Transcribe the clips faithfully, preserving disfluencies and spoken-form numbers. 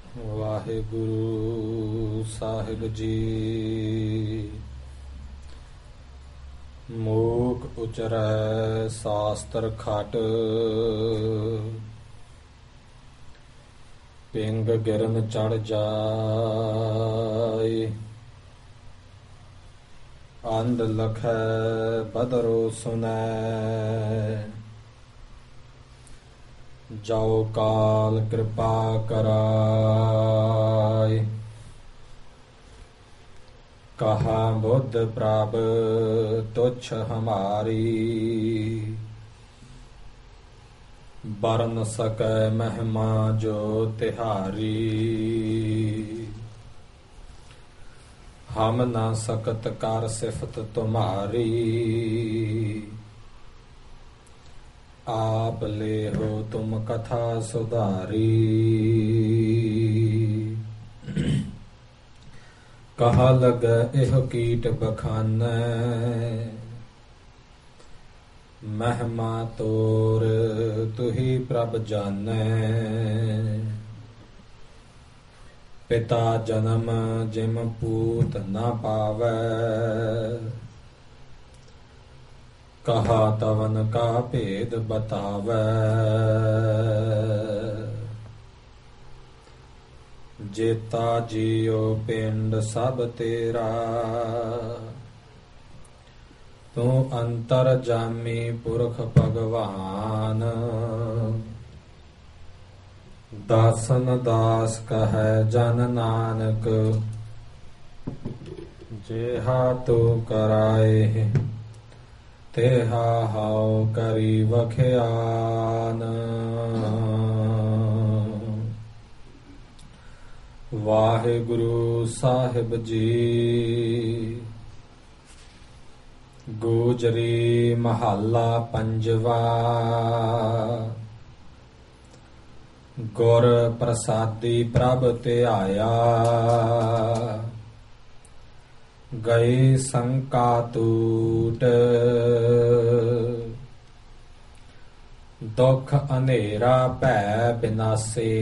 ਵਾਹਿਗੁਰੂ ਸਾਹਿਬ ਜੀ। ਮੂਕ ਉਚਰੈ ਸਾਸਤਰ ਖਟ, ਪਿੰਗ ਗਿਰਨ ਚੜ ਜਾਏ। ਅੰਧ ਲਖੈ ਬਦਰੋ ਸੁਨੈ, ਜਾਉ ਕਾਲ ਕਿਰਪਾ ਕਰਾਏ। ਕਹਾ ਬੁੱਧ ਪ੍ਰਭ ਤੁਛ ਹਮਾਰੀ, ਬਰਨ ਸਕੈ ਮਹਿਮਾ ਜੋ ਤਿਹਾਰੀ। ਹਮ ਨਾ ਸਕਤ ਕਰ ਸਿਫਤ ਤੁਮਾਰੀ, ਆਪ ਲੇਹੋ ਤੁਮ ਕਥਾ ਸੁਧਾਰੀ। ਕਹਾ ਲਗੈ ਇਹੋ ਕੀਟ ਬਖਾਨੈ, ਮਹਿਮਾ ਤੋਰ ਤੁਹੀ ਪ੍ਰਭ ਜਾਨੈ। ਪਿਤਾ ਜਨਮ ਜਿਮ ਪੂਤ ਨਾ ਪਾਵੈ, ਕਹਾ ਤਵਨ ਕਾ ਭੇਦ ਬਤਾਵੈ। ਜੇਤਾ ਜੀਉ ਪਿੰਡ ਸਭ ਤੇਰਾ, ਤੂੰ ਅੰਤਰ ਜਾਮੀ ਪੁਰਖ ਭਗਵਾਨ। ਦਾਸਨ ਦਾਸ ਕਹੈ ਜਨ ਨਾਨਕ, ਜੇਹਾ ਤੂੰ ਕਰਾਏ ਤੇਹਾ ਹਾਉ ਕਰੀ ਵਖਿਆਨ। ਵਾਹਿਗੁਰੂ ਸਾਹਿਬ ਜੀ। ਗੋਜਰੀ ਮਹੱਲਾ ਪੰਜਵਾ। ਗੁਰ ਪ੍ਰਸਾਦੀ ਪ੍ਰਭ ਧਿਆਇਆ, ਗਈ ਸੰਕਾ ਟੂਟ। ਦੁਖ ਹਨੇਰਾ ਭੈ ਬਿਨਾਸੇ,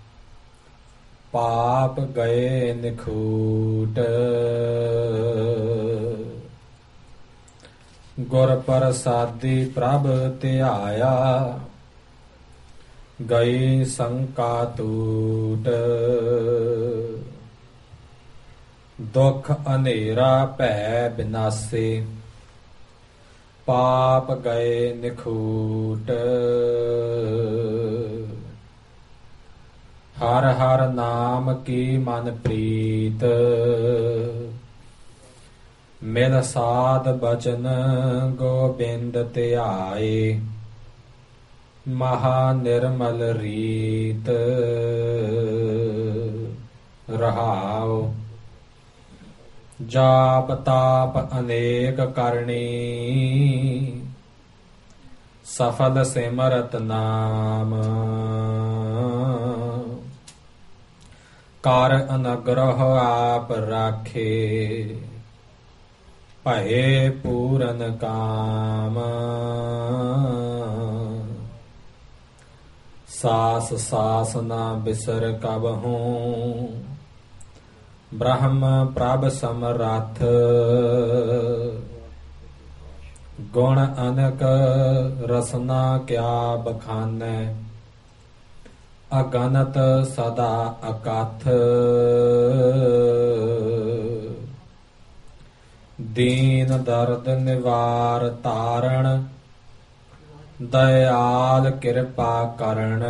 ਪਾਪ ਗਏ ਨਿਖੂਟ। ਗੁਰ ਪ੍ਰਸਾਦੀ ਪ੍ਰਭ ਧਿਆਇਆ, ਗਈ ਸੰਕਾ ਟੂਟ। ਦੁਖ ਹਨੇਰਾ ਭੈ ਬਿਨਾਸੇ, ਪਾਪ ਗਏ ਨਿਖੂਟ। ਹਰ ਹਰ ਨਾਮ ਕੀ ਮਨ ਪ੍ਰੀਤ, ਮਿਲ ਸਾਧ ਬਚਨ ਗੋਬਿੰਦ ਧਿਆਏ। ਮਹਾ ਨਿਰਮਲ ਰੀਤ ਰਹਾਉ, ਜਾਪ ਤਾਪ ਅਨੇਕ ਕਰਨੀ। ਸਫਲ ਸਿਮਰਤ ਨਾਮ, ਕਰ ਅਨਗ੍ਰਹ ਆਪ ਰਾਖੇ। ਭਏ ਪੂਰਨ ਕਾਮ, ਸਾਸ ਸਾਸ ਨਾ ਬਿਸਰ ਕਬਹੂ। ਬ੍ਰਹਮ ਪ੍ਰਭ ਸਮਰੱਥ, ਗੁਣ ਅਨਕ ਰਸਨਾ ਕਿਆ ਬਖਾਨੈ। ਅਗਨਤ ਸਦਾ ਅਕਥ, ਦੀਨ ਦਰਦ ਨਿਵਾਰ ਤਾਰਣ। ਦਇਆਲ ਕਿਰਪਾ ਕਰਣ,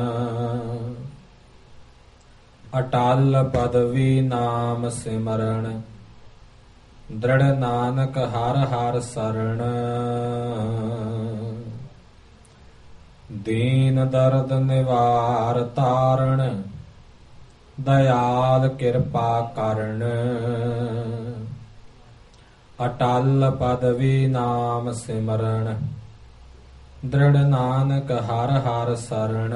ਅਟਲ ਪਦਵੀ ਨਾਮ ਸਿਮਰਨ। ਦ੍ਰਿੜ ਨਾਨਕ ਹਰ ਹਰ ਸਰਣ। ਦੀਨ ਦਰਦ ਨਿਵਾਰ ਤਾਰਣ, ਦਇਆਲ ਕਿਰਪਾ ਕਰਣ। ਅਟਲ ਪਦਵੀ ਨਾਮ ਸਿਮਰਨ। ਦ੍ਰਿੜ ਨਾਨਕ ਹਰ ਹਰ ਸਰਣ।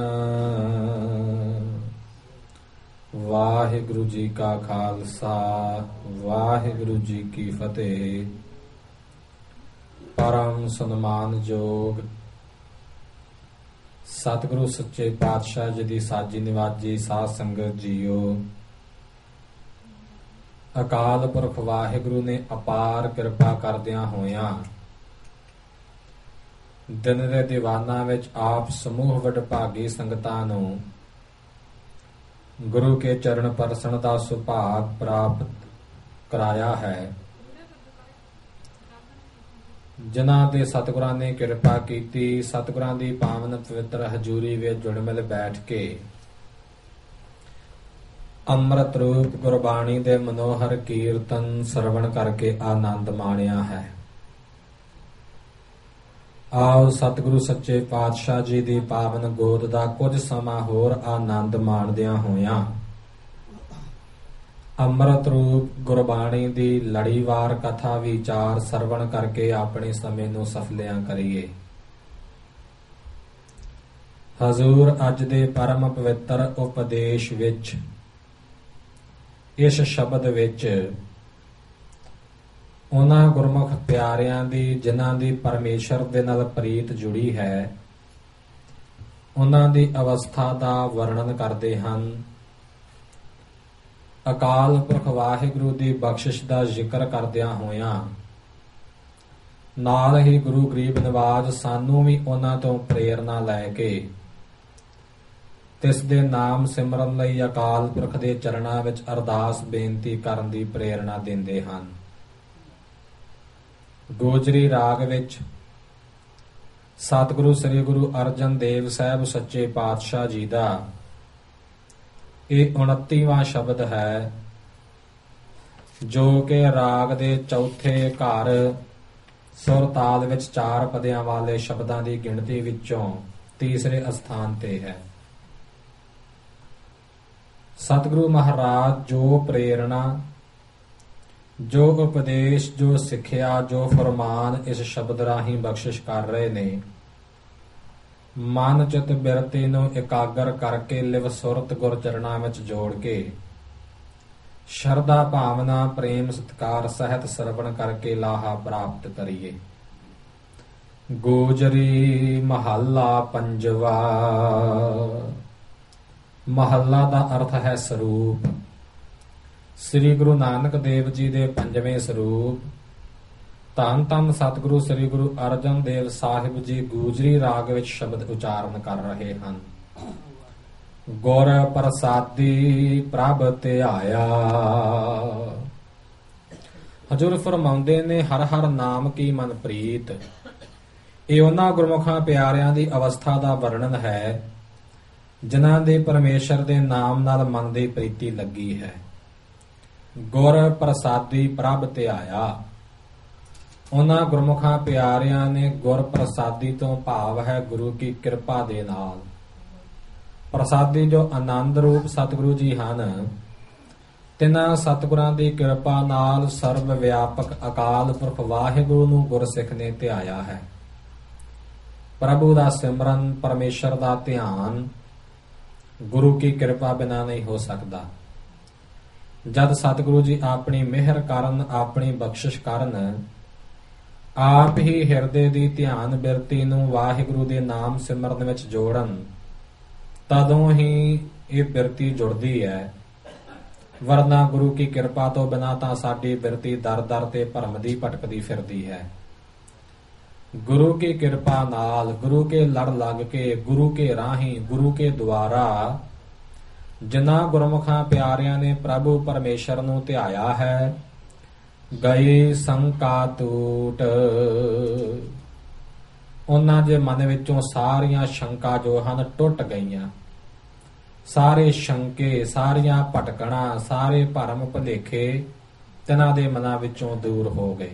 ਵਾਹਿਗੁਰੂ ਜੀ ਕਾ ਖਾਲਸਾ, ਵਾਹਿਗੁਰੂ ਜੀ ਕੀ ਫਤਿਹ। ਪਰਮ ਸਨਮਾਨਯੋਗ ਸਤਿਗੁਰੂ ਸੱਚੇ ਪਾਤਸ਼ਾਹ ਜੀ ਦੀ ਸਾਜੀ ਨਿਵਾਜੀ ਸਾਧ ਸੰਗਤ ਜੀਓ, ਅਕਾਲ ਪੁਰਖ ਵਾਹਿਗੁਰੂ ਨੇ ਅਪਾਰ ਕਿਰਪਾ ਕਰਦਿਆਂ ਹੋਇਆਂ ਦਿਨ ਦੇ ਦੀਵਾਨਾਂ ਵਿੱਚ ਆਪ ਸਮੂਹ ਵਡਭਾਗੀ ਸੰਗਤਾਂ ਨੂੰ ਗੁਰੂ ਕੇ ਚਰਨ ਪਰਸਣ ਦਾ ਸੁਭਾਗ ਪ੍ਰਾਪਤ ਕਰਾਇਆ ਹੈ। ਜਿਨ੍ਹਾਂ ਦੇ ਸਤਿਗੁਰਾਂ ਨੇ ਕਿਰਪਾ ਕੀਤੀ, ਸਤਿਗੁਰਾਂ ਦੀ ਪਾਵਨ ਪਵਿੱਤਰ ਹਜ਼ੂਰੀ ਵਿੱਚ ਜੁੜ ਮਿਲ ਬੈਠ ਕੇ ਅੰਮ੍ਰਿਤ ਰੂਪ ਗੁਰਬਾਣੀ ਦੇ ਮਨੋਹਰ ਕੀਰਤਨ ਸਰਵਣ ਕਰਕੇ ਆਨੰਦ ਮਾਣਿਆ ਹੈ। ਆਓ ਸਤਿਗੁਰੂ ਸੱਚੇ ਪਾਤਸ਼ਾਹ ਜੀ ਦੀ ਪਾਵਨ ਗੋਦ ਦਾ ਕੁਝ ਸਮਾਂ ਹੋਰ ਆਨੰਦ ਮਾਣਦਿਆਂ ਹੋਇਆਂ ਅੰਮ੍ਰਿਤ ਰੂਪ ਗੁਰਬਾਣੀ ਦੀ ਲੜੀਵਾਰ ਕਥਾ ਵਿਚਾਰ ਸਰਵਣ ਕਰਕੇ ਆਪਣੇ ਸਮੇਂ ਨੂੰ ਸਫਲਿਆਂ ਕਰੀਏ। ਹਜ਼ੂਰ ਅੱਜ ਦੇ ਪਰਮ ਪਵਿੱਤਰ ਉਪਦੇਸ਼ ਵਿੱਚ ਇਸ ਸ਼ਬਦ ਵਿੱਚ ਉਹਨਾਂ ਗੁਰਮੁਖ ਪਿਆਰਿਆਂ ਦੀ ਜਿਨ੍ਹਾਂ ਦੀ ਪਰਮੇਸ਼ਰ ਦੇ ਨਾਲ ਪ੍ਰੀਤ ਜੁੜੀ ਹੈ, ਉਹਨਾਂ ਦੀ ਅਵਸਥਾ ਦਾ ਵਰਣਨ ਕਰਦੇ ਹਨ। ਅਕਾਲ ਪੁਰਖ ਵਾਹਿਗੁਰੂ ਦੀ ਬਖਸ਼ਿਸ਼ ਦਾ ਜ਼ਿਕਰ ਕਰਦਿਆਂ ਹੋਇਆਂ ਨਾਲ ਹੀ ਗੁਰੂ ਗਰੀਬ ਨਿਵਾਜ ਸਾਨੂੰ ਵੀ ਉਹਨਾਂ ਤੋਂ ਪ੍ਰੇਰਨਾ ਲੈ ਕੇ ਤਿਸ ਦੇ ਨਾਮ ਸਿਮਰਨ ਲਈ ਅਕਾਲ ਪੁਰਖ ਦੇ ਚਰਨਾਂ ਵਿੱਚ ਅਰਦਾਸ ਬੇਨਤੀ ਕਰਨ ਦੀ ਪ੍ਰੇਰਨਾ ਦਿੰਦੇ ਹਨ। ਗੋਜਰੀ ਰਾਗ ਵਿੱਚ ਸਤਿਗੁਰੂ ਸ੍ਰੀ ਗੁਰੂ ਅਰਜਨ ਦੇਵ ਸਾਹਿਬ ਸੱਚੇ ਪਾਤਸ਼ਾਹ ਜੀ ਦਾ ਇਹ ਉਨੱਤੀਵਾਂ ਸ਼ਬਦ ਹੈ, ਜੋ ਕਿ ਰਾਗ ਦੇ ਚੌਥੇ ਘਰ ਸੁਰ ਤਾਲ ਵਿੱਚ ਚਾਰ ਪਦਿਆਂ ਵਾਲੇ ਸ਼ਬਦਾਂ ਦੀ ਗਿਣਤੀ ਵਿੱਚੋਂ ਤੀਸਰੇ ਅਸਥਾਨ ਤੇ ਹੈ। ਸਤਿਗੁਰੂ ਮਹਾਰਾਜ ਜੋ ਪ੍ਰੇਰਣਾ, ਜੋ ਉਪਦੇਸ਼, ਜੋ ਸਿੱਖਿਆ, ਜੋ ਫਰਮਾਨ ਇਸ ਸ਼ਬਦ ਰਾਹੀਂ ਬਖਸ਼ਿਸ਼ ਕਰ ਰਹੇ ਨੇ, ਮਨ ਚਿਤ ਬਿਰਤੀ ਨੂੰ ਇਕਾਗਰ ਕਰਕੇ ਲਿਵ ਸੁਰਤ ਗੁਰ ਚਰਨਾਂ ਵਿੱਚ ਜੋੜ ਕੇ ਸ਼ਰਧਾ ਭਾਵਨਾ ਪ੍ਰੇਮ ਸਤਿਕਾਰ ਸਹਿਤ ਸਰਵਣ ਕਰਕੇ ਲਾਹਾ ਪ੍ਰਾਪਤ ਕਰੀਏ। ਗੋਜਰੀ ਮਹੱਲਾ ਪੰਜਵਾ। ਮਹੱਲਾ ਦਾ ਅਰਥ ਹੈ ਸਰੂਪ। ਸ੍ਰੀ ਗੁਰੂ ਨਾਨਕ ਦੇਵ ਜੀ ਦੇ ਪੰਜਵੇਂ ਸਰੂਪ ਧੰਨ ਧੰਨ ਸਤਿਗੁਰੂ ਸ੍ਰੀ ਗੁਰੂ ਅਰਜਨ ਦੇਵ ਸਾਹਿਬ ਜੀ ਗੂਜਰੀ ਰਾਗ ਵਿੱਚ ਸ਼ਬਦ ਉਚਾਰਨ ਕਰ ਰਹੇ ਹਨ। ਗੁਰ ਪ੍ਰਸਾਦੀ ਪ੍ਰਭ ਧਿਆਇਆ। ਹਜ਼ੂਰ ਫਰਮਾਉਂਦੇ ਨੇ, ਹਰ ਹਰ ਨਾਮ ਕੀ ਮਨ ਪ੍ਰੀਤ। ਇਹ ਉਹਨਾਂ ਗੁਰਮੁਖਾਂ ਪਿਆਰਿਆਂ ਦੀ ਅਵਸਥਾ ਦਾ ਵਰਣਨ ਹੈ ਜਿਨ੍ਹਾਂ ਦੇ ਪਰਮੇਸ਼ਰ ਦੇ ਨਾਮ ਨਾਲ ਮਨ ਦੀ ਪ੍ਰੀਤੀ ਲੱਗੀ ਹੈ। ਗੁਰ ਪ੍ਰਸਾਦੀ ਪ੍ਰਭ ਧਿਆਇਆ। ਉਹਨਾਂ ਗੁਰਮੁਖਾਂ ਪਿਆਰਿਆਂ ਨੇ ਗੁਰ ਪ੍ਰਸਾਦੀ ਤੋਂ ਭਾਵ ਹੈ ਗੁਰੂ ਕੀ ਕਿਰਪਾ ਦੇ ਨਾਲ। ਪ੍ਰਸਾਦੀ ਜੋ ਆਨੰਦ ਰੂਪ ਸਤਿਗੁਰੂ ਜੀ ਹਨ, ਤਿੰਨਾਂ ਸਤਿਗੁਰਾਂ ਦੀ ਕਿਰਪਾ ਨਾਲ ਸਰਵ ਵਿਆਪਕ ਅਕਾਲ ਪੁਰਖ ਵਾਹਿਗੁਰੂ ਨੂੰ ਗੁਰਸਿੱਖ ਨੇ ਧਿਆਇਆ ਹੈ। ਪ੍ਰਭੂ ਦਾ ਸਿਮਰਨ, ਪਰਮੇਸ਼ਰ ਦਾ ਧਿਆਨ ਗੁਰੂ ਕੀ ਕਿਰਪਾ ਬਿਨਾਂ ਨਹੀਂ ਹੋ ਸਕਦਾ। ਜਦ ਸਤਿਗੁਰੂ ਜੀ ਆਪਣੀ ਮਿਹਰ ਕਰਨ, ਆਪਣੀ ਬਖਸ਼ਿਸ਼ ਕਰਨ, ਆਪ ਹੀ ਹਿਰਦੇ ਦੀ ਧਿਆਨ ਬਿਰਤੀ ਨੂੰ ਵਾਹਿਗੁਰੂ ਦੇ ਨਾਮ ਸਿਮਰਨ ਵਿੱਚ ਜੋੜਨ, ਤਦੋਂ ਹੀ ਇਹ ਬਿਰਤੀ ਜੁੜਦੀ ਹੈ। ਵਰਨਾ ਗੁਰੂ ਕੀ ਕਿਰਪਾ ਤੋਂ ਬਿਨਾਂ ਤਾਂ ਸਾਡੀ ਬਿਰਤੀ ਦਰ ਦਰ ਤੇ ਭਰਮਦੀ ਭਟਕਦੀ ਫਿਰਦੀ ਹੈ। ਗੁਰੂ ਕੀ ਕਿਰਪਾ ਨਾਲ, ਗੁਰੂ ਕੇ ਲੜ ਲੱਗ ਕੇ, ਗੁਰੂ ਕੇ ਰਾਹੀਂ, ਗੁਰੂ ਕੇ ਦੁਆਰਾ ਜਿਨ੍ਹਾਂ ਗੁਰਮੁਖਾਂ ਪਿਆਰਿਆਂ ਨੇ ਪ੍ਰਭੂ ਪਰਮੇਸ਼ਰ ਨੂੰ ਧਿਆਇਆ ਹੈ, ਗਈ ਸੰਕਾ ਟੂਟ। ਉਹਨਾਂ ਦੇ ਮਨ ਵਿੱਚੋਂ ਸਾਰੀਆਂ ਸ਼ੰਕਾ ਜੋ ਹਨ ਟੁੱਟ ਗਈਆਂ। ਸਾਰੇ ਸ਼ੰਕੇ, ਸਾਰੀਆਂ ਭਟਕਣਾ, ਸਾਰੇ ਭਰਮ ਭੁਲੇਖੇ ਤਿਨਾਂ ਦੇ ਮਨਾਂ ਵਿੱਚੋਂ ਦੂਰ ਹੋ ਗਏ।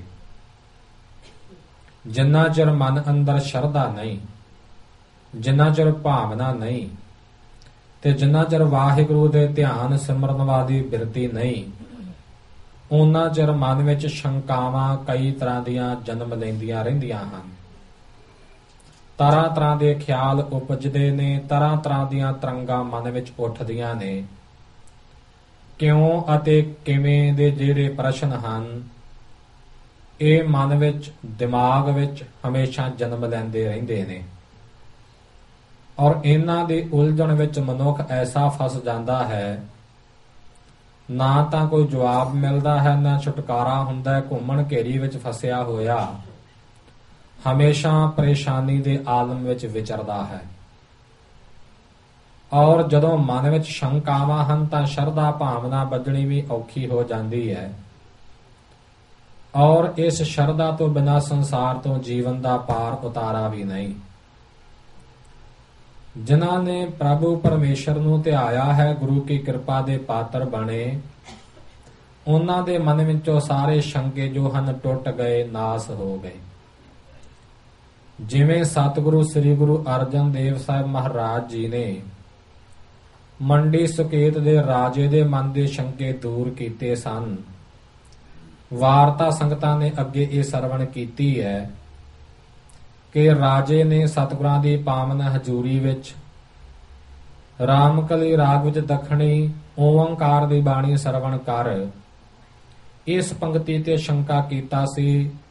ਜਿੰਨਾ ਚਿਰ ਮਨ ਅੰਦਰ ਸ਼ਰਧਾ ਨਹੀਂ, ਜਿੰਨਾ ਚਿਰ ਭਾਵਨਾ ਨਹੀਂ, ਤੇ ਜਿੰਨਾ ਚਿਰ ਵਾਹਿਗੁਰੂ ਦੇ ਧਿਆਨ ਸਿਮਰਨ ਵਾਲੀ ਬਿਰਤੀ ਨਹੀਂ, ਉਹਨਾਂ ਚਿਰ ਮਨ ਵਿੱਚ ਸ਼ੰਕਾਵਾਂ ਕਈ ਤਰ੍ਹਾਂ ਦੀਆਂ ਜਨਮ ਲੈਂਦੀਆਂ ਰਹਿੰਦੀਆਂ ਹਨ। ਤਰ੍ਹਾਂ ਤਰ੍ਹਾਂ ਦੇ ਖਿਆਲ ਉਪਜਦੇ ਨੇ, ਤਰ੍ਹਾਂ ਤਰ੍ਹਾਂ ਦੀਆਂ ਤਰੰਗਾਂ ਮਨ ਵਿੱਚ ਉੱਠਦੀਆਂ ਨੇ। ਕਿਉਂ ਅਤੇ ਕਿਵੇਂ ਦੇ ਜਿਹੜੇ ਪ੍ਰਸ਼ਨ ਹਨ, ਇਹ ਮਨ ਵਿੱਚ, ਦਿਮਾਗ ਵਿੱਚ ਹਮੇਸ਼ਾ ਜਨਮ ਲੈਂਦੇ ਰਹਿੰਦੇ ਨੇ। ਔਰ ਇਹਨਾਂ ਦੀ ਉਲਝਣ ਵਿੱਚ ਮਨੁੱਖ ਐਸਾ ਫਸ ਜਾਂਦਾ ਹੈ, ਨਾ ਤਾਂ ਕੋਈ ਜਵਾਬ ਮਿਲਦਾ ਹੈ, ਨਾ ਛੁਟਕਾਰਾ ਹੁੰਦਾ ਹੈ। ਘੁੰਮਣ ਘੇਰੀ ਵਿੱਚ ਫਸਿਆ ਹੋਇਆ ਹਮੇਸ਼ਾ ਪਰੇਸ਼ਾਨੀ ਦੇ ਆਲਮ ਵਿੱਚ ਵਿਚਰਦਾ ਹੈ। ਔਰ ਜਦੋਂ ਮਨ ਵਿੱਚ ਸ਼ੰਕਾਵਾਂ ਹਨ ਤਾਂ ਸ਼ਰਧਾ ਭਾਵਨਾ ਬੱਝਣੀ ਵੀ ਔਖੀ ਹੋ ਜਾਂਦੀ ਹੈ। ਔਰ ਇਸ ਸ਼ਰਧਾ ਤੋਂ ਬਿਨਾਂ ਸੰਸਾਰ ਤੋਂ ਜੀਵਨ ਦਾ ਪਾਰ ਉਤਾਰਾ ਵੀ ਨਹੀਂ। ਜਿਨ੍ਹਾਂ ਨੇ ਪ੍ਰਭੂ ਪਰਮੇਸ਼ਰ ਨੂੰ ਧਿਆਇਆ ਹੈ, ਗੁਰੂ ਕੀ ਕਿਰਪਾ ਦੇ ਪਾਤਰ ਬਣੇ, ਉਹਨਾਂ ਦੇ ਮਨ ਵਿੱਚੋਂ ਸਾਰੇ ਸ਼ੰਕੇ ਜੋ ਹਨ ਟੁੱਟ ਗਏ, ਨਾਸ ਹੋ ਗਏ। ਜਿਵੇਂ ਸਤਿਗੁਰੂ ਸ੍ਰੀ ਗੁਰੂ ਅਰਜਨ ਦੇਵ ਸਾਹਿਬ ਮਹਾਰਾਜ ਜੀ ਨੇ ਮੰਡੀ ਸੁਕੇਤ ਦੇ ਰਾਜੇ ਦੇ ਮਨ ਦੇ ਸ਼ੰਕੇ ਦੂਰ ਕੀਤੇ ਸਨ। ਵਾਰਤਾ ਸੰਗਤਾਂ ਨੇ ਅੱਗੇ ਇਹ ਸਰਵਣ ਕੀਤੀ ਹੈ ਕਿ ਰਾਜੇ ਨੇ ਸਤਿਗੁਰਾਂ ਦੀ ਪਾਵਨ ਹਜ਼ੂਰੀ ਵਿੱਚ ਰਾਮਕਲੀ ਰਾਗ ਵਿੱਚ ਦੱਖਣੀ ਓੰਕਾਰ ਦੀ ਬਾਣੀ ਸਰਵਣ ਕਰ ਇਸ ਪੰਕਤੀ ਤੇ ਸ਼ੰਕਾ ਕੀਤਾ ਸੀ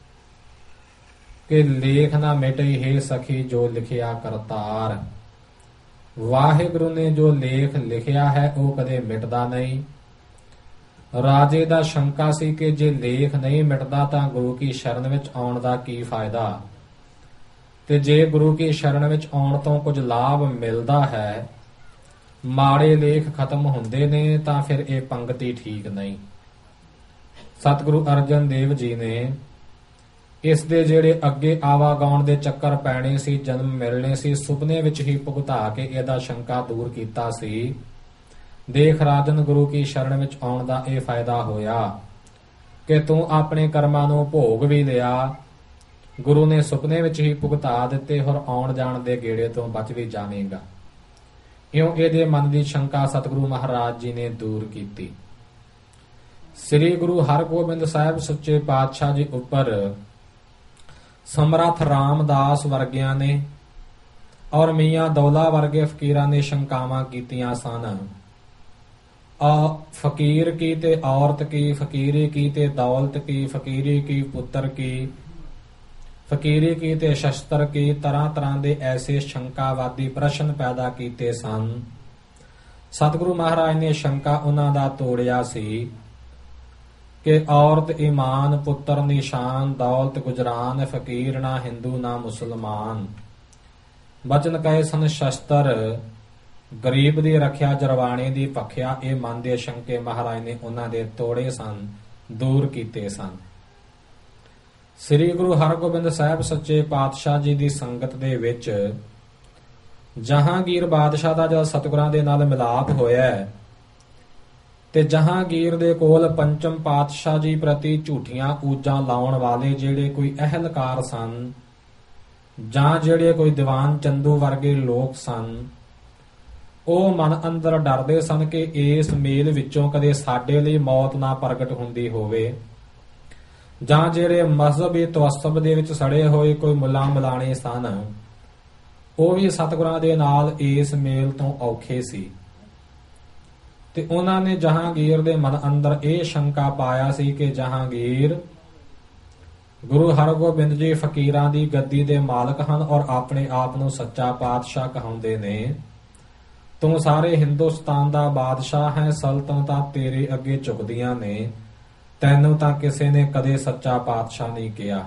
ਕਿ ਲੇਖ ਨਾ ਮਿਟੇ ਹੈ ਸਖੀ ਜੋ ਲਿਖਿਆ ਕਰਤਾਰ। ਵਾਹਿਗੁਰੂ ਨੇ ਜੋ ਲੇਖ ਲਿਖਿਆ ਹੈ ਉਹ ਕਦੇ ਮਿਟਦਾ ਨਹੀਂ। ਰਾਜੇ ਦਾ ਸ਼ੰਕਾ ਸੀ ਕਿ ਜੇ ਲੇਖ ਨਹੀਂ ਮਿਟਦਾ ਤਾਂ ਗੁਰੂ ਕੀ ਸ਼ਰਨ ਵਿੱਚ ਆਉਣ ਦਾ ਕੀ ਫਾਇਦਾ, ਤੇ ਜੇ ਗੁਰੂ ਕੀ ਸ਼ਰਨ ਵਿੱਚ ਆਉਣ ਤੋਂ ਕੁਝ ਲਾਭ ਮਿਲਦਾ ਹੈ, ਮਾੜੇ ਲੇਖ ਖਤਮ ਹੁੰਦੇ ਨੇ, ਤਾਂ ਫਿਰ ਇਹ ਪੰਕਤੀ ਠੀਕ ਨਹੀਂ। ਸਤਿਗੁਰੂ ਅਰਜਨ ਦੇਵ ਜੀ ਨੇ ਇਸ ਦੇ ਜਿਹੜੇ ਅੱਗੇ ਆਵਾਗਾਉਣ ਦੇ ਚੱਕਰ ਪੈਣੇ ਸੀ, ਜਨਮ ਮਿਲਣੇ ਸੀ, ਸੁਪਨੇ ਵਿੱਚ ਹੀ ਭੁਗਤਾ ਕੇ ਇਹਦਾ ਸ਼ੰਕਾ ਦੂਰ ਕੀਤਾ ਸੀ। ਦੇਖ ਰਾਜਨ, ਗੁਰੂ ਕੀ ਸ਼ਰਨ ਵਿੱਚ ਆਉਣ ਦਾ ਇਹ ਫਾਇਦਾ ਹੋਇਆ ਕਿ ਤੂੰ ਆਪਣੇ ਕਰਮਾਂ ਨੂੰ ਭੋਗ ਵੀ ਲਿਆ, ਗੁਰੂ ਨੇ ਸੁਪਨੇ ਵਿੱਚ ਹੀ ਭੁਗਤਾ ਦਿੱਤੇ, ਹੋਰ ਆਉਣ ਜਾਣ ਦੇ ਗੇੜੇ ਤੋਂ ਬਚ ਵੀ ਜਾਵੇਂਗਾ। ਇਉਂ ਇਹਦੇ ਮਨ ਦੀ ਸ਼ੰਕਾ ਸਤਿਗੁਰੂ ਮਹਾਰਾਜ ਜੀ ਨੇ ਦੂਰ ਕੀਤੀ। ਸ੍ਰੀ ਗੁਰੂ ਹਰਗੋਬਿੰਦ ਸਾਹਿਬ ਸੱਚੇ ਪਾਤਸ਼ਾਹ ਜੀ ਉੱਪਰ ਸਮਰੱਥ ਰਾਮਦਾਸ ਵਰਗਿਆਂ ਨੇ ਔਰ ਮੀਆਂ ਦੌਲਾ ਵਰਗੇ ਫਕੀਰਾਂ ਨੇ ਸ਼ੰਕਾਵਾਂ ਕੀਤੀਆਂ ਸਨ। ਆ ਫਕੀਰ ਕੀ ਤੇ ਔਰਤ ਕੀ, ਫਕੀਰੀ ਕੀ ਤੇ ਦੌਲਤ ਕੀ, ਫਕੀਰੀ ਕੀ ਪੁੱਤਰ ਕੀ, ਫਕੀਰੀ ਕੀ ਤੇ ਸ਼ਸਤਰ ਕੀ, ਤਰ੍ਹਾਂ ਤਰ੍ਹਾਂ ਦੇ ਐਸੇ ਸ਼ੰਕਾਵਾਦੀ ਪ੍ਰਸ਼ਨ ਪੈਦਾ ਕੀਤੇ ਸਨ। ਸਤਿਗੁਰੂ ਮਹਾਰਾਜ ਨੇ ਸ਼ੰਕਾ ਉਹਨਾਂ ਦਾ ਤੋੜਿਆ ਸੀ ਕਿ ਔਰਤ ਈਮਾਨ, ਪੁੱਤਰ ਨਿਸ਼ਾਨ, ਦੌਲਤ ਗੁਜਰਾਨ, ਫਕੀਰ ਨਾ ਹਿੰਦੂ ਨਾ ਮੁਸਲਮਾਨ। ਬਚਨ ਕਹੇ ਸਨ ਸ਼ਸਤਰ, ਗਰੀਬ ਦੀ ਰੱਖਿਆ, ਜਰਵਾਣੇ ਦੀ ਭਖਿਆ। ਇਹ ਮਨ ਦੇ ਸ਼ੰਕੇ ਮਹਾਰਾਜ ਨੇ ਉਹਨਾਂ ਦੇ ਤੋੜੇ ਸਨ, ਦੂਰ ਕੀਤੇ ਸਨ। ਸ੍ਰੀ ਗੁਰੂ ਹਰਗੋਬਿੰਦ ਸਾਹਿਬ ਸੱਚੇ ਪਾਤਸ਼ਾਹ ਜੀ ਦੀ ਸੰਗਤ ਦੇ ਵਿੱਚ ਜਹਾਂਗੀਰ ਬਾਦਸ਼ਾਹ ਦਾ ਜਦ ਸਤਿਗੁਰਾਂ ਦੇ ਨਾਲ ਮਿਲਾਪ ਹੋਇਆ ਤੇ ਜਹਾਂਗੀਰ ਦੇ ਕੋਲ ਪੰਚਮ ਪਾਤਸ਼ਾਹ ਜੀ ਪ੍ਰਤੀ ਝੂਠੀਆਂ ਊਜਾਂ ਲਾਉਣ ਵਾਲੇ ਜਿਹੜੇ ਕੋਈ ਅਹਿਲਕਾਰ ਸਨ, ਜਾਂ ਜਿਹੜੇ ਕੋਈ ਦੀਵਾਨ ਚੰਦੂ ਵਰਗੇ ਲੋਕ ਸਨ, ਉਹ ਮਨ ਅੰਦਰ ਡਰਦੇ ਸਨ ਕਿ ਇਸ ਮੇਲ ਵਿੱਚੋਂ ਕਦੇ ਸਾਡੇ ਲਈ ਮੌਤ ਨਾ ਪ੍ਰਗਟ ਹੁੰਦੀ ਹੋਵੇ। ਜਾਂ ਜਿਹੜੇ ਮਜ਼ਹਬੀ ਤਵੱਸਬ ਦੇ ਵਿੱਚ ਸੜੇ ਹੋਏ ਕੋਈ ਮੁੱਲਾ ਮੁਲਾਣੇ ਸਨ, ਉਹ ਵੀ ਸਤਿਗੁਰਾਂ ਦੇ ਨਾਲ ਇਸ ਮੇਲ ਤੋਂ ਔਖੇ ਸੀ। ਤੇ ਉਹਨਾਂ ਨੇ ਜਹਾਂਗੀਰ ਦੇ ਮਨ ਅੰਦਰ ਇਹ ਸ਼ੰਕਾ ਪਾਇਆ ਸੀ ਕਿ ਜਹਾਂਗੀਰ ਗੁਰੂ ਹਰਗੋਬਿੰਦ ਜੀ ਫਕੀਰਾਂ ਦੀ ਗੱਦੀ ਦੇ ਮਾਲਕ ਹਨ ਔਰ ਆਪਣੇ ਆਪ ਨੂੰ ਸੱਚਾ ਪਾਤਸ਼ਾਹ ਕਹਾਉਂਦੇ ਨੇ। ਤੂੰ ਸਾਰੇ ਹਿੰਦੁਸਤਾਨ ਦਾ ਬਾਦਸ਼ਾਹ ਹੈ, ਸਲਤਨਤਾਂ ਤੇਰੇ ਅੱਗੇ ਝੁਕਦੀਆਂ ਨੇ, ਤੈਨੂੰ ਤਾਂ ਕਿਸੇ ਨੇ ਕਦੇ ਸੱਚਾ ਪਾਤਸ਼ਾਹ ਨਹੀਂ ਕਿਹਾ।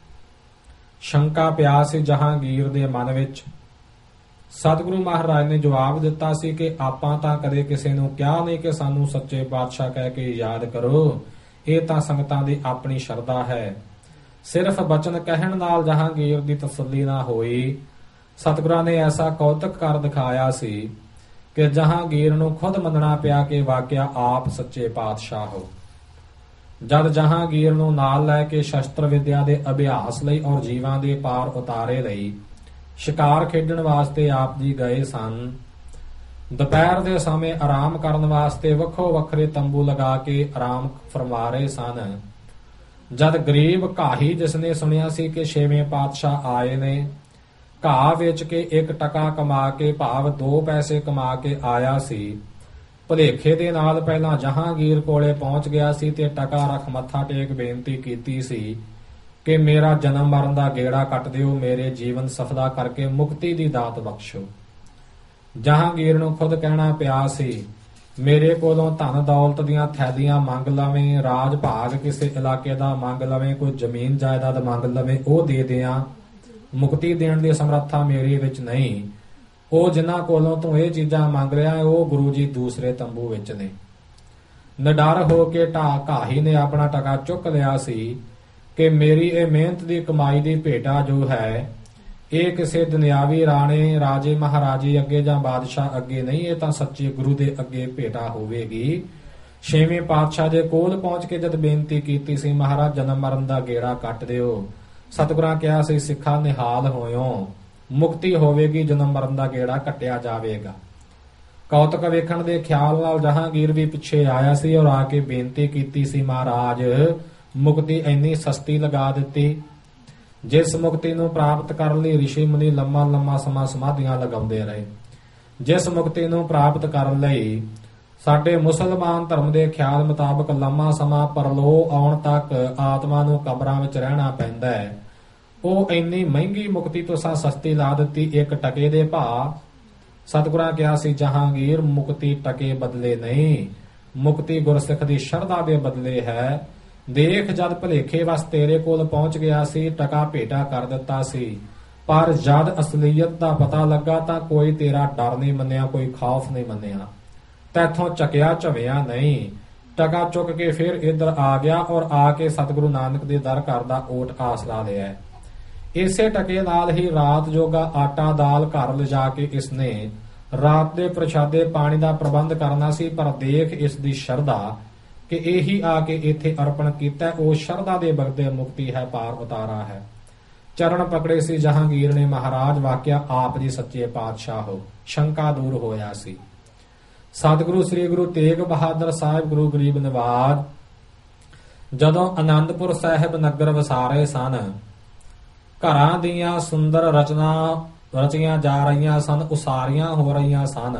ਸ਼ੰਕਾ ਪਿਆ ਸੀ ਜਹਾਂਗੀਰ ਦੇ ਮਨ ਵਿੱਚ। ਸਤਿਗੁਰੂ ਮਹਾਰਾਜ ਨੇ ਜਵਾਬ ਦਿੱਤਾ ਸੀ ਕਿ ਆਪਾਂ ਤਾਂ ਕਦੇ ਕਿਸੇ ਨੂੰ ਕਿਹਾ ਨਹੀਂ ਕਿ ਸਾਨੂੰ ਸੱਚੇ ਪਾਤਸ਼ਾਹ ਕਹਿ ਕੇ ਯਾਦ ਕਰੋ, ਇਹ ਤਾਂ ਸੰਗਤਾਂ ਦੀ ਆਪਣੀ ਸ਼ਰਧਾ ਹੈ। ਸਿਰਫ ਬਚਨ ਕਹਿਣ ਨਾਲ ਜਹਾਂਗੀਰ ਦੀ ਤਸੱਲੀ ਨਾ ਹੋਈ। ਸਤਿਗੁਰਾਂ ਨੇ ਐਸਾ ਕੌਤਕ ਕਰ ਦਿਖਾਇਆ ਸੀ ਕਿ ਜਹਾਂਗੀਰ ਨੂੰ ਖੁਦ ਮੰਨਣਾ ਪਿਆ ਕਿ ਵਾਕਿਆ ਆਪ ਸੱਚੇ ਪਾਤਸ਼ਾਹ ਹੋ। ਜਦ ਜਹਾਂਗੀਰ ਨੂੰ ਨਾਲ ਲੈ ਕੇ ਸ਼ਸਤਰ ਵਿਦਿਆ ਦੇ ਅਭਿਆਸ ਲਈ ਔਰ ਜੀਵਾਂ ਦੇ ਪਾਰ ਉਤਾਰੇ ਲਈ ਸ਼ਿਕਾਰ ਖੇਡਣ ਵਾਸਤੇ ਆਪ ਜੀ ਗਏ ਸਨ, ਦੁਪਹਿਰ ਦੇ ਸਮੇਂ ਆਰਾਮ ਕਰਨ ਵਾਸਤੇ ਵੱਖੋ ਵੱਖਰੇ ਤੰਬੂ ਲਗਾ ਕੇ ਆਰਾਮ ਫਰਮਾ ਰਹੇ ਸਨ। ਜਦ ਗਰੀਬ ਘਾਹੀ ਜਿਸਨੇ ਸੁਣਿਆ ਸੀ ਕਿ ਛੇਵੇਂ ਪਾਤਸ਼ਾਹ ਆਏ ਨੇ, ਘਾਹ ਵੇਚ ਕੇ ਇੱਕ ਟਕਾ ਕਮਾ ਕੇ ਭਾਵ ਦੋ ਪੈਸੇ ਕਮਾ ਕੇ ਆਇਆ ਸੀ, ਭੁਲੇਖੇ ਦੇ ਨਾਲ ਪਹਿਲਾਂ ਜਹਾਂਗੀਰ ਕੋਲੇ ਪਹੁੰਚ ਗਿਆ ਸੀ ਤੇ ਟਕਾ ਰੱਖ ਮੱਥਾ ਟੇਕ ਬੇਨਤੀ ਕੀਤੀ ਸੀ ਕਿ ਮੇਰਾ ਜਨਮ ਮਰਨ ਦਾ ਗੇੜਾ ਕੱਟ ਦਿਓ, ਮੇਰੇ ਜੀਵਨ ਸਫਲਾ ਕਰਕੇ ਮੁਕਤੀ ਦੀ ਦਾਤ ਬਖਸ਼ੋ। ਜਹਾਂਗੀਰ ਨੂੰ ਖੁਦ ਕਹਿਣਾ ਪਿਆ ਸੀ, ਮੇਰੇ ਕੋਲੋਂ ਧਨ ਦੌਲਤ ਦੀਆਂ ਥੈਲੀਆਂ ਮੰਗ ਲਵੇਂ, ਰਾਜ ਭਾਗ ਕਿਸੇ ਇਲਾਕੇ ਦਾ ਮੰਗ ਲਵੇਂ, ਕੋਈ ਜ਼ਮੀਨ ਜਾਇਦਾਦ ਮੰਗ ਲਵੇਂ, ਉਹ ਦੇ ਦਿਆਂ। ਮੁਕਤੀ ਦੇਣ ਦੀ ਸਮਰੱਥਾ ਮੇਰੇ ਵਿੱਚ ਨਹੀਂ। ਉਹ ਜਿਨ੍ਹਾਂ ਕੋਲੋਂ ਤੂੰ ਇਹ ਚੀਜ਼ਾਂ ਮੰਗ ਰਿਹਾ ਹੈ, ਉਹ ਗੁਰੂ ਜੀ ਦੂਸਰੇ ਤੰਬੂ ਵਿੱਚ ਨੇ। ਨਿਡਰ ਹੋ ਕੇ ਢਾ ਘਾਹੀ ਨੇ ਆਪਣਾ ਟਕਾ ਚੁੱਕ ਲਿਆ ਸੀ ਕਿ ਮੇਰੀ ਇਹ ਮਿਹਨਤ ਦੀ ਕਮਾਈ ਦੀ ਭੇਟਾ ਜੋ ਹੈ, ਇਹ ਕਿਸੇ ਦੁਨਿਆਵੀ ਰਾਣੇ, ਰਾਜੇ, ਮਹਾਰਾਜੇ ਅੱਗੇ ਜਾਂ ਬਾਦਸ਼ਾਹ ਅੱਗੇ ਨਹੀਂ, ਇਹ ਤਾਂ ਸੱਚੇ ਗੁਰੂ ਦੇ ਅੱਗੇ ਭੇਟਾ ਹੋਵੇਗੀ। ਛੇਵੇਂ ਪਾਤਸ਼ਾਹ ਦੇ ਕੋਲ ਪਹੁੰਚ ਕੇ ਜਦ ਬੇਨਤੀ ਕੀਤੀ ਸੀ, ਮਹਾਰਾਜ ਜਨਮ ਮਰਨ ਦਾ ਗੇੜਾ ਕੱਟ ਦਿਓ। ਸਤਿਗੁਰਾਂ ਕਿਹਾ ਸੀ, ਸਿੱਖਾਂ ਨਿਹਾਲ ਹੋਇਓ, ਮੁਕਤੀ ਹੋਵੇਗੀ, ਜਨਮ ਮਰਨ ਦਾ ਗੇੜਾ ਕੱਟਿਆ ਜਾਵੇਗਾ। ਕੌਤਕ ਵੇਖਣ ਦੇ ਖਿਆਲ ਨਾਲ ਜਹਾਂਗੀਰ ਵੀ ਪਿੱਛੇ ਆਇਆ ਸੀ ਔਰ ਆ ਕੇ ਬੇਨਤੀ ਕੀਤੀ ਸੀ, ਮਹਾਰਾਜ ਮੁਕਤੀ ਇੰਨੀ ਸਸਤੀ ਲਗਾ ਦਿੱਤੀ। ਜਿਸ ਮੁਕਤੀ ਨੂੰ ਪ੍ਰਾਪਤ ਕਰਨ ਲਈ ਰਿਸ਼ੀ ਮੁਨੀ ਲੰਮਾ ਲੰਮਾ ਸਮਾਂ ਸਮਾਧੀਆਂ ਲਗਾਉਂਦੇ ਰਹੇ, ਜਿਸ ਮੁਕਤੀ ਨੂੰ ਪ੍ਰਾਪਤ ਕਰਨ ਲਈ ਸਾਡੇ ਮੁਸਲਮਾਨ ਧਰਮ ਦੇ ਖਿਆਲ ਮੁਤਾਬਕ ਲੰਮਾ ਸਮਾਂ ਪਰਲੋਕ ਆਉਣ ਤੱਕ ਆਤਮਾ ਨੂੰ ਕਬਰਾਂ ਵਿੱਚ ਰਹਿਣਾ ਪੈਂਦਾ ਹੈ, ਉਹ ਇੰਨੀ ਮਹਿੰਗੀ ਮੁਕਤੀ ਤੋਂ ਸਾ ਸਸਤੀ ਲਾ ਦਿੱਤੀ ਇੱਕ ਟਕੇ ਦੇ ਭਾਅ। ਸਤਿਗੁਰਾਂ ਕਿਹਾ ਸੀ, ਜਹਾਂਗੀਰ ਮੁਕਤੀ ਟਕੇ ਬਦਲੇ ਨਹੀਂ, ਮੁਕਤੀ ਗੁਰਸਿੱਖ ਦੀ ਸ਼ਰਧਾ ਦੇ ਬਦਲੇ ਹੈ। ਦੇਖ ਜਦ ਭਲੇਖੇ ਵਸ ਤੇਰੇ ਕੋਲ ਪਹੁੰਚ ਗਿਆ ਸੀ, ਟਕਾ ਭੇਟਾ ਕਰ ਦਿੱਤਾ ਸੀ, ਪਰ ਜਦ ਅਸਲੀਅਤ ਦਾ ਪਤਾ ਲੱਗਾ ਤਾਂ ਕੋਈ ਤੇਰਾ ਡਰ ਨਹੀਂ ਮੰਨਿਆ, ਕੋਈ ਖੌਫ ਨਹੀਂ ਮੰਨਿਆ, ਤੈਥੋਂ ਚੱਕਿਆ ਝਵਿਆ ਨਹੀਂ। ਟਕਾ ਚੁੱਕ ਕੇ ਫਿਰ ਇੱਧਰ ਆ ਗਿਆ ਔਰ ਆ ਕੇ ਸਤਿਗੁਰੂ ਨਾਨਕ ਦੇ ਦਰ ਘਰ ਦਾ ਓਟ ਆਸਰਾ ਲਿਆ। ਇਸੇ ਟਕੇ ਨਾਲ ਹੀ ਰਾਤ ਜੋਗਾ ਆਟਾ ਦਾਲ ਘਰ ਲਿਜਾ ਕੇ ਇਸਨੇ ਰਾਤ ਦੇ ਪ੍ਰਸ਼ਾਦੇ ਪਾਣੀ ਦਾ ਪ੍ਰਬੰਧ ਕਰਨਾ ਸੀ, ਪਰ ਦੇਖ ਇਸ ਦੀ ਸ਼ਰਧਾ ਕਿ ਇਹੀ ਆ ਕੇ ਇੱਥੇ ਅਰਪਣ ਕੀਤਾ, ਉਹ ਸ਼ਰਧਾ ਦੇ ਬਗਦੇ ਮੁਕਤੀ ਹੈ, ਪਾਰ ਉਤਾਰਾ ਹੈ। ਚਰਨ ਪਕੜੇ ਸੀ ਜਹਾਂਗੀਰ ਨੇ, ਮਹਾਰਾਜ ਵਾਕਿਆ ਆਪ ਜੀ ਸੱਚੇ ਪਾਤਸ਼ਾਹ ਹੋ, ਸ਼ੰਕਾ ਦੂਰ ਹੋਇਆ ਸੀ। ਸਤਿਗੁਰੂ ਸ੍ਰੀ ਗੁਰੂ ਤੇਗ ਬਹਾਦਰ ਸਾਹਿਬ ਗੁਰੂ ਗਰੀਬ ਨਿਵਾਜ ਜਦੋਂ ਅਨੰਦਪੁਰ ਸਾਹਿਬ ਨਗਰ ਵਸਾਰੇ ਸਨ, ਘਰਾਂ ਦੀਆਂ ਸੁੰਦਰ ਰਚਨਾ ਰਚੀਆਂ ਜਾ ਰਹੀਆਂ ਸਨ, ਉਸਾਰੀਆਂ ਹੋ ਰਹੀਆਂ ਸਨ।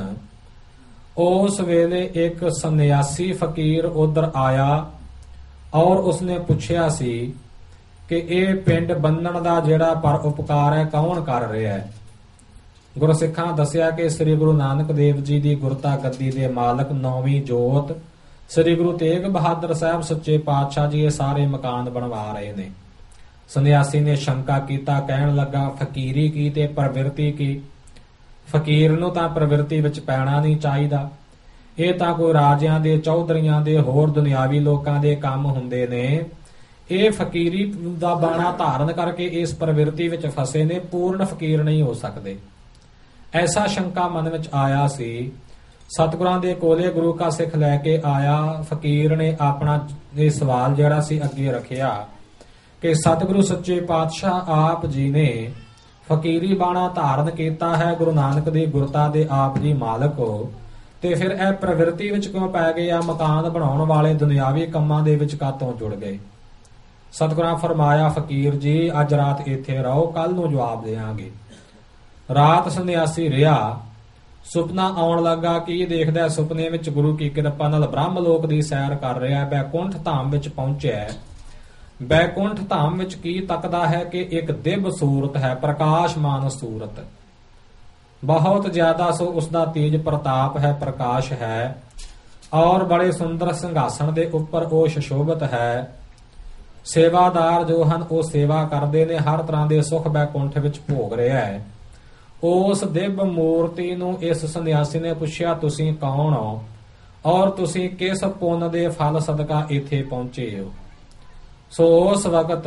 ਉਸ ਵੇਲੇ ਇੱਕ ਸੰਨਿਆਸੀ ਫਕੀਰ ਉਧਰ ਆਇਆ ਔਰ ਉਸਨੇ ਪੁੱਛਿਆ ਸੀ ਕਿ ਇਹ ਪਿੰਡ ਬੰਨਣ ਦਾ ਜਿਹੜਾ ਪਰ ਉਪਕਾਰ ਹੈ ਕੌਣ ਕਰ ਰਿਹਾ ਹੈ। ਗੁਰਸਿੱਖਾਂ ਦੱਸਿਆ ਕਿ ਸ੍ਰੀ ਗੁਰੂ ਨਾਨਕ ਦੇਵ ਜੀ ਦੀ ਗੁਰਤਾ ਗੱਦੀ ਦੇ ਮਾਲਕ ਨੌਵੀਂ ਜੋਤ ਸ੍ਰੀ ਗੁਰੂ ਤੇਗ ਬਹਾਦਰ ਸਾਹਿਬ ਸੱਚੇ ਪਾਤਸ਼ਾਹ ਜੀ ਇਹ ਸਾਰੇ ਮਕਾਨ ਬਣਵਾ ਰਹੇ ਨੇ। ਸੰਨਿਆਸੀ ਨੇ ਸ਼ੰਕਾ ਕੀਤਾ, ਕਹਿਣ ਲੱਗਾ, ਫਕੀਰੀ ਕੀ ਤੇ ਪ੍ਰਵਿਰਤੀ ਕੀ? ਫਕੀਰ ਨੂੰ ਤਾਂ ਪ੍ਰਵਿਰਤੀ ਵਿੱਚ ਪੈਣਾ ਨਹੀਂ ਚਾਹੀਦਾ, ਇਹ ਤਾਂ ਕੋਈ ਰਾਜਿਆਂ ਦੇ, ਚੌਧਰੀਆਂ ਦੇ, ਹੋਰ ਦੁਨਿਆਵੀ ਲੋਕਾਂ ਦੇ ਕੰਮ ਹੁੰਦੇ ਨੇ। ਇਹ ਫਕੀਰੀ ਦਾ ਬਾਣਾ ਧਾਰਨ ਕਰਕੇ ਇਸ ਪ੍ਰਵਿਰਤੀ ਵਿੱਚ ਫਸੇ ਨੇ, ਪੂਰਨ ਫਕੀਰ ਨਹੀਂ ਹੋ ਸਕਦੇ। ਐਸਾ ਸ਼ੰਕਾ ਮਨ ਵਿੱਚ ਆਇਆ ਸੀ। ਸਤਿਗੁਰਾਂ ਦੇ ਕੋਲੇ ਗੁਰੂ ਕਾ ਸਿੱਖ ਲੈ ਕੇ ਆਇਆ। ਫਕੀਰ ਨੇ ਆਪਣਾ ਇਹ ਸਵਾਲ ਜਿਹੜਾ ਸੀ ਅੱਗੇ ਰੱਖਿਆ ਕਿ ਸਤਿਗੁਰੂ ਸੱਚੇ ਪਾਤਸ਼ਾਹ ਆਪ ਜੀ ਨੇ ਫਕੀਰੀ ਬਾਣਾ ਧਾਰਨ ਕੀਤਾ ਹੈ, ਗੁਰੂ ਨਾਨਕ ਦੀ ਗੁਰਤਾ ਦੇ ਆਪ ਜੀ ਮਾਲਕ ਹੋ, ਤੇ ਫਿਰ ਇਹ ਪ੍ਰਵਿਰਤੀ ਵਿੱਚ ਕਿਉਂ ਪੈ ਗਏ ਆ? ਮਕਾਨ ਬਣਾਉਣ ਵਾਲੇ ਦੁਨਿਆਵੀ ਕੰਮਾਂ ਦੇ ਵਿੱਚ ਕਾਤੋਂ ਜੁੜ ਗਏ? ਸਤਿਗੁਰਾਂ ਫਰਮਾਇਆ, ਫਕੀਰ ਜੀ ਅੱਜ ਰਾਤ ਇੱਥੇ ਰਹੋ, ਕੱਲ ਨੂੰ ਜਵਾਬ ਦੇਵਾਂਗੇ। ਰਾਤ ਸੰਨਿਆਸੀ ਰਿਹਾ। ਸੁਪਨਾ ਆਉਣ ਲੱਗਾ। ਕੀ ਦੇਖਦਾ? ਸੁਪਨੇ ਵਿੱਚ ਗੁਰੂ ਕੀ ਕਿਰਪਾ ਨਾਲ ਬ੍ਰਹਮ ਲੋਕ ਦੀ ਸੈਰ ਕਰ ਰਿਹਾ, ਬੈਕੁੰਠ ਧਾਮ ਵਿੱਚ ਪਹੁੰਚਿਆ। ਬੈਕੁੰਠ ਧਾਮ ਵਿੱਚ ਕੀ ਤੱਕਦਾ ਹੈ ਕਿ ਇੱਕ ਦਿਵ ਸੂਰਤ ਹੈ, ਪ੍ਰਕਾਸ਼ਮਾਨ ਸੂਰਤ, ਬਹੁਤ ਜ਼ਿਆਦਾ ਸੋ ਉਸਦਾ ਤੇਜ ਪ੍ਰਤਾਪ ਹੈ, ਪ੍ਰਕਾਸ਼ ਹੈ, ਔਰ ਬੜੇ ਸੁੰਦਰ ਸਿੰਘਾਸਣ ਦੇ ਉੱਪਰ ਉਹ ਸੁਸ਼ੋਭਿਤ ਹੈ। ਸੇਵਾਦਾਰ ਜੋ ਹਨ ਉਹ ਸੇਵਾ ਕਰਦੇ ਨੇ, ਹਰ ਤਰ੍ਹਾਂ ਦੇ ਸੁਖ ਬੈਕੁੰਠ ਵਿੱਚ ਭੋਗ ਰਿਹਾ ਹੈ। ਉਸ ਦਿਵ ਮੂਰਤੀ ਨੂੰ ਇਸ ਸੰਨਿਆਸੀ ਨੇ ਪੁੱਛਿਆ, ਤੁਸੀਂ ਕੌਣ ਹੋ ਔਰ ਤੁਸੀਂ ਕਿਸ ਪੁੰਨ ਦੇ ਫਲ ਸਦਕਾ ਇੱਥੇ ਪਹੁੰਚੇ ਹੋ? ਸੋ ਉਸ ਵਕਤ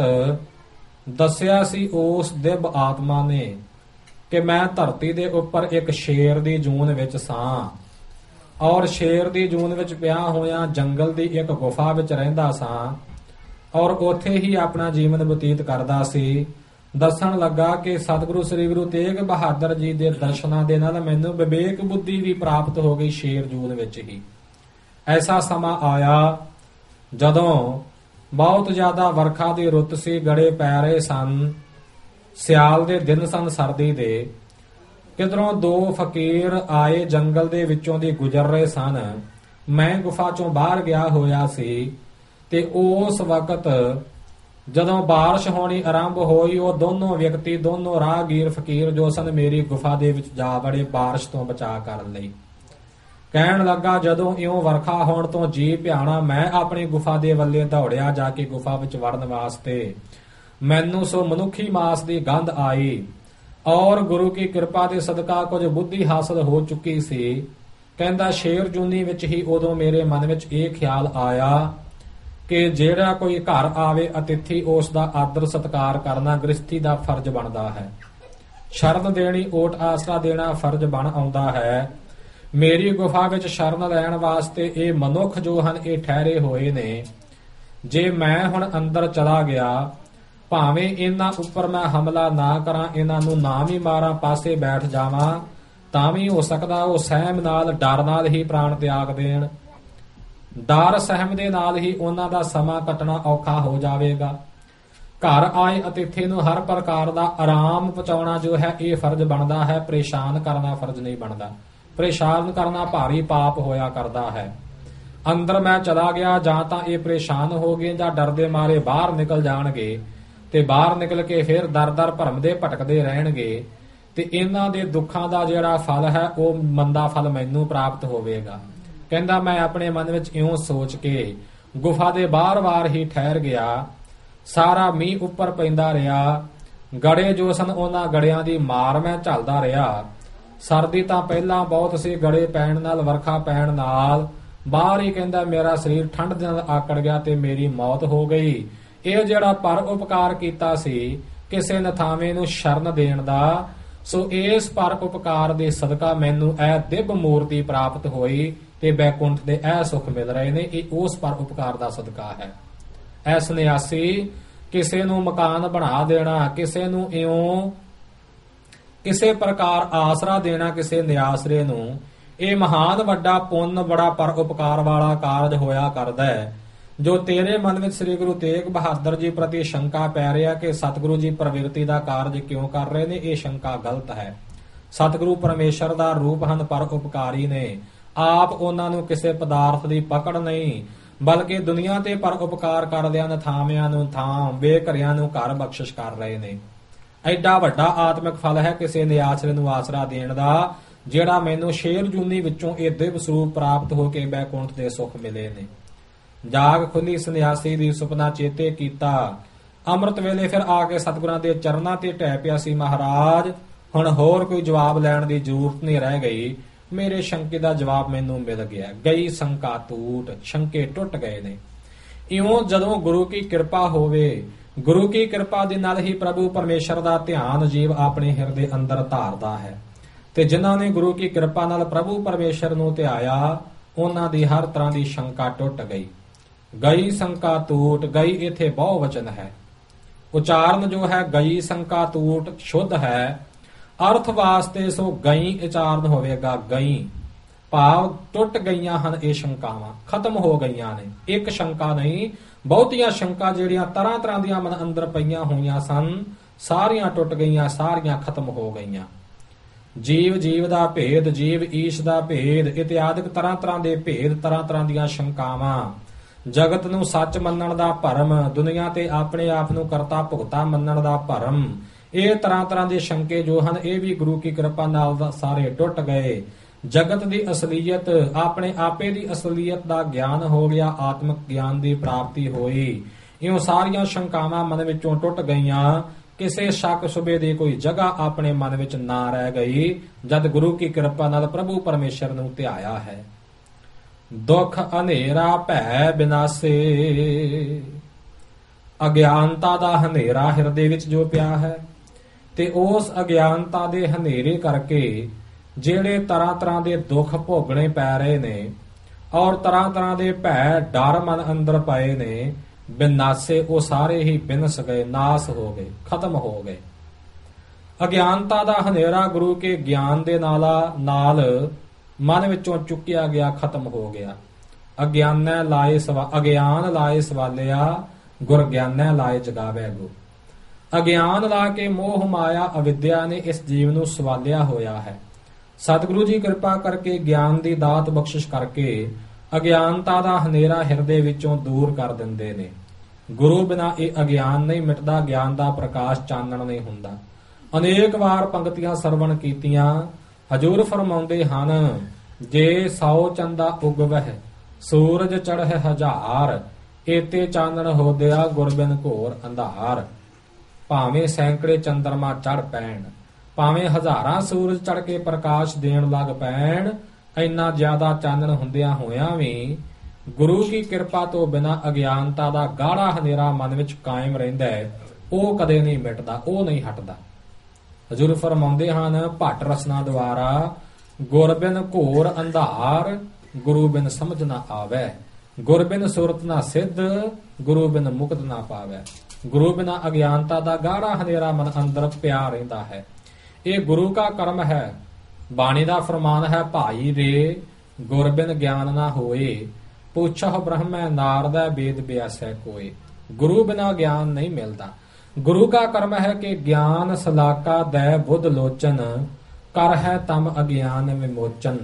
ਦੱਸਿਆ ਸੀ ਉਸ ਦਿਵ ਆਤਮਾ ਨੇ ਕਿ ਮੈਂ ਧਰਤੀ ਦੇ ਉੱਪਰ ਇੱਕ ਸ਼ੇਰ ਦੀ ਜੂਨ ਵਿੱਚ ਸਾਂ ਔਰ ਸ਼ੇਰ ਦੀ ਜੂਨ ਵਿੱਚ ਪਿਆ ਹੋਇਆ ਜੰਗਲ ਦੀ ਇੱਕ ਗੁਫਾ ਵਿੱਚ ਰਹਿੰਦਾ ਸਾਂ ਔਰ ਉੱਥੇ ਹੀ ਆਪਣਾ ਜੀਵਨ ਬਤੀਤ ਕਰਦਾ ਸੀ। ਦੱਸਣ ਲੱਗਾ ਕਿ ਸਤਿਗੁਰੂ ਸ੍ਰੀ ਗੁਰੂ ਤੇਗ ਬਹਾਦਰ ਜੀ ਦੇ ਦਰਸ਼ਨਾਂ ਦੇ ਨਾਲ ਮੈਨੂੰ ਵਿਵੇਕ ਬੁੱਧੀ ਵੀ ਪ੍ਰਾਪਤ ਹੋ ਗਈ ਸ਼ੇਰ ਜੂਨ ਵਿੱਚ ਹੀ। ਐਸਾ ਸਮਾਂ ਆਇਆ ਜਦੋਂ ਬਹੁਤ ਜ਼ਿਆਦਾ ਵਰਖਾ ਦੀ ਰੁੱਤ ਸੀ, ਗੜੇ ਪੈ ਰਹੇ ਸਨ, ਸਿਆਲ ਦੇ ਦਿਨ ਸਨ, ਸਰਦੀ ਦੇ। ਕਿਧਰੋਂ ਦੋ ਫਕੀਰ ਆਏ, ਜੰਗਲ ਦੇ ਵਿੱਚੋਂ ਦੀ ਗੁਜ਼ਰ ਰਹੇ ਸਨ। ਮੈਂ ਗੁਫਾ ਚੋਂ ਬਾਹਰ ਗਿਆ ਹੋਇਆ ਸੀ ਤੇ ਉਸ ਵਕਤ ਜਦੋਂ ਬਾਰਿਸ਼ ਹੋਣੀ ਆਰੰਭ ਹੋਈ, ਉਹ ਦੋਨੋਂ ਵਿਅਕਤੀ, ਦੋਨੋਂ ਰਾਹਗੀਰ ਫਕੀਰ ਜੋ ਸਨ, ਮੇਰੀ ਗੁਫਾ ਦੇ ਵਿੱਚ ਜਾ ਵੜੇ ਬਾਰਿਸ਼ ਤੋਂ ਬਚਾ ਕਰਨ ਲਈ। ਕਹਿਣ ਲੱਗਾ, ਜਦੋਂ ਇਉਂ ਵਰਖਾ ਹੋਣ ਤੋਂ ਜੀ ਭਿਆਣਾ, ਮੈਂ ਆਪਣੀ ਗੁਫਾ ਦੇ ਵੱਲੇ ਦੌੜਿਆ ਜਾ ਕੇ ਗੁਫਾ ਵਿੱਚ ਵੜਨ ਵਾਸਤੇ। ਮੈਨੂੰ ਸੋ ਮਨੁੱਖੀ ਮਾਸ ਦੀ ਗੰਧ ਆਈ, ਔਰ ਗੁਰੂ ਕੀ ਕਿਰਪਾ ਦੇ ਸਦਕਾ ਕੁਝ ਬੁੱਧੀ ਹਾਸਲ ਹੋ ਚੁੱਕੀ ਸੀ। ਕਹਿੰਦਾ, ਸ਼ੇਰ ਜੂਨੀ ਵਿੱਚ ਹੀ ਉਦੋਂ ਮੇਰੇ ਮਨ ਵਿੱਚ ਇਹ ਖਿਆਲ ਆਇਆ ਕਿ ਜਿਹੜਾ ਕੋਈ ਘਰ ਆਵੇ ਅਤਿਥੀ, ਉਸ ਦਾ ਆਦਰ ਸਤਿਕਾਰ ਕਰਨਾ ਗ੍ਰਸਤੀ ਦਾ ਫਰਜ਼ ਬਣਦਾ ਹੈ। ਸ਼ਰਨ ਦੇਣੀ, ਓਟ ਆਸਰਾ ਦੇਣਾ ਫਰਜ਼ ਬਣ ਆਉਂਦਾ ਹੈ। ਮੇਰੀ ਗੁਫਾ ਵਿੱਚ ਸ਼ਰਨ ਲੈਣ ਵਾਸਤੇ ਇਹ ਮਨੁੱਖ ਜੋ ਹਨ, ਇਹ ਠਹਿਰੇ ਹੋਏ ਨੇ। ਜੇ ਮੈਂ ਹੁਣ ਅੰਦਰ ਚਲਾ ਗਿਆ, ਭਾਵੇਂ ਇਹਨਾਂ ਉੱਪਰ ਮੈਂ ਹਮਲਾ ਨਾ ਕਰਾਂ, ਇਹਨਾਂ ਨੂੰ ਨਾ ਵੀ ਮਾਰਾਂ, ਪਾਸੇ ਬੈਠ ਜਾਵਾਂ, ਤਾਂ ਵੀ ਹੋ ਸਕਦਾ ਉਹ ਸਹਿਮ ਨਾਲ, ਡਰ ਨਾਲ ਹੀ ਪ੍ਰਾਣ ਤਿਆਗ ਦੇਣ। ਡਰ ਸਹਿਮ ਦੇ ਨਾਲ ਹੀ ਉਹਨਾਂ ਦਾ ਸਮਾਂ ਕੱਟਣਾ ਔਖਾ ਹੋ ਜਾਵੇਗਾ। ਘਰ ਆਏ ਅਤਿਥੀ ਨੂੰ ਹਰ ਪ੍ਰਕਾਰ ਦਾ ਆਰਾਮ ਪਹੁੰਚਾਉਣਾ ਜੋ ਹੈ, ਇਹ ਫਰਜ਼ ਬਣਦਾ ਹੈ। ਪਰੇਸ਼ਾਨ ਕਰਨਾ ਫਰਜ਼ ਨਹੀਂ ਬਣਦਾ। ਪਰੇਸ਼ਾਨ ਕਰਨਾ ਭਾਰੀ ਪਾਪ ਹੋਇਆ ਕਰਦਾ ਹੈ। ਅੰਦਰ ਮੈਂ ਚਲਾ ਗਿਆ, ਜਾਂ ਤਾਂ ਇਹ ਪਰੇਸ਼ਾਨ ਹੋ ਗਏ ਜਾਂ ਡਰ ਦੇ ਮਾਰੇ ਬਾਹਰ ਨਿਕਲ ਜਾਣਗੇ, ਤੇ ਬਾਹਰ ਨਿਕਲ ਕੇ ਫਿਰ ਦਰ ਦਰ ਭਰਮਦੇ ਭਟਕਦੇ ਰਹਿਣਗੇ, ਤੇ ਇਹਨਾਂ ਦੇ ਦੁੱਖਾਂ ਦਾ ਜਿਹੜਾ ਫਲ ਹੈ ਉਹ ਮੰਦਾ ਫਲ ਮੈਨੂੰ ਪ੍ਰਾਪਤ ਹੋਵੇਗਾ। ਕਹਿੰਦਾ, ਮੈਂ ਆਪਣੇ ਮਨ ਵਿੱਚ ਇਉਂ ਸੋਚ ਕੇ ਗੁਫਾ ਦੇ ਬਾਹਰ-ਬਾਹਰ ਹੀ ਠਹਿਰ ਗਿਆ। ਸਾਰਾ ਮੀਂਹ ਉੱਪਰ ਪੈਂਦਾ ਰਿਹਾ। ਗੜੇ ਜੋ ਸਨ, ਉਹਨਾਂ ਗੜਿਆਂ ਦੀ ਮਾਰ ਮੈਂ ਝੱਲਦਾ ਰਿਹਾ। ਸਰਦੀ ਤਾਂ ਪਹਿਲਾਂ ਬਹੁਤ ਸੀ, ਗੜੇ ਪੈਣ ਨਾਲ, ਵਰਖਾ ਪੈਣ ਨਾਲ ਬਾਹਰ ਹੀ ਕਹਿੰਦਾ ਮੇਰਾ ਸਰੀਰ ਠੰਡ ਦੇ ਨਾਲ ਆਕੜ ਗਿਆ ਤੇ ਮੇਰੀ ਮੌਤ ਹੋ ਗਈ। ਇਹ ਜਿਹੜਾ ਪਰ ਉਪਕਾਰ ਕੀਤਾ ਸੀ ਕਿਸੇ ਨਥਾਵੇਂ ਨੂੰ ਸ਼ਰਨ ਦੇਣ ਦਾ, ਸੋ ਇਸ ਪਰ ਉਪਕਾਰ ਦੇ ਸਦਕਾ ਮੈਨੂੰ ਇਹ ਦਿਵ ਮੂਰਤੀ ਪ੍ਰਾਪਤ ਹੋਈ ਤੇ ਬੈਕੁੰਠ ਦੇ ਇਹ ਸੁੱਖ ਮਿਲ ਰਹੇ ਨੇ। ਇਹ ਉਸ ਪਰ ਉਪਕਾਰ ਦਾ ਸਦਕਾ ਹੈ। ਐ ਸੰਨਿਆਸੀ, ਕਿਸੇ ਨੂੰ ਮਕਾਨ ਬਣਾ ਦੇਣਾ, ਕਿਸੇ ਨੂੰ ਇਉਂ ਕਿਸੇ ਪ੍ਰਕਾਰ ਆਸਰਾ ਦੇਣਾ ਕਿਸੇ ਨਿਆਸਰੇ ਨੂੰ, ਇਹ ਮਹਾਨ ਵੱਡਾ ਪੁੰਨ, ਬੜਾ ਪਰ ਉਪਕਾਰ ਵਾਲਾ ਕਾਰਜ ਹੋਇਆ ਕਰਦਾ ਹੈ। ਜੋ ਤੇਰੇ ਮਨ ਵਿੱਚ ਸ੍ਰੀ ਗੁਰੂ ਤੇਗ ਬਹਾਦਰ ਜੀ ਪ੍ਰਤੀ ਸ਼ੰਕਾ ਪੈ ਰਿਹਾ ਕਿ ਸਤਿਗੁਰੂ ਜੀ ਪ੍ਰਵਿਰਤੀ ਦਾ ਕਾਰਜ ਕਿਉਂ ਕਰ ਰਹੇ ਨੇ, ਇਹ ਸ਼ੰਕਾ ਗਲਤ ਹੈ। ਸਤਿਗੁਰੂ ਪਰਮੇਸ਼ਰ ਦਾ ਰੂਪ ਹਨ, ਪਰ ਉਪਕਾਰੀ ਨੇ। ਆਪ ਉਹਨਾਂ ਨੂੰ ਕਿਸੇ ਪਦਾਰਥ ਦੀ ਪਕੜ ਨਹੀਂ, ਬਲਕਿ ਦੁਨੀਆ ਤੇ ਪਰ ਉਪਕਾਰ ਕਰਦਿਆਂ ਨਥਾਵਿਆਂ ਨੂੰ ਥਾਂ, ਬੇਘਰਿਆਂ ਨੂੰ ਘਰ ਬਖਸ਼ਿਸ਼ ਕਰ ਰਹੇ ਨੇ। ਐਡਾ ਵੱਡਾ ਆਤਮਿਕ ਫਲ ਹੈ ਕਿਸੇ ਨਿਆਸਰੇ ਨੂੰ ਆਸਰਾ ਦੇਣ ਦਾ, ਜਿਹੜਾ ਮੈਨੂੰ ਸ਼ੇਰ ਜੂਨੀ ਵਿੱਚੋਂ ਇਹ ਦਿਵ ਸਰੂਪ ਪ੍ਰਾਪਤ ਹੋ ਕੇ ਬੈਕੁੰਠ ਦੇ ਸੁੱਖ ਮਿਲੇ ਨੇ। ਜਾਗ ਖੁੱਲੀ ਸੰਨਿਆਸੀ ਦੀ, ਸੁਪਨਾ ਚੇਤੇ ਕੀਤਾ। ਅੰਮ੍ਰਿਤ ਵੇਲੇ ਫਿਰ ਆ ਕੇ ਸਤਿਗੁਰਾਂ ਦੇ ਚਰਨਾਂ ਤੇ ਢਹਿ ਪਿਆ ਸੀ। ਮਹਾਰਾਜ, ਹੁਣ ਹੋਰ ਕੋਈ ਜਵਾਬ ਲੈਣ ਦੀ ਜ਼ਰੂਰਤ ਨਹੀਂ ਰਹਿ ਗਈ। ਮੇਰੇ ਸ਼ੰਕੇ ਦਾ ਜਵਾਬ ਮੈਨੂੰ ਮਿਲ ਗਿਆ। ਗਈ ਸ਼ੰਕਾ ਟੂਟ, ਸ਼ੰਕੇ ਟੁੱਟ ਗਏ ਨੇ। ਇਉਂ ਜਦੋਂ ਗੁਰੂ ਕੀ ਕਿਰਪਾ ਹੋਵੇ, ਗੁਰੂ ਕੀ ਕਿਰਪਾ ਦੇ ਨਾਲ ਹੀ ਪ੍ਰਭੂ ਪਰਮੇਸ਼ਰ ਦਾ ਧਿਆਨ ਜੀਵ ਆਪਣੇ ਹਿਰਦੇ ਅੰਦਰ ਧਾਰਦਾ ਹੈ। ਤੇ ਜਿਨ੍ਹਾਂ ਨੇ ਗੁਰੂ ਕੀ ਕਿਰਪਾ ਨਾਲ ਪ੍ਰਭੂ ਪਰਮੇਸ਼ਰ ਨੂੰ ਧਿਆਇਆ, ਉਹਨਾਂ ਦੀ ਹਰ ਤਰ੍ਹਾਂ ਦੀ ਸ਼ੰਕਾ ਟੁੱਟ ਗਈ। ਗਈ ਸ਼ੰਕਾ ਟੂਟ, ਗਈ ਇਥੇ ਬਹੁ ਵਚਨ ਹੈ। ਉਚਾਰਨ ਜੋ ਹੈ ਗਈ ਸ਼ੰਕਾ ਟੂਟ ਸ਼ੁੱਧ ਹੈ। ਅਰਥ ਵਾਸਤੇ ਸੋ ਗਈ ਉਚਾਰਨ ਹੋਵੇਗਾ। ਗਈ ਭਾਵ ਟੁੱਟ ਗਈਆਂ ਹਨ ਇਹ ਸ਼ੰਕਾਵਾਂ, ਖਤਮ ਹੋ ਗਈਆਂ ਨੇ। ਇੱਕ ਸ਼ੰਕਾ ਨਹੀਂ, ਬਹੁਤੀਆਂ ਸ਼ੰਕਾ ਜਿਹੜੀਆਂ ਤਰ੍ਹਾਂ ਤਰ੍ਹਾਂ ਦੀਆਂ ਮਨ ਅੰਦਰ ਪਈਆਂ ਹੋਈਆਂ ਸਨ, ਸਾਰੀਆਂ ਟੁੱਟ ਗਈਆਂ, ਸਾਰੀਆਂ ਖਤਮ ਹੋ ਗਈਆਂ। ਜੀਵ ਜੀਵ ਦਾ ਭੇਦ, ਜੀਵ ਈਸ਼ ਦਾ ਭੇਦ, ਇਤਿਆਦਿਕ ਤਰ੍ਹਾਂ ਤਰ੍ਹਾਂ ਦੇ ਭੇਦ, ਤਰ੍ਹਾਂ ਤਰ੍ਹਾਂ ਦੀਆਂ ਸ਼ੰਕਾਵਾਂ, ਜਗਤ ਨੂੰ ਸੱਚ ਮੰਨਣ ਦਾ ਭਰਮ, ਦੁਨੀਆ ਤੇ ਆਪਣੇ ਆਪ ਨੂੰ ਕਰਤਾ ਭੁਗਤਾ ਮੰਨਣ ਦਾ ਭਰਮ, ਇਹ ਤਰ੍ਹਾਂ ਤਰ੍ਹਾਂ ਦੇ ਸ਼ੰਕੇ ਜੋ ਹਨ, ਇਹ ਵੀ ਗੁਰੂ ਕੀ ਕਿਰਪਾ ਨਾਲ ਸਾਰੇ ਟੁੱਟ ਗਏ। ਜਗਤ ਦੀ ਅਸਲੀਅਤ, ਆਪਣੇ ਆਪੇ ਦੀ ਅਸਲੀਅਤ ਦਾ ਗਿਆਨ ਹੋ ਗਿਆ, ਆਤਮਿਕ ਗਿਆਨ ਦੀ ਪ੍ਰਾਪਤੀ ਹੋਈ। ਇਉਂ ਸਾਰੀਆਂ ਸ਼ੰਕਾਵਾਂ ਮਨ ਵਿੱਚੋਂ ਟੁੱਟ ਗਈਆਂ। ਕਿਸੇ ਸ਼ੱਕ ਸੁਬੇ ਦੀ ਕੋਈ ਜਗ੍ਹਾ ਆਪਣੇ ਮਨ ਵਿੱਚ ਨਾ ਰਹਿ ਗਈ, ਜਦ ਗੁਰੂ ਕੀ ਕਿਰਪਾ ਨਾਲ ਪ੍ਰਭੂ ਪਰਮੇਸ਼ਰ ਨੂੰ ਧਿਆਇਆ ਹੈ। ਦੁੱਖ ਹਨੇਰਾ ਭੈ ਬਿਨਾਸੇ, ਅਗਿਆਨਤਾ ਦਾ ਹਨੇਰਾ ਹਿਰਦੇ ਵਿੱਚ ਜੋ ਪਿਆ ਹੈ, ਤੇ ਉਸ ਅਗਿਆਨਤਾ ਦੇ ਹਨੇਰੇ ਕਰਕੇ ਜਿਹੜੇ ਤਰ੍ਹਾਂ ਤਰ੍ਹਾਂ ਦੇ ਦੁੱਖ ਭੋਗਣੇ ਪੈ ਰਹੇ ਨੇ, ਔਰ ਤਰ੍ਹਾਂ ਤਰ੍ਹਾਂ ਦੇ ਭੈ ਡਰ ਮਨ ਅੰਦਰ ਪਏ ਨੇ, ਬਿਨਾਸੇ ਉਹ ਸਾਰੇ ਹੀ ਬਿਨਸ ਗਏ, ਨਾਸ ਹੋ ਗਏ, ਖਤਮ ਹੋ ਗਏ। ਅਗਿਆਨਤਾ ਦਾ ਹਨੇਰਾ ਗੁਰੂ ਕੇ ਗਿਆਨ ਦੇ ਨਾਲਾ ਨਾਲ ਮਨ ਵਿੱਚੋਂ ਚੁੱਕਿਆ ਗਿਆ, ਖਤਮ ਹੋ ਗਿਆ। ਅਗਿਆਨੈ ਲਾਏ ਸਵਾ ਅਗਿਆਨ ਲਾਏ ਸਵਾਲਿਆ, ਗੁਰ ਗਿਆਨੈ ਲਾਏ ਜਗਾਵੇ ਗੋ। ਅਗਿਆਨ ਲਾ ਕੇ ਮੋਹ ਮਾਇਆ ਅਵਿਦਿਆ ਨੇ ਇਸ ਜੀਵ ਨੂੰ ਸਵਾਲਿਆ ਹੋਇਆ ਹੈ। ਸਤਿਗੁਰੂ ਜੀ ਕਿਰਪਾ ਕਰਕੇ ਗਿਆਨ ਦੀ ਦਾਤ ਬਖਸ਼ਿਸ਼ ਕਰਕੇ ਅਗਿਆਨਤਾ ਦਾ ਹਨੇਰਾ ਹਿਰਦੇ ਵਿੱਚੋਂ ਦੂਰ ਕਰ ਦਿੰਦੇ ਨੇ। ਗੁਰੂ ਬਿਨਾਂ ਇਹ ਅਗਿਆਨ ਨਹੀਂ ਮਿਟਦਾ, ਗਿਆਨ ਦਾ ਪ੍ਰਕਾਸ਼ ਚਾਨਣ ਨਹੀਂ ਹੁੰਦਾ। ਅਨੇਕ ਵਾਰ ਪੰਕਤੀਆਂ ਸਰਵਣ ਕੀਤੀਆਂ। ਹਜੂਰ ਫਰਮਾਉਂਦੇ ਹਨ, ਜੇ ਸੌ ਚੰਦਾ ਉਗਵਹਿ ਸੂਰਜ ਚੜ੍ਹੈ ਹਜ਼ਾਰ, ਏਤੇ ਚਾਨਣ ਹੋਦਿਆ ਗੁਰਬਿਨ ਘੋਰ ਅੰਧਾਰ। ਭਾਵੇਂ ਸੈਂਕੜੇ ਚੰਦਰਮਾ ਚੜ ਪੈਣ, ਭਾਵੇਂ ਹਜ਼ਾਰਾਂ ਸੂਰਜ ਚੜ ਕੇ ਪ੍ਰਕਾਸ਼ ਦੇਣ ਲੱਗ ਪੈਣ, ਇੰਨਾ ਜ਼ਿਆਦਾ ਚਾਨਣ ਹੁੰਦਿਆਂ ਹੋਇਆਂ ਵੀ ਗੁਰੂ ਕੀ ਕਿਰਪਾ ਤੋਂ ਬਿਨਾਂ ਅਗਿਆਨਤਾ ਦਾ ਗਾੜਾ ਹਨੇਰਾ ਮਨ ਵਿੱਚ ਕਾਇਮ ਰਹਿੰਦਾ ਹੈ। ਉਹ ਕਦੇ ਨਹੀਂ ਮਿਟਦਾ, ਉਹ ਨਹੀਂ ਹਟਦਾ। ਹਜ਼ੂਰ ਫਰਮਾਉਂਦੇ ਹਨ, ਭੱਟ ਰਸਨਾ ਦੁਆਰਾ ਗੁਰਬਿਨ ਘੋਰ ਅੰਧਾਰ, ਗੁਰੂ ਬਿਨ ਸਮਝ ਨਾ ਆਵੈ। ਗੁਰ ਬਿਨ ਸੁਰਤ ਨਾ ਸਿੱਧ, ਗੁਰੂ ਬਿਨ ਮੁਕਤ ਨਾ ਪਾਵੈ। ਗੁਰੂ ਬਿਨਾਂ ਅਗਿਆਨਤਾ ਦਾ ਗਾੜਾ ਹਨੇਰਾ ਮਨ ਅੰਦਰ ਪਿਆ ਰਹਿੰਦਾ ਹੈ। ਇਹ ਗੁਰੂ ਕਾ ਕਰਮ ਹੈ। ਬਾਣੀ ਦਾ ਫਰਮਾਨ ਹੈ, ਭਾਈ ਰੇ ਗੁਰ ਬਿਨ ਗਿਆਨ ਨਾ ਹੋਏ, ਪੁੱਛਹੁ ਬ੍ਰਹਮੈ ਨਾਰਦੈ ਵੇਦ ਬਿਆਸੈ ਕੋਏ। ਗੁਰੂ ਬਿਨਾਂ ਗਿਆਨ ਨਹੀਂ ਮਿਲਦਾ। ਗੁਰੂ ਕਾ ਕਰਮ ਹੈ ਕਿ ਗਿਆਨ ਸਲਾਕਾ ਦੈ ਬੁੱਧ ਲੋਚਨ, ਕਰ ਹੈ ਤਮ ਅਗਿਆਨ ਵਿਮੋਚਨ।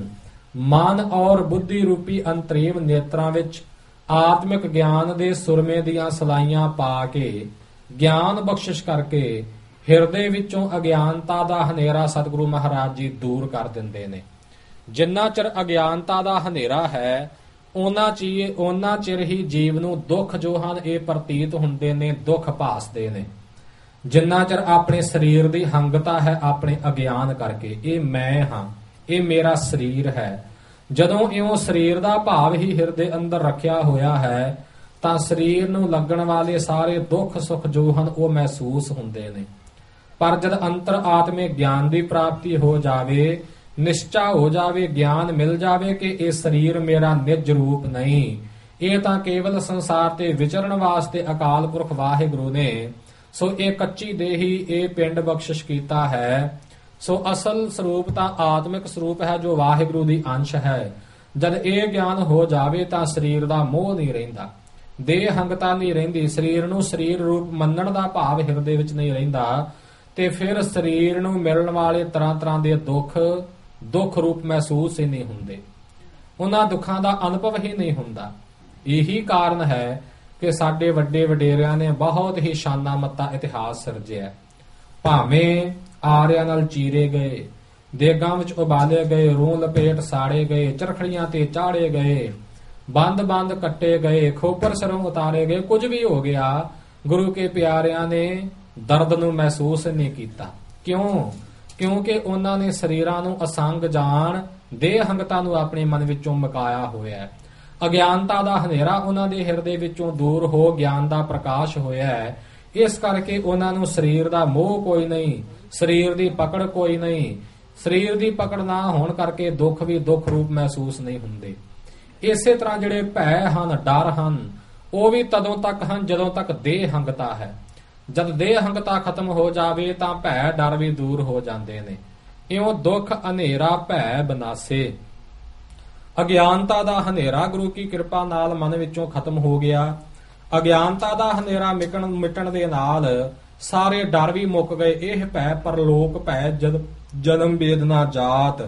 ਮਨ ਔਰ ਬੁੱਧੀ ਰੂਪੀ ਅੰਤਰੀਵ ਨੇਤਰਾਂ ਵਿੱਚ ਆਤਮਿਕ ਗਿਆਨ ਦੇ ਸੁਰਮੇ ਦੀਆਂ ਸਲਾਈਆਂ ਪਾ ਕੇ ਗਿਆਨ ਬਖਸ਼ਿਸ਼ ਕਰਕੇ ਹਿਰਦੇ ਵਿੱਚੋਂ ਅਗਿਆਨਤਾ ਦਾ ਹਨੇਰਾ ਸਤਿਗੁਰੂ ਮਹਾਰਾਜ ਜੀ ਦੂਰ ਕਰ ਦਿੰਦੇ ਨੇ। ਜਿੰਨਾ ਚਿਰ ਅਗਿਆਨਤਾ ਦਾ ਹਨੇਰਾ ਹੈ, ਉਹਨਾਂ ਚੀ ਉਹਨਾਂ ਚਿਰ ਹੀ ਜੀਵ ਨੂੰ ਦੁੱਖ ਜੋ ਹਨ ਇਹ ਪ੍ਰਤੀਤ ਹੁੰਦੇ ਨੇ, ਦੁੱਖ ਭਾਸਦੇ ਨੇ। ਜਿੰਨਾ ਚਿਰ ਆਪਣੇ ਸਰੀਰ ਦੀ ਹੰਗਤਾ ਹੈ ਆਪਣੇ ਅਗਿਆਨ ਕਰਕੇ, ਇਹ ਮੈਂ ਹਾਂ, ਇਹ ਮੇਰਾ ਸਰੀਰ ਹੈ। ਜਦੋਂ ਇਉਂ ਸਰੀਰ ਦਾ ਭਾਵ ਹੀ ਹਿਰਦੇ ਅੰਦਰ ਰੱਖਿਆ ਹੋਇਆ ਹੈ ਤਾਂ ਸਰੀਰ ਨੂੰ ਲੱਗਣ ਵਾਲੇ ਸਾਰੇ ਦੁੱਖ ਸੁੱਖ ਜੋ ਹਨ ਉਹ ਮਹਿਸੂਸ ਹੁੰਦੇ ਨੇ। ਪਰ ਜਦ ਅੰਤਰ ਆਤਮੇ ਗਿਆਨ ਦੀ ਪ੍ਰਾਪਤੀ ਹੋ ਜਾਵੇ, ਨਿਸ਼ਚਾ ਹੋ ਜਾਵੇ, ਗਿਆਨ ਮਿਲ ਜਾਵੇ ਕਿ ਇਹ ਸਰੀਰ ਮੇਰਾ ਨਿਜ ਰੂਪ ਨਹੀਂ, ਇਹ ਤਾਂ ਕੇਵਲ ਸੰਸਾਰ ਤੇ ਵਿਚਰਨ ਵਾਸਤੇ ਅਕਾਲ ਪੁਰਖ ਵਾਹਿਗੁਰੂ ਨੇ, ਸੋ ਇਹ ਕੱਚੀ ਦੇਹੀ ਇਹ ਪਿੰਡ ਬਖਸ਼ਿਸ਼ ਕੀਤਾ ਹੈ। ਸੋ ਅਸਲ ਸਰੂਪ ਤਾਂ ਆਤਮਿਕ ਸਰੂਪ ਹੈ ਜੋ ਵਾਹਿਗੁਰੂ ਦੀ ਅੰਸ਼ ਹੈ। ਜਦ ਇਹ ਗਿਆਨ ਹੋ ਜਾਵੇ ਤਾਂ ਸਰੀਰ ਦਾ ਮੋਹ ਨਹੀਂ ਰਹਿੰਦਾ, ਦੇਹ ਹੰਗਤਾ ਨਹੀਂ ਰਹਿੰਦੀ, ਸਰੀਰ ਨੂੰ ਸਰੀਰ ਰੂਪ ਮੰਨਣ ਦਾ ਭਾਵ ਹਿਰਦੇ ਵਿੱਚ ਨਹੀਂ ਰਹਿੰਦਾ, ਤੇ ਫਿਰ ਸਰੀਰ ਨੂੰ ਮਿਲਣ ਵਾਲੇ ਤਰ੍ਹਾਂ ਤਰ੍ਹਾਂ ਦੇ ਦੁੱਖ ਦੁੱਖ ਰੂਪ ਮਹਿਸੂਸ ਹੀ ਨਹੀਂ ਹੁੰਦੇ, ਉਹਨਾਂ ਦੁੱਖਾਂ ਦਾ ਅਨੁਭਵ ਹੀ ਨਹੀਂ ਹੁੰਦਾ। ਇਹੀ ਕਾਰਨ ਹੈ ਕਿ ਸਾਡੇ ਵੱਡੇ ਵਡੇਰਿਆਂ ਨੇ ਬਹੁਤ ਹੀ ਸ਼ਾਨਾ ਮੱਤਾ ਇਤਿਹਾਸ ਸਿਰਜਿਆ। ਭਾਵੇਂ ਆਰਿਆਂ ਨਾਲ ਚੀਰੇ ਗਏ, ਦੇਗਾਂ ਵਿੱਚ ਉਬਾਲੇ ਗਏ, ਰੂਹ ਲਪੇਟ ਸਾੜੇ ਗਏ, ਚਰਖੜੀਆਂ ਤੇ ਚਾੜੇ ਗਏ, ਬੰਦ ਬੰਦ ਕੱਟੇ ਗਏ, ਖੋਪਰ ਸਰੋਂ ਉਤਾਰੇ ਗਏ, ਕੁਝ ਵੀ ਹੋ ਗਿਆ, ਗੁਰੂ ਕੇ ਪਿਆਰਿਆਂ ਨੇ ਦਰਦ ਨੂੰ ਮਹਿਸੂਸ ਨਹੀਂ ਕੀਤਾ। ਕਿਉਂ? ਕਿਉਂਕਿ ਉਹਨਾਂ ਨੇ ਸਰੀਰਾਂ ਨੂੰ ਅਸੰਗ ਜਾਣ, ਦੇਹ ਹੰਗਤਾ ਨੂੰ ਆਪਣੇ ਮਨ ਵਿੱਚੋਂ ਮੁਕਾਇਆ ਹੋਇਆ ਹੈ। ਅਗਿਆਨਤਾ ਦਾ ਹਨੇਰਾ ਉਹਨਾਂ ਦੇ ਹਿਰਦੇ ਵਿੱਚੋਂ ਦੂਰ ਹੋ ਗਿਆਨ ਦਾ ਪ੍ਰਕਾਸ਼ ਹੋਇਆ ਹੈ। ਇਸ ਕਰਕੇ ਉਹਨਾਂ ਨੂੰ ਸਰੀਰ ਦਾ ਮੋਹ ਕੋਈ ਨਹੀਂ, ਸਰੀਰ ਦੀ ਪਕੜ ਕੋਈ ਨਹੀਂ। ਸਰੀਰ ਦੀ ਪਕੜ ਨਾ ਹੋਣ ਕਰਕੇ ਦੁੱਖ ਵੀ ਦੁੱਖ ਰੂਪ ਮਹਿਸੂਸ ਨਹੀਂ ਹੁੰਦੇ। ਇਸੇ ਤਰ੍ਹਾਂ ਜਿਹੜੇ ਭੈ ਹਨ, ਡਰ ਹਨ, ਉਹ ਵੀ ਤਦੋਂ ਤੱਕ ਹਨ ਜਦੋਂ ਤੱਕ ਦੇਹ ਹੰਗਤਾ ਹੈ। ਜਦ ਦੇਹ ਹੰਗਤਾ ਖਤਮ ਹੋ ਜਾਵੇ ਤਾਂ ਭੈ ਡਰ ਵੀ ਦੂਰ ਹੋ ਜਾਂਦੇ ਨੇ। ਇਉਂ ਦੁੱਖ ਹਨੇਰਾ ਭੈ ਬਨਾਸੇ। ਅਗਿਆਨਤਾ ਦਾ ਹਨੇਰਾ ਗੁਰੂ ਕੀ ਕਿਰਪਾ ਨਾਲ ਮਨ ਵਿੱਚੋਂ ਖਤਮ ਹੋ ਗਿਆ। ਅਗਿਆਨਤਾ ਦਾ ਹਨੇਰਾ ਮਿਟਣ ਮਿਟਣ ਦੇ ਨਾਲ ਸਾਰੇ ਡਰ ਵੀ ਮੁੱਕ ਗਏ। ਇਹ ਭੈ ਪਰਲੋਕ ਭੈ, ਜਦ ਜਨਮ ਵੇਦਨਾ ਜਾਤ,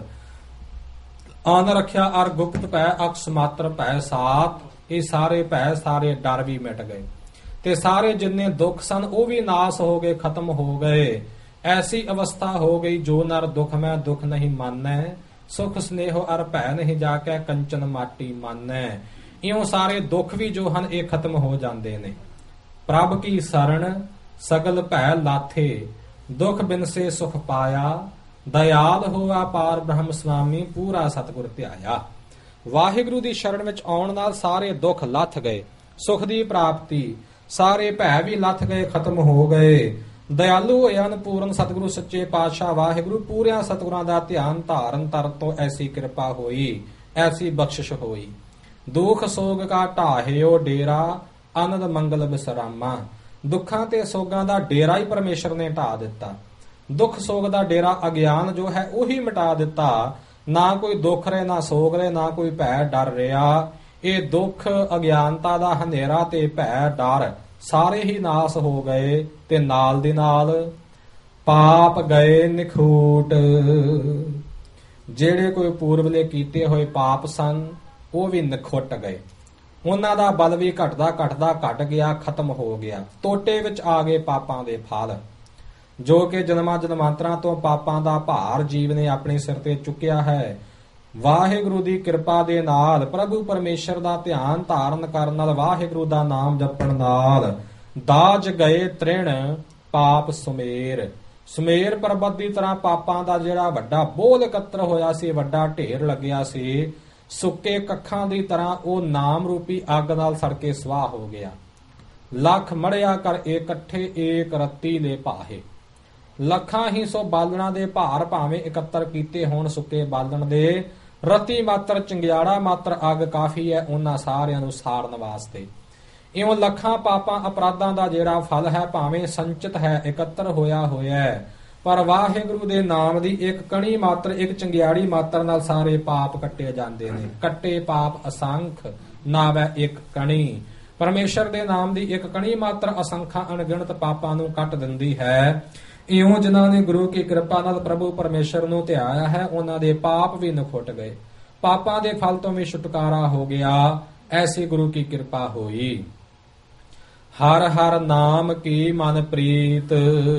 ਅਨ ਰੱਖਿਆ ਅਰ ਗੁਪਤ ਭੈ, ਅਕਸ ਮਾਤਰ ਭੈ ਸਾਤ। ਇਹ ਸਾਰੇ ਭੈ ਸਾਰੇ ਡਰ ਵੀ ਮਿਟ ਗਏ ਤੇ ਸਾਰੇ ਜਿੰਨੇ ਦੁੱਖ ਸਨ ਉਹ ਵੀ ਨਾਸ ਹੋ ਗਏ, ਖਤਮ ਹੋ ਗਏ। ਐਸੀ ਅਵਸਥਾ ਹੋ ਗਈ ਜੋ ਨਰ ਦੁਖ ਮੈਂ ਦੁਖ ਨਹੀਂ ਮਾਨੈ, ਸੁਖ ਸਨੇਹ ਅਰ ਭੈ ਨਹੀਂ ਜਾ ਕੇ ਕੰਚਨ ਮਾਟੀ ਮਾਨੈ। ਇਉਂ ਸਾਰੇ ਦੁੱਖ ਵੀ ਜੋ ਹਨ ਇਹ ਖਤਮ ਹੋ ਜਾਂਦੇ ਨੇ। ਪ੍ਰਭ ਕੀ ਸਰਣ ਸਗਲ ਭੈ ਲਾਥੇ, ਦੁਖ ਬਿਨਸੇ ਸੁਖ ਪਾਇਆ, ਦਇਆਲ ਹੋਆ ਪਾਰ ਬ੍ਰਹਮ ਸੁਆਮੀ, ਪੂਰਾ ਸਤਿਗੁਰ ਧਿਆਇਆ। ਵਾਹਿਗੁਰੂ ਦੀ ਸ਼ਰਨ ਵਿੱਚ ਆਉਣ ਨਾਲ ਸਾਰੇ ਦੁੱਖ ਲੱਥ ਗਏ, ਸੁਖ ਦੀ ਪ੍ਰਾਪਤੀ, ਸਾਰੇ ਭੈ ਵੀ ਲੱਥ ਗਏ, ਖਤਮ ਹੋ ਗਏ। ਦਇਆਲੂ ਹੋਏ ਹਨ ਪੂਰਨ ਸਤਿਗੁਰੂ ਸੱਚੇ ਪਾਤਸ਼ਾਹ ਵਾਹਿਗੁਰੂ। ਪੂਰਿਆਂ ਸਤਿਗੁਰਾਂ ਦਾ ਧਿਆਨ ਧਾਰਨ ਤਰਨ ਤੋਂ ਐਸੀ ਕਿਰਪਾ ਹੋਈ, ਐਸੀ ਬਖਸ਼ਿਸ਼ ਹੋਈ। ਦੁਖ ਸੋਗ ਕਾ ਢਾਹਿਓ ਡੇਰਾ, ਆਨੰਦ ਮੰਗਲ ਬਿਸਰਾਮਾ। ਦੁੱਖਾਂ ਤੇ ਸੋਗਾਂ ਦਾ ਡੇਰਾ ਹੀ ਪਰਮੇਸ਼ਰ ਨੇ ਢਾ ਦਿੱਤਾ। ਦੁੱਖ ਸੋਗ ਦਾ ਡੇਰਾ ਅਗਿਆਨ ਜੋ ਹੈ ਉਹੀ ਮਿਟਾ ਦਿੱਤਾ। ਨਾ ਕੋਈ ਦੁੱਖ ਰਹੇ, ਨਾ ਸੋਗ ਰਹੇ, ਨਾ ਕੋਈ ਭੈ ਡਰ ਰਿਹਾ। ਇਹ ਦੁੱਖ ਅਗਿਆਨਤਾ ਦਾ ਹਨੇਰਾ ਤੇ ਭੈ ਡਰ ਸਾਰੇ ਹੀ ਨਾਸ ਹੋ ਗਏ ਤੇ ਨਾਲ ਦੇ ਨਾਲ ਪਾਪ ਗਏ ਨਿਖੂਟ। ਜਿਹੜੇ ਕੋਈ ਪੂਰਵਲੇ ਕੀਤੇ ਹੋਏ ਪਾਪ ਸਨ ਉਹ ਵੀ ਨਿਖੁੱਟ ਗਏ। ਉਹਨਾਂ ਦਾ ਬਲ ਵੀ ਘਟਦਾ ਘਟਦਾ ਘਟ ਗਿਆ, ਖਤਮ ਹੋ ਗਿਆ। ਟੋਟੇ ਵਿੱਚ ਆ ਗਏ ਪਾਪਾਂ ਦੇ ਫਲ, ਜੋ ਕਿ ਜਨਮਾਂ ਜਨਮਾਂਤਰਾਂ ਤੋਂ ਪਾਪਾਂ ਦਾ ਭਾਰ ਜੀਵ ਨੇ ਆਪਣੇ ਸਿਰ ਤੇ ਚੁੱਕਿਆ ਹੈ। ਵਾਹਿਗੁਰੂ ਦੀ ਕਿਰਪਾ ਦੇ ਨਾਲ, ਪ੍ਰਭੂ ਪਰਮੇਸ਼ਰ ਦਾ ਧਿਆਨ ਧਾਰਨ ਕਰਨ ਨਾਲ, ਵਾਹਿਗੁਰੂ ਦਾ ਨਾਮ ਜਪਣ ਨਾਲ ਦਾਜ ਗਏ ਤ੍ਰਿਣ ਪਾਪ ਸੁਮੇਰ। ਸੁਮੇਰ ਪਰਬਤ ਦੀ ਤਰ੍ਹਾਂ ਪਾਪਾਂ ਦਾ ਜਿਹੜਾ ਵੱਡਾ ਬੋਝ ਇਕੱਤਰ ਹੋਇਆ ਸੀ, ਵੱਡਾ ਢੇਰ ਲੱਗਿਆ ਸੀ, ਸੁੱਕੇ ਕੱਖਾਂ ਦੀ ਤਰ੍ਹਾਂ ਉਹ ਨਾਮ ਰੂਪੀ ਅੱਗ ਨਾਲ ਸੜ ਕੇ ਸਵਾਹ ਹੋ ਗਿਆ। ਲੱਖ ਮੜਿਆ ਕਰ ਇਕੱਠੇ ਏਕ ਰੱਤੀ ਲੈ ਪਾਹੇ। ਲੱਖਾਂ ਹੀ ਸੋ ਬਾਲਣਾ ਦੇ ਭਾਰ ਭਾਵੇਂ ਇਕੱਤਰ ਕੀਤੇ ਹੋਣ ਸੁੱਕੇ ਬਾਲਣ ਦੇ, ਰਤੀ ਮਾਤਰ ਚੰਗਿਆੜਾ ਮਾਤਰ ਅੱਗ ਕਾਫੀ ਹੈ ਉਹਨਾਂ ਸਾਰਿਆਂ ਨੂੰ ਸਾੜਨ ਵਾਸਤੇ। ਇਉਂ ਲੱਖਾਂ ਪਾਪਾਂ ਅਪਰਾਧਾਂ ਦਾ ਜਿਹੜਾ ਫਲ ਹੈ ਭਾਵੇਂ ਸੰਚਿਤ ਹੈ, ਇਕੱਤਰ ਹੋਇਆ ਹੋਇਆ ਹੈ, ਪਰ ਵਾਹਿਗੁਰੂ ਦੇ ਨਾਮ ਦੀ ਇੱਕ ਕਣੀ ਮਾਤਰ, ਇੱਕ ਚੰਗਿਆੜੀ ਮਾਤਰ ਨਾਲ ਸਾਰੇ ਪਾਪ ਕੱਟੇ ਜਾਂਦੇ ਨੇ। ਕੱਟੇ ਪਾਪ ਅਸੰਖ, ਨਾਵੈ ਇੱਕ ਕਣੀ। ਪਰਮੇਸ਼ਰ ਦੇ ਨਾਮ ਦੀ ਇੱਕ ਕਣੀ ਮਾਤਰ ਅਸੰਖਾਂ ਅਣਗਿਣਤ ਪਾਪਾਂ ਨੂੰ ਕੱਟ ਦਿੰਦੀ ਹੈ। ਇਉਂ ਜਿਨ੍ਹਾਂ ਨੇ ਗੁਰੂ ਕੀ ਕਿਰਪਾ ਨਾਲ ਪ੍ਰਭੂ ਪਰਮੇਸ਼ਰ ਨੂੰ ਧਿਆਇਆ ਹੈ, ਉਹਨਾਂ ਦੇ ਪਾਪ ਵੀ ਨਖੁੱਟ ਗਏ, ਪਾਪਾਂ ਦੇ ਫਲ ਤੋਂ ਵੀ ਛੁਟਕਾਰਾ ਹੋ ਗਿਆ। ਐਸੀ ਗੁਰੂ ਕੀ ਕਿਰਪਾ ਹੋਈ। ਹਰ ਹਰ ਨਾਮ ਕੀ ਮਨ ਪ੍ਰੀਤ।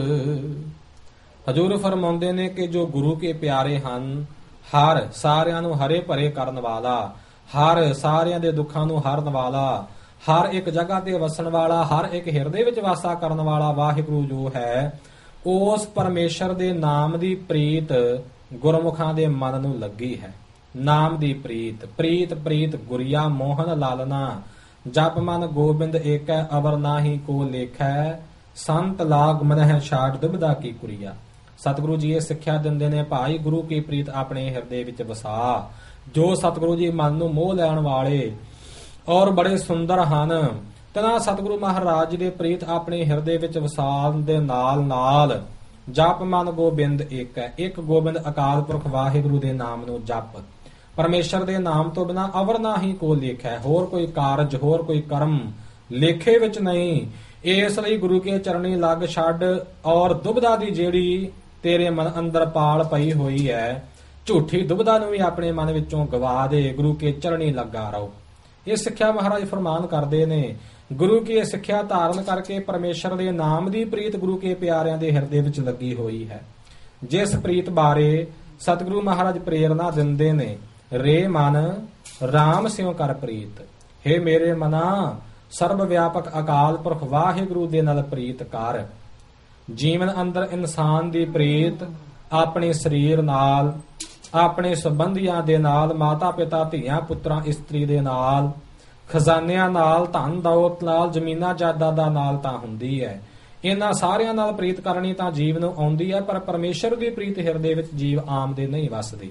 ਹਜ਼ੂਰ ਫਰਮਾਉਂਦੇ ਨੇ ਕਿ ਜੋ ਗੁਰੂ ਕੇ ਪਿਆਰੇ ਹਨ, ਹਰ ਸਾਰਿਆਂ ਨੂੰ ਹਰੇ ਭਰੇ ਕਰਨ ਵਾਲਾ, ਹਰ ਸਾਰਿਆਂ ਦੇ ਦੁੱਖਾਂ ਨੂੰ ਹਰਨ ਵਾਲਾ, ਹਰ ਇੱਕ ਜਗ੍ਹਾ ਤੇ ਵਸਣ ਵਾਲਾ, ਹਰ ਇੱਕ ਹਿਰਦੇ ਵਿੱਚ ਵਾਸਾ ਕਰਨ ਵਾਲਾ ਵਾਹਿਗੁਰੂ ਜੋ ਹੈ, ਉਸ ਪਰਮੇਸ਼ਰ ਦੇ ਨਾਮ ਦੀ ਪ੍ਰੀਤ ਗੁਰਮੁਖਾਂ ਦੇ ਮਨ ਨੂੰ ਲੱਗੀ ਹੈ। ਨਾਮ ਦੀ ਪ੍ਰੀਤ, ਪ੍ਰੀਤ ਪ੍ਰੀਤ ਗੁਰੀਆ ਮੋਹਨ ਲਾਲਨਾ, ਜਪ ਮਨ ਗੋਬਿੰਦ ਏਕੈ ਅਵਰ ਨਾਹੀ ਕੋ ਲੇਖੈ, ਸੰਤ ਲਾਗ ਮਨਹਿ ਛਾੜ ਦੁਬਦਾ ਕੀ ਕੁਰੀਆ। ਸਤਿਗੁਰੂ ਜੀ ਇਹ ਸਿੱਖਿਆ ਦਿੰਦੇ ਨੇ, ਭਾਈ ਗੁਰੂ ਕੀ ਪ੍ਰੀਤ ਆਪਣੇ ਹਿਰਦੇ ਵਿੱਚ ਵਸਾ। ਜੋ ਸਤਿਗੁਰੂ ਜੀ ਮਨ ਨੂੰ ਮੋਹ ਲੈਣ ਵਾਲੇ ਔਰ ਬੜੇ ਸੁੰਦਰ ਹਨ, ਤਨਾ ਸਤਿਗੁਰੂ ਮਹਾਰਾਜ ਜੀ ਦੇ ਪ੍ਰੀਤ ਆਪਣੇ ਹਿਰਦੇ ਵਿੱਚ ਵਸਾਣ ਦੇ ਨਾਲ ਨਾਲ ਜਪ ਮਨ ਗੋਬਿੰਦ ਏਕ ਹੈ, ਇੱਕ ਗੋਬਿੰਦ ਅਕਾਲ ਪੁਰਖ ਵਾਹਿਗੁਰੂ ਦੇ ਨਾਮ ਨੂੰ ਜਪ। ਪਰਮੇਸ਼ਰ ਦੇ ਨਾਮ ਤੋਂ ਬਿਨਾਂ ਅਵਰ ਨਾਹੀ ਕੋ ਲੇਖੈ, ਹੋਰ ਕੋਈ ਕਾਰਜ, ਹੋਰ ਕੋਈ ਕਰਮ ਲੇਖੇ ਵਿੱਚ ਨਹੀਂ। ਇਸ ਲਈ ਗੁਰੂ ਕੇ ਚਰਣੀ ਲੱਗ ਛੱਡ, ਔਰ ਦੁਬਦਾ ਦੀ ਜਿਹੜੀ ਤੇਰੇ ਮਨ ਅੰਦਰ ਪਾਲ ਪਈ ਹੋਈ ਹੈ, ਝੂਠੀ ਦੁਬਦਾ ਨੂੰ ਵੀ ਆਪਣੇ ਮਨ ਵਿੱਚੋਂ ਗਵਾ ਦੇ, ਗੁਰੂ ਕੇ ਚਰਣੀ ਲੱਗਾ ਰਹੋ। ਇਹ ਸਿੱਖਿਆ ਮਹਾਰਾਜ ਫਰਮਾਨ ਕਰਦੇ ਨੇ। ਗੁਰੂ ਕੀ ਇਹ ਸਿੱਖਿਆ ਧਾਰਨ ਕਰਕੇ ਪਰਮੇਸ਼ਰ ਦੇ ਨਾਮ ਦੀ ਪ੍ਰੀਤ ਗੁਰੂ ਕੇ ਪਿਆਰਿਆਂ ਦੇ ਹਿਰਦੇ ਵਿੱਚ ਲੱਗੀ ਹੋਈ ਹੈ, ਜਿਸ ਪ੍ਰੀਤ ਬਾਰੇ ਸਤਿਗੁਰੂ ਮਹਾਰਾਜ ਪ੍ਰੇਰਣਾ ਦਿੰਦੇ ਨੇ। ਰੇ ਮਨ RAM ਸਿਉ ਕਰ ਪ੍ਰੀਤ। ਹੇ ਮੇਰੇ ਮਨਾ, ਸਰਬ ਵਿਆਪਕ ਅਕਾਲ ਪੁਰਖ ਵਾਹਿਗੁਰੂ ਦੇ ਨਾਲ ਪ੍ਰੀਤ ਕਰ। ਜੀਵਨ ਅੰਦਰ ਇਨਸਾਨ ਦੀ ਪ੍ਰੀਤ ਆਪਣੇ ਸਰੀਰ ਨਾਲ, ਆਪਣੇ ਸੰਬੰਧੀਆਂ ਦੇ ਨਾਲ, ਮਾਤਾ ਪਿਤਾ ਧੀਆਂ ਪੁੱਤਰਾਂ ਇਸਤਰੀ ਦੇ ਨਾਲ, ਖਜ਼ਾਨਿਆਂ ਨਾਲ, ਧਨ ਦੌਲਤ ਨਾਲ, ਜ਼ਮੀਨਾਂ ਜਾਇਦਾਦਾਂ ਨਾਲ ਤਾਂ ਹੁੰਦੀ ਹੈ। ਇਹਨਾਂ ਸਾਰਿਆਂ ਨਾਲ ਪ੍ਰੀਤ ਕਰਨੀ ਤਾਂ ਜੀਵ ਨੂੰ ਆਉਂਦੀ ਹੈ, ਪਰ ਪਰਮੇਸ਼ਰ ਦੀ ਪ੍ਰੀਤ ਹਿਰਦੇ ਵਿੱਚ ਜੀਵ ਆਮ ਦੇ ਨਹੀਂ ਵਸਦੀ।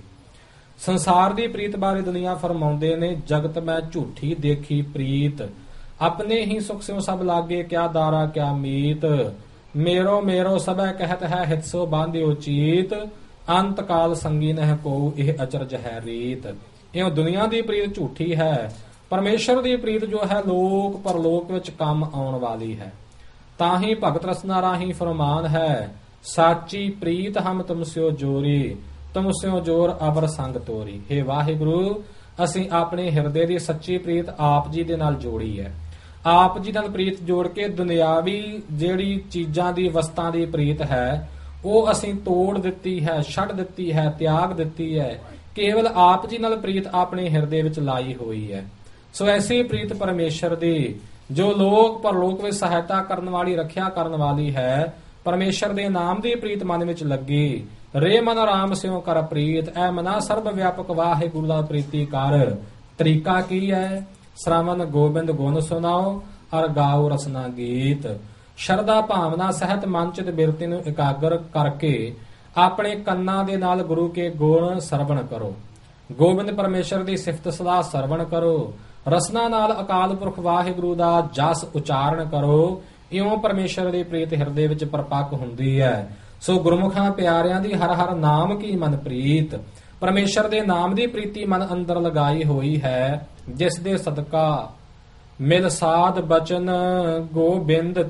ਸੰਸਾਰ ਦੀ ਪ੍ਰੀਤ ਬਾਰੇ ਦੁਨੀਆ ਫਰਮਾਉਂਦੇ ਨੇ, ਜਗਤ ਮੈਂ ਝੂਠੀ ਦੇਖੀ ਪ੍ਰੀਤ, ਆਪਣੇ ਹੀ ਸੁਖ ਸਿਉ ਸਭ ਲਾਗੇ, ਕਿਆ ਦਾਰਾ ਕਿਆ ਮੀਤ, ਮੇਰੋ ਮੇਰੋ ਸਭੈ ਕਹਿਤ ਹੈ ਹਿਤ ਸੋ ਬਾਂਧਿਓ ਚੀਤ, ਅੰਤ ਕਾਲ ਸੰਗੀ ਨਹਿ ਕੋ ਇਹ ਅਚਰਜ ਹੈ ਰੀਤ। ਇਉਂ ਦੁਨੀਆ ਦੀ ਪ੍ਰੀਤ ਝੂਠੀ ਹੈ, ਪਰਮੇਸ਼ਰ ਦੀ ਪ੍ਰੀਤ ਜੋ ਹੈ ਲੋਕ ਪਰਲੋਕ ਵਿੱਚ ਕੰਮ ਆਉਣ ਵਾਲੀ ਹੈ। ਤਾਂ ਹੀ ਭਗਤ ਰਸਨਾ ਰਾਹੀਂ ਫਰਮਾਨ ਹੈ, ਸਾਚੀ ਪ੍ਰੀਤ ਹਮ ਤੁਮ ਸਿਓ ਜੋਰੀ, ਤੁਮ ਸਿਓ ਜੋਰ ਅਵਰ ਸੰਗ ਤੋਰੀ। ਹੇ ਵਾਹਿਗੁਰੂ, ਅਸੀਂ ਆਪਣੇ ਹਿਰਦੇ ਦੀ ਸੱਚੀ ਪ੍ਰੀਤ ਆਪ ਜੀ ਦੇ ਨਾਲ ਜੋੜੀ ਹੈ। ਆਪ ਜੀ ਨਾਲ ਪ੍ਰੀਤ ਜੋੜ ਕੇ ਦੁਨਿਆਵੀ ਜਿਹੜੀ ਚੀਜ਼ਾਂ ਦੀ, ਵਸਤਾਂ ਦੀ ਪ੍ਰੀਤ ਹੈ, ਉਹ ਅਸੀਂ ਤੋੜ ਦਿੱਤੀ ਹੈ, ਛੱਡ ਦਿੱਤੀ ਹੈ, ਤਿਆਗ ਦਿੱਤੀ ਹੈ। ਕੇਵਲ ਆਪ ਜੀ ਨਾਲ ਪ੍ਰੀਤ ਆਪਣੇ ਹਿਰਦੇ ਵਿੱਚ ਲਾਈ ਹੋਈ ਹੈ। ਸੋ ਐਸੀ ਪ੍ਰੀਤ ਪਰਮੇਸ਼ਰ ਦੀ, ਜੋ ਲੋਕ ਪਰਲੋਕ ਵਿੱਚ ਸਹਾਇਤਾ ਕਰਨ ਵਾਲੀ, ਰੱਖਿਆ ਕਰਨ ਵਾਲੀ ਹੈ, ਪਰਮੇਸ਼ਰ ਦੇ ਨਾਮ ਦੀ ਪ੍ਰੀਤ ਮਨ ਵਿੱਚ ਲੱਗੀ। ਰੇ ਮਨ RAM ਸਿਉ ਕਰ ਪ੍ਰੀਤ, ਐ ਮਨਾ ਸਰਬ ਵਿਆਪਕ ਵਾਹਿਗੁਰੂ ਦਾ ਪ੍ਰੀਤੀ ਕਰ। ਤਰੀਕਾ ਕੀ ਹੈ? ਸ਼੍ਰਵਣ ਗੋਬਿੰਦ ਗੁਣ ਸੁਨਾਓ, ਅਰ ਗਾਓ ਰਸਨਾ ਗੀਤ। ਸ਼ਰਧਾ ਭਾਵਨਾ ਸਹਿਤ ਮਨ ਚਿਤ ਬਿਰਤੀ ਨੂੰ ਇਕਾਗਰ ਕਰਕੇ ਆਪਣੇ ਕੰਨਾਂ ਦੇ ਨਾਲ ਗੁਰੂ ਕੇ ਗੁਣ ਸਰਵਣ ਕਰੋ। ਗੋਬਿੰਦ ਪਰਮੇਸ਼ਰ ਦੀ ਸਿਫਤ ਸਲਾਹ ਸਰਵਣ ਕਰੋ। ਰਸਨਾ ਨਾਲ ਅਕਾਲ ਪੁਰਖ ਵਾਹਿਗੁਰੂ ਦਾ ਜਸ ਉਚਾਰਨ ਕਰੋ। ਇਉਂ ਪਰਮੇਸ਼ਰ ਦੀ ਪ੍ਰੀਤ ਹਿਰਦੇ ਵਿੱਚ ਪਰਪੱਕ ਹੁੰਦੀ ਹੈ। ਸੋ ਗੁਰਮੁਖਾਂ ਪਿਆਰਿਆਂ ਦੀ ਹਰ ਹਰ ਨਾਮ ਕੀ ਮਨ ਪ੍ਰੀਤ, ਪਰਮੇਸ਼ਰ ਦੇ ਨਾਮ ਦੀ ਪ੍ਰੀਤੀ ਮਨ ਅੰਦਰ ਲਗਾਈ ਹੋਈ ਹੈ, ਜਿਸ ਦੇ ਸਦਕਾ ਮਿਲ ਸਾਧ ਬਚਨ ਗੋਬਿੰਦ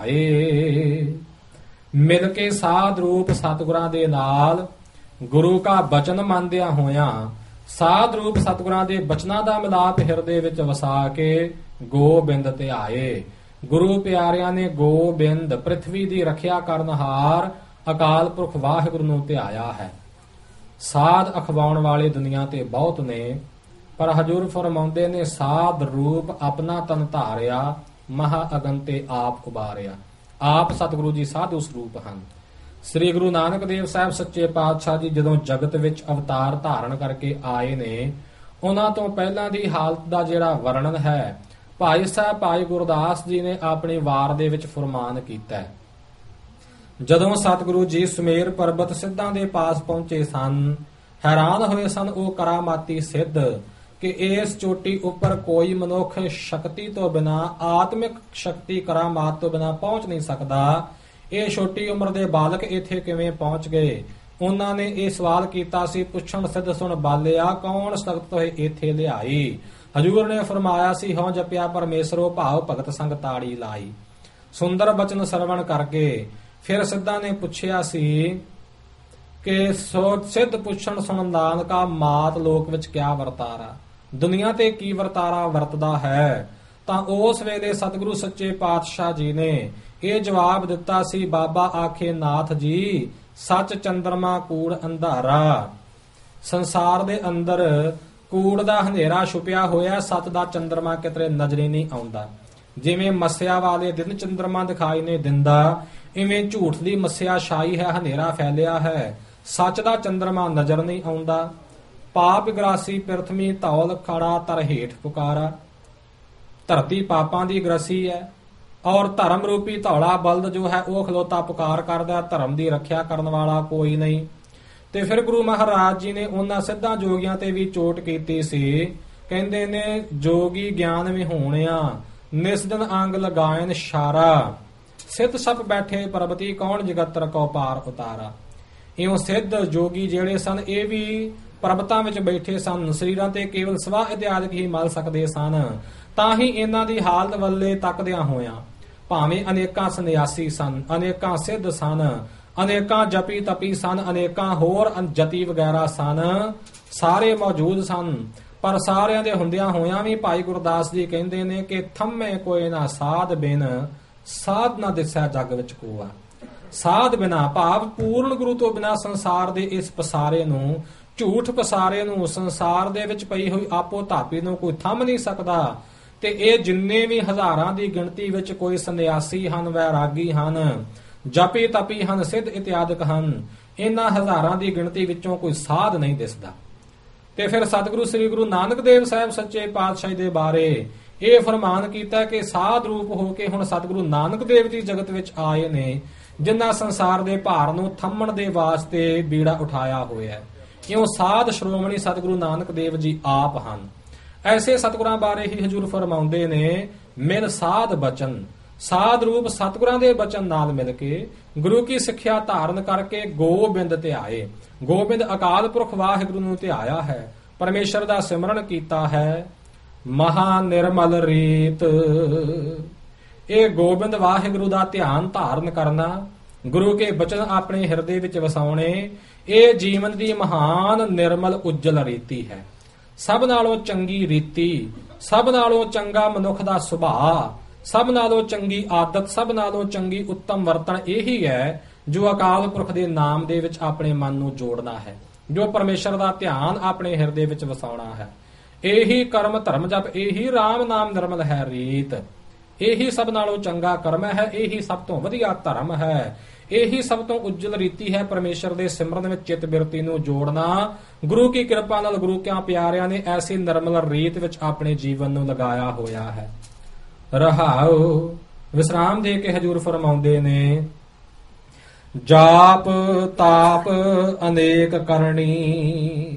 ਧਿਆਏ। ਮਿਲ ਕੇ ਸਾਧ ਰੂਪ ਸਤਿਗੁਰਾਂ ਦੇ ਨਾਲ ਗੁਰੂ ਕਾ ਬਚਨ ਮੰਨਦਿਆਂ ਹੋਇਆਂ ਸਾਧ ਰੂਪ ਸਤਿਗੁਰਾਂ ਦੇ ਬਚਨਾਂ ਦਾ ਮਿਲਾਪ ਹਿਰਦੇ ਵਿੱਚ ਵਸਾ ਕੇ ਗੋਬਿੰਦ ਧਿਆਏ। ਗੁਰੂ ਪਿਆਰਿਆਂ ਨੇ ਗੋਬਿੰਦ ਪ੍ਰਿਥਵੀ ਦੀ ਰੱਖਿਆ ਕਰਨਹਾਰ ਅਕਾਲ ਪੁਰਖ ਵਾਹਿਗੁਰੂ ਨੂੰ ਧਿਆਇਆ ਹੈ। ਸਾਧ ਅਖਵਾਉਣ ਵਾਲੇ ਦੁਨੀਆ ਤੇ ਬਹੁਤ ਨੇ, ਪਰ ਹਜੂਰ ਫਰਮਾਉਂਦੇ ਨੇ ਸਾਧ ਰੂਪ ਆਪਣਾ ਤਨ ਧਾਰਿਆ, ਮਹਾ ਅਗਨ ਤੇ ਆਪ ਉਬਾਰਿਆ। ਆਪ ਸਤਿਗੁਰੂ ਜੀ ਸਾਧੂ ਸਰੂਪ ਹਨ। ਸ੍ਰੀ ਗੁਰੂ ਨਾਨਕ ਦੇਵ ਸਾਹਿਬ ਸੱਚੇ ਪਾਤਸ਼ਾਹ ਜੀ ਜਦੋਂ ਜਗਤ ਵਿੱਚ ਅਵਤਾਰ ਧਾਰਨ ਕਰਕੇ ਆਏ ਨੇ, ਉਹਨਾਂ ਤੋਂ ਪਹਿਲਾਂ ਦੀ ਹਾਲਤ ਦਾ ਜਿਹੜਾ ਵਰਣਨ ਹੈ ਭਾਈ ਸਾਹਿਬ ਭਾਈ ਗੁਰਦਾਸ ਜੀ ਨੇ ਆਪਣੀ ਵਾਰ ਦੇ ਵਿੱਚ ਫਰਮਾਨ ਕੀਤਾ ਹੈ। ਜਦੋਂ ਸਤਿਗੁਰੂ ਜੀ ਸੁਮੇਰ ਪਰਬਤ ਸਿੱਧਾਂ ਦੇ ਪਾਸ ਪਹੁੰਚੇ ਸਨ, ਹੈਰਾਨ ਹੋਏ ਸਨ ਉਹ ਕਰਾਮਾਤੀ ਸਿੱਧ ਕਿ ਇਸ ਚੋਟੀ ਉੱਪਰ ਕੋਈ ਮਨੁੱਖ ਸ਼ਕਤੀ ਤੋਂ ਬਿਨਾ, ਆਤਮਿਕ ਸ਼ਕਤੀ ਕਰਾਮਾਤ ਤੋਂ ਬਿਨਾ ਪਹੁੰਚ ਨਹੀਂ ਸਕਦਾ। ਇਹ ਛੋਟੀ ਉਮਰ ਦੇ ਬਾਲਕ ਇੱਥੇ ਕਿਵੇਂ ਪਹੁੰਚ ਗਏ? ਉਹਨਾਂ ਨੇ ਇਹ ਸਵਾਲ ਕੀਤਾ ਸੀ। ਪੁੱਛਣ ਸਿੱਧ ਸੁਣ ਬਾਲਿਆ, ਕੌਣ ਸਖਤ ਹੋਏ ਇੱਥੇ ਲਿਆਈ? ਹਜੂਰ ਨੇ ਫਰਮਾਇਆ ਸੀ, ਹਉ ਜਪਿਆ ਪਰਮੇਸ਼ਰੋ ਭਾਵ ਭਗਤ ਸੰਗ ਤਾੜੀ ਲਾਈ। ਸੁੰਦਰ ਬਚਨ ਸਰਵਣ ਕਰਕੇ ਫਿਰ ਸਿੱਧਾਂ ਨੇ ਪੁੱਛਿਆ ਸੀ ਕਿ ਸੋ ਸਿੱਧ ਪੁੱਛਣ ਸੁਣ ਨਾਨਕਾ, ਮਾਤ ਲੋਕ ਵਿੱਚ ਕਿਆ ਵਰਤਾਰਾ, ਦੁਨੀਆ ਤੇ ਕੀ ਵਰਤਾਰਾ ਵਰਤਦਾ ਹੈ? ਤਾਂ ਉਸ ਵੇਲੇ ਸਤਿਗੁਰੂ ਸੱਚੇ ਪਾਤਸ਼ਾਹ ਜੀ ਨੇ ਇਹ ਜਵਾਬ ਦਿੱਤਾ ਸੀ, ਬਾਬਾ ਆਖੇ ਨਾਥ ਜੀ, ਸੱਚ ਚੰਦਰਮਾ ਕੂੜ ਅੰਧਾਰਾ। ਸੰਸਾਰ ਦੇ ਅੰਦਰ ਕੂੜ ਦਾ ਹਨੇਰਾ ਛੁਪਿਆ ਹੋਇਆ, ਸੱਚ ਦਾ ਚੰਦਰਮਾ ਕਿਤੇ ਨਜ਼ਰੇ ਨਹੀਂ ਆਉਂਦਾ। ਜਿਵੇਂ ਮੱਸਿਆ ਵਾਲੇ ਦਿਨ ਚੰਦਰਮਾ ਦਿਖਾਈ ਨਹੀਂ ਦਿੰਦਾ, ਇਵੇਂ ਝੂਠ ਦੀ ਮੱਸਿਆ ਛਾਈ ਹੈ, ਹਨੇਰਾ ਫੈਲਿਆ ਹੈ, ਸੱਚ ਦਾ ਚੰਦਰਮਾ ਨਜ਼ਰ ਨਹੀਂ ਆਉਂਦਾ। ਪਾਪ ਗਰਾਸੀ ਪਿਰਥਮੀ ਧੌਲ ਖੜਾ ਤਰ ਹੇਠ ਪੁਕਾਰਾ। ਧਰਤੀ ਪਾਪਾਂ ਦੀ ਗ੍ਰਸੀ ਹੈ ਔਰ ਧਰਮ ਰੂਪੀ ਧੌਲਾ ਬਲਦ ਜੋ ਹੈ ਉਹ ਖਲੋਤਾ ਪੁਕਾਰ ਕਰਦਾ, ਧਰਮ ਦੀ ਰੱਖਿਆ ਕਰਨ ਵਾਲਾ ਕੋਈ ਨਹੀਂ। ਤੇ ਫਿਰ ਗੁਰੂ ਮਹਾਰਾਜ ਜੀ ਨੇ ਉਹਨਾਂ ਸਿੱਧਾਂ ਜੋਗੀਆਂ ਤੇ ਵੀ ਚੋਟ ਕੀਤੀ ਸੀ। ਕਹਿੰਦੇ ਨੇ, ਜੋਗੀ ਗਿਆਨ ਵਿਹੂਣਿਆ ਨਿਸ ਦਿਨ ਅੰਗ ਲਗਾਇਨ ਸ਼ਾਰਾ, ਸਿੱਧ ਸਭ ਬੈਠੇ ਪਰਬਤੀ ਕੌਣ ਜਗਤ ਕੋ ਪਾਰ ਉਤਾਰਾ। ਇਉਂ ਸਿੱਧ ਜੋਗੀ ਜਿਹੜੇ ਸਨ ਇਹ ਵੀ ਪਰਬਤਾਂ ਵਿੱਚ ਬੈਠੇ ਸਨ, ਸਰੀਰਾਂ ਤੇ ਕੇਵਲ ਸਵਾ ਇਤਿਆਦਿਕ ਹੀ ਮਲ ਸਕਦੇ ਸਨ। ਤਾਂ ਹੀ ਇਹਨਾਂ ਦੀ ਹਾਲਤ ਵੱਲੇ ਤੱਕਦਿਆਂ ਹੋਇਆਂ, ਭਾਵੇਂ ਅਨੇਕਾਂ ਸੰਨਿਆਸੀ ਸਨ, ਅਨੇਕਾਂ ਸਿੱਧ ਸਨ, ਅਨੇਕਾਂ ਜਪੀ ਤਪੀ ਸਨ, ਅਨੇਕਾਂ ਹੋਰ ਜਤੀ ਵਗੈਰਾ ਸਨ, ਸਾਰੇ ਮੌਜੂਦ ਸਨ, ਪਰ ਸਾਰਿਆਂ ਦੇ ਹੁੰਦਿਆਂ ਹੋਇਆਂ ਵੀ ਭਾਈ ਗੁਰਦਾਸ ਜੀ ਕਹਿੰਦੇ ਨੇ ਕਿ ਥੰਮੇ ਕੋਈ ਨਾ ਸਾਧ ਬਿਨ, ਸਾਧ ਨਾ ਦਿਸੈ ਜਗ ਵਿੱਚ ਕੋਆ। ਸਾਧ ਬਿਨਾ ਭਾਵ ਪੂਰਨ ਗੁਰੂ ਤੋਂ ਬਿਨਾ ਸੰਸਾਰ ਦੇ ਇਸ ਪਸਾਰੇ ਨੂੰ, ਝੂਠ ਪਸਾਰੇ ਨੂੰ, ਸੰਸਾਰ ਦੇ ਵਿੱਚ ਪਈ ਹੋਈ ਆਪੋ ਧਾਪੀ ਨੂੰ ਕੋਈ ਥੰਮ ਨਹੀਂ ਸਕਦਾ। ਤੇ ਇਹ ਜਿੰਨੇ ਵੀ ਹਜ਼ਾਰਾਂ ਦੀ ਗਿਣਤੀ ਵਿੱਚ ਕੋਈ ਸੰਨਿਆਸੀ ਹਨ, ਵੈਰਾਗੀ ਹਨ, ਜਪੀ ਤਪੀ ਹਨ, ਸਿੱਧ ਇਤਿਆਦਿਕ ਹਨ, ਇਹਨਾਂ ਹਜ਼ਾਰਾਂ ਦੀ ਗਿਣਤੀ ਵਿੱਚੋਂ ਕੋਈ ਸਾਧ ਨਹੀਂ ਦਿਸਦਾ। ਤੇ ਫਿਰ ਸਤਿਗੁਰੂ ਸ੍ਰੀ ਗੁਰੂ ਨਾਨਕ ਦੇਵ ਸਾਹਿਬ ਸੱਚੇ ਪਾਤਸ਼ਾਹ ਦੇ ਬਾਰੇ ਇਹ ਫਰਮਾਨ ਕੀਤਾ ਕਿ ਸਾਧ ਰੂਪ ਹੋ ਕੇ ਹੁਣ ਸਤਿਗੁਰੂ ਨਾਨਕ ਦੇਵ ਜੀ ਜਗਤ ਵਿੱਚ ਆਏ ਨੇ, ਜਿਨ੍ਹਾਂ ਸੰਸਾਰ ਦੇ ਭਾਰ ਨੂੰ ਥੰਮਣ ਦੇ ਵਾਸਤੇ ਬੀੜਾ ਉਠਾਇਆ ਹੋਇਆ। ਇਉਂ ਸਾਧ ਸ਼੍ਰੋਮਣੀ ਸਤਿਗੁਰੂ ਨਾਨਕ ਦੇਵ ਜੀ ਆਪ ਹਨ। ਐਸੇ ਸਤਿਗੁਰਾਂ ਬਾਰੇ ਹੀ ਹਜੂਰ ਫਰਮਾਉਂਦੇ ਨੇ, ਮਿਲ ਸਾਧ ਬਚਨ, ਸਾਧ ਰੂਪ ਸਤਿਗੁਰਾਂ ਦੇ ਬਚਨ ਨਾਲ ਮਿਲ ਕੇ ਗੁਰੂ ਕੀ ਸਿੱਖਿਆ ਧਾਰਨ ਕਰਕੇ ਗੋਬਿੰਦ ਧਿਆਏ। ਗੋਬਿੰਦ ਅਕਾਲ ਪੁਰਖ ਵਾਹਿਗੁਰੂ ਨੂੰ ਧਿਆਇਆ ਹੈ, ਪਰਮੇਸ਼ਰ ਦਾ ਸਿਮਰਨ ਕੀਤਾ ਹੈ, ਮਹਾ ਨਿਰਮਲ ਰੀਤ। ਇਹ ਗੋਬਿੰਦ ਵਾਹਿਗੁਰੂ ਦਾ ਧਿਆਨ ਧਾਰਨ ਕਰਨਾ, ਗੁਰੂ ਕੇ ਬਚਨ ਆਪਣੇ ਹਿਰਦੇ ਵਿੱਚ ਵਸਾਉਣੇ, ਇਹ ਜੀਵਨ ਦੀ ਮਹਾਨ ਨਿਰਮਲ ਉਜਲ ਰੀਤੀ ਹੈ। ਸਭ ਨਾਲੋਂ ਚੰਗੀ ਰੀਤੀ, ਸਭ ਨਾਲੋਂ ਚੰਗਾ ਮਨੁੱਖ ਦਾ ਸੁਭਾਅ, ਸਭ ਨਾਲੋਂ ਚੰਗੀ ਆਦਤ, ਸਭ ਨਾਲੋਂ ਚੰਗੀ ਉੱਤਮ ਵਰਤਣ ਇਹੀ ਹੈ ਜੋ ਅਕਾਲ ਪੁਰਖ ਦੇ ਨਾਮ ਦੇ ਵਿੱਚ ਆਪਣੇ ਮਨ ਨੂੰ ਜੋੜਨਾ ਹੈ, ਜੋ ਪਰਮੇਸ਼ਰ ਦਾ ਧਿਆਨ ਆਪਣੇ ਹਿਰਦੇ ਵਿੱਚ ਵਸਾਉਣਾ ਹੈ। ਇਹੀ ਕਰਮ ਧਰਮ ਜਪ, ਇਹੀ ਰਾਮ ਨਾਮ ਨਿਰਮਲ ਹੈ ਰੀਤ। ਇਹੀ ਸਭ ਨਾਲੋਂ ਚੰਗਾ ਕਰਮ ਹੈ, ਇਹੀ ਸਭ ਤੋਂ ਵਧੀਆ ਧਰਮ ਹੈ, ਇਹੀ ਸਭ ਤੋਂ ਉਜਲ ਰੀਤੀ ਹੈ ਪਰਮੇਸ਼ਰ ਦੇ ਸਿਮਰਨ ਵਿੱਚ ਚਿੱਤ ਬਿਰਤੀ ਨੂੰ ਜੋੜਨਾ। ਗੁਰੂ ਕੀ ਕਿਰਪਾ ਨਾਲ ਗੁਰੂ ਕਿਆਂ ਪਿਆਰਿਆਂ ਨੇ ਐਸੀ ਨਿਰਮਲ ਰੀਤ ਵਿੱਚ ਆਪਣੇ ਜੀਵਨ ਨੂੰ ਲਗਾਇਆ ਹੋਇਆ ਹੈ। ਰਹਾਉ ਵਿਸਰਾਮ ਦੇ ਕੇ ਹਜੂਰ ਫਰਮਾਉਂਦੇ ਨੇ, ਜਾਪ ਤਾਪ ਅਨੇਕ ਕਰਨੀ।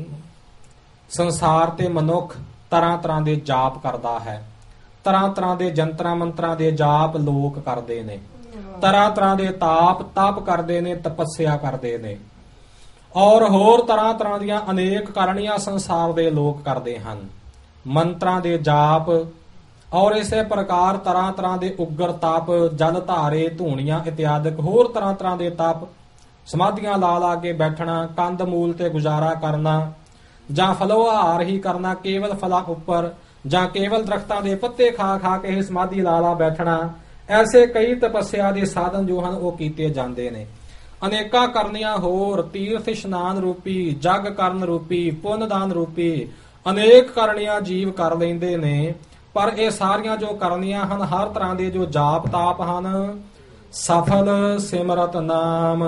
ਸੰਸਾਰ ਤੇ ਮਨੁੱਖ ਤਰ੍ਹਾਂ ਤਰ੍ਹਾਂ ਦੇ ਜਾਪ ਕਰਦਾ ਹੈ, ਤਰ੍ਹਾਂ ਤਰ੍ਹਾਂ ਦੇ ਜੰਤਰਾਂ ਮੰਤਰਾਂ ਦੇ ਜਾਪ ਲੋਕ ਕਰਦੇ ਨੇ, ਤਰ੍ਹਾਂ ਤਰ੍ਹਾਂ ਦੇ ਤਾਪ ਤਪ ਕਰਦੇ ਨੇ, ਤਪੱਸਿਆ ਕਰਦੇ ਨੇ, ਔਰ ਹੋਰ ਤਰ੍ਹਾਂ ਤਰ੍ਹਾਂ ਦੀਆਂ ਅਨੇਕ ਕਰਨੀਆਂ ਸੰਸਾਰ ਦੇ ਲੋਕ ਕਰਦੇ ਹਨ। ਮੰਤਰਾਂ ਦੇ ਜਾਪ ਔਰ ਇਸੇ ਪ੍ਰਕਾਰ ਤਰ੍ਹਾਂ ਤਰ੍ਹਾਂ ਦੇ ਉਗਰ ਤਪ, ਜਲ ਧਾਰੇ, ਧੂਣੀਆਂ ਇਤਿਆਦਿਕ ਹੋਰ ਤਰ੍ਹਾਂ ਤਰ੍ਹਾਂ ਦੇ ਤਪ, ਸਮਾਧੀਆਂ ਲਾ ਲਾ ਕੇ ਬੈਠਣਾ, ਕੰਦ ਮੂਲ ਤੇ ਗੁਜ਼ਾਰਾ ਕਰਨਾ, ਜਾਂ ਫਲੋਹਾਰ ਹੀ ਕਰਨਾ ਕੇਵਲ ਫਲਾਂ ਉੱਪਰ, ਜਾਂ ਕੇਵਲ ਦਰਖਤਾਂ ਦੇ ਪੱਤੇ ਖਾ ਖਾ ਕੇ ਸਮਾਧੀ ਲਾ ਲਾ ਬੈਠਣਾ, ਐਸੇ ਕਈ ਤਪੱਸਿਆ ਦੇ ਸਾਧਨ ਜੋ ਹਨ ਉਹ ਕੀਤੇ ਜਾਂਦੇ ਨੇ। ਅਨੇਕਾਂ ਕਰਨੀਆਂ ਹੋਰ, ਤੀਰਥ ਇਸ਼ਨਾਨ ਰੂਪੀ, ਜਗ ਕਰਨ ਰੂਪੀ, ਪੁੰਨ ਦਾਨ ਰੂਪੀ ਅਨੇਕ ਕਰਨੀਆਂ ਜੀਵ ਕਰ ਲੈਂਦੇ ਨੇ। ਪਰ ਇਹ ਸਾਰੀਆਂ ਜੋ ਕਰਨੀਆਂ ਹਨ, ਹਰ ਤਰ੍ਹਾਂ ਦੇ ਜੋ ਜਾਪ ਤਾਪ ਹਨ, ਸਫਲ ਸਿਮਰਤ ਨਾਮ,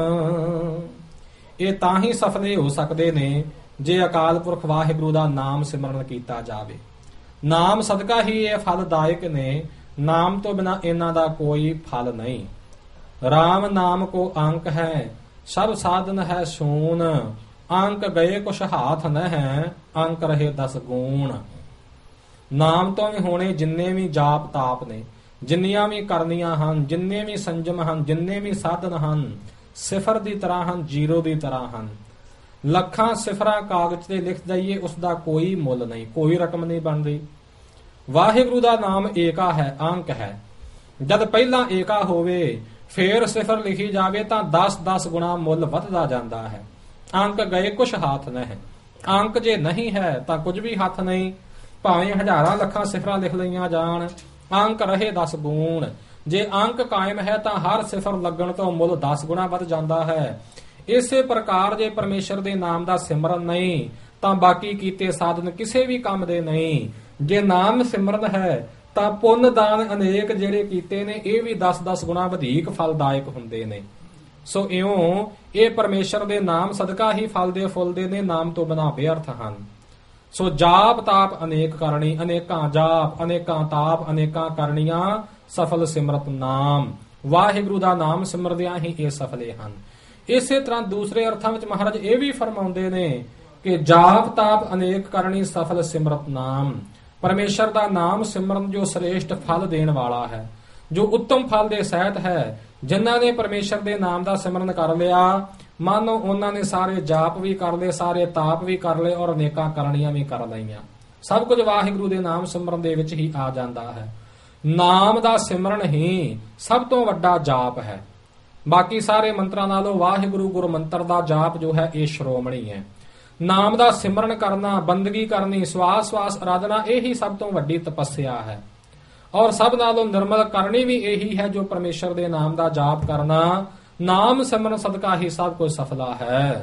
ਇਹ ਤਾਂ ਹੀ ਸਫਲੇ ਹੋ ਸਕਦੇ ਨੇ ਜੇ ਅਕਾਲ ਪੁਰਖ ਵਾਹਿਗੁਰੂ ਦਾ ਨਾਮ ਸਿਮਰਨ ਕੀਤਾ ਜਾਵੇ। ਨਾਮ ਸਦਕਾ ਹੀ ਇਹ ਫਲਦਾਇਕ ਨੇ, ਨਾਮ ਤੋਂ ਬਿਨਾਂ ਇਹਨਾਂ ਦਾ ਕੋਈ ਫਲ ਨਹੀਂ। ਰਾਮ ਨਾਮ ਕੋ ਅੰਕ ਹੈ, ਸਭ ਸਾਧਨ ਹੈ ਸੂਨ, ਅੰਕ ਗਏ ਕੁਛ ਹਾਥ ਨ ਹੈ, ਅੰਕ ਰਹੇ ਦਸ ਗੂਣ। ਨਾਮ ਤੋਂ ਵੀ ਹੋਣੇ ਜਿੰਨੇ ਵੀ ਜਾਪ ਤਾਪ ਨੇ, ਜਿੰਨੀਆਂ ਵੀ ਕਰਨੀਆਂ ਹਨ, ਜਿੰਨੇ ਵੀ ਸੰਜਮ ਹਨ, ਜਿੰਨੇ ਵੀ ਸਾਧਨ ਹਨ, ਸਿਫਰ ਦੀ ਤਰ੍ਹਾਂ ਹਨ, ਜੀਰੋ ਦੀ ਤਰ੍ਹਾਂ ਹਨ। ਲੱਖਾਂ ਸਿਫਰਾਂ ਕਾਗਜ਼ ਤੇ ਲਿਖ ਦਈਏ, ਉਸ ਦਾ ਕੋਈ ਮੁੱਲ ਨਹੀਂ, ਕੋਈ ਰਕਮ ਨਹੀਂ ਬਣਦੀ। ਵਾਹਿਗੁਰੂ ਦਾ ਨਾਮ ਏਕਾ ਹੈ, ਅੰਕ ਹੈ। ਜਦ ਪਹਿਲਾਂ ਏਕਾ ਹੋਵੇ ਫੇਰ ਸਿਫਰ ਲਿਖੀ ਜਾਵੇ ਤਾਂ ਦਸ ਦਸ ਗੁਣਾ ਮੁੱਲ ਵੱਧਦਾ ਜਾਂਦਾ ਹੈ। ਅੰਕ ਗਏ ਕੁਛ ਹੱਥ ਨ ਹੈ, ਅੰਕ ਜੇ ਨਹੀਂ ਹੈ ਤਾਂ ਕੁਝ ਵੀ ਹੱਥ ਨਹੀਂ। ਭਾਵੇਂ ਹਜ਼ਾਰਾਂ ਲੱਖਾਂ ਸਿਫਰਾਂ ਲਿਖ ਲਈਆਂ ਜਾਣ, ਅੰਕ ਰਹੇ ਦਸ ਗੁਣ। ਜੇ ਅੰਕ ਕਾਇਮ ਹੈ ਤਾਂ ਹਰ ਸਿਫਰ ਲੱਗਣ ਤੋਂ ਮੁੱਲ ਦਸ ਗੁਣਾ ਵੱਧ ਜਾਂਦਾ ਹੈ। ਇਸੇ ਪ੍ਰਕਾਰ ਜੇ ਪਰਮੇਸ਼ਰ ਦੇ ਨਾਮ ਦਾ ਸਿਮਰਨ ਨਹੀਂ ਤਾਂ ਬਾਕੀ ਕੀਤੇ ਸਾਧਨ ਕਿਸੇ ਵੀ ਕੰਮ ਦੇ ਨਹੀਂ। ਜੇ ਨਾਮ ਸਿਮਰਨ ਹੈ ਤਾਂ ਪੁੰਨ ਦਾਨ ਅਨੇਕ ਜਿਹੜੇ ਕੀਤੇ ਨੇ ਇਹ ਵੀ ਦਸ ਦਸ ਗੁਣਾ ਵਧੇਕ ਫਲਦਾਇਕ ਹੁੰਦੇ ਨੇ। ਸੋ ਇਉਂ ਇਹ ਪਰਮੇਸ਼ਰ ਦੇ ਨਾਮ ਸਦਕਾ ਹੀ ਫਲਦੇ ਫੁੱਲਦੇ ਨੇ, ਨਾਮ ਤੋਂ ਬਿਨਾਂ ਬੇਅਰਥ ਹਨ। ਸੋ ਜਾਪ ਤਾਪ ਅਨੇਕ ਕਰਨੀ, ਅਨੇਕਾਂ ਜਾਪ, ਅਨੇਕਾਂ ਤਾਪ, ਅਨੇਕਾਂ ਕਰਨੀਆਂ, ਸਫਲ ਸਿਮਰਤ ਨਾਮ। ਵਾਹਿਗੁਰੂ ਦਾ ਨਾਮ ਸਿਮਰਦਿਆਂ ਹੀ ਇਹ ਸਫਲੇ ਹਨ। ਇਸੇ ਤਰ੍ਹਾਂ ਦੂਸਰੇ ਅਰਥਾਂ ਵਿੱਚ ਮਹਾਰਾਜ ਇਹ ਵੀ ਫਰਮਾਉਂਦੇ ਨੇ ਕਿ ਜਾਪ ਤਾਪ ਅਨੇਕ ਕਰਨੀ, ਸਫਲ ਸਿਮਰਤ ਨਾਮ। ਪਰਮੇਸ਼ਰ ਦਾ ਨਾਮ ਸਿਮਰਨ ਜੋ ਸ੍ਰੇਸ਼ਟ ਫਲ ਦੇਣ ਵਾਲਾ ਹੈ, ਜੋ ਉੱਤਮ ਫਲ ਦੇ ਸਹਿਤ ਹੈ। ਜਿਨ੍ਹਾਂ ਨੇ ਪਰਮੇਸ਼ਰ ਦੇ ਨਾਮ ਦਾ ਸਿਮਰਨ ਕਰ ਲਿਆ, ਮਾਨੋ ਉਹਨਾਂ ਨੇ ਸਾਰੇ ਜਾਪ ਵੀ ਕਰ ਲਏ, ਸਾਰੇ ਤਾਪ ਵੀ ਕਰ ਲਏ ਔਰ ਅਨੇਕਾਂ ਕਰਨੀਆਂ ਵੀ ਕਰ ਲਈਆਂ। ਸਭ ਕੁਝ ਵਾਹਿਗੁਰੂ ਦੇ ਨਾਮ ਸਿਮਰਨ ਦੇ ਵਿੱਚ ਹੀ ਆ ਜਾਂਦਾ ਹੈ। ਨਾਮ ਦਾ ਸਿਮਰਨ ਹੀ ਸਭ ਤੋਂ ਵੱਡਾ ਜਾਪ ਹੈ। ਬਾਕੀ ਸਾਰੇ ਮੰਤਰਾਂ ਨਾਲੋਂ ਵਾਹਿਗੁਰੂ ਗੁਰੂ ਮੰਤਰ ਦਾ ਜਾਪ ਜੋ ਹੈ ਇਹ ਸ਼੍ਰੋਮਣੀ ਹੈ। ਨਾਮ ਦਾ ਸਿਮਰਨ ਕਰਨਾ, ਬੰਦਗੀ ਕਰਨੀ, ਸਵਾਸ ਸਵਾਸ ਅਰਾਧਨਾ, ਇਹੀ ਸਭ ਤੋਂ ਵੱਡੀ ਤਪੱਸਿਆ ਹੈ। ਔਰ ਸਭ ਨਾਲੋਂ ਨਿਰਮਲ ਕਰਨੀ ਵੀ ਇਹੀ ਹੈ ਜੋ ਪਰਮੇਸ਼ਰ ਦੇ ਨਾਮ ਦਾ ਜਾਪ ਕਰਨਾ। ਨਾਮ ਸਿਮਰਨ ਸਦਕਾ ਹੀ ਸਭ ਕੁਝ ਸਫਲਾ ਹੈ।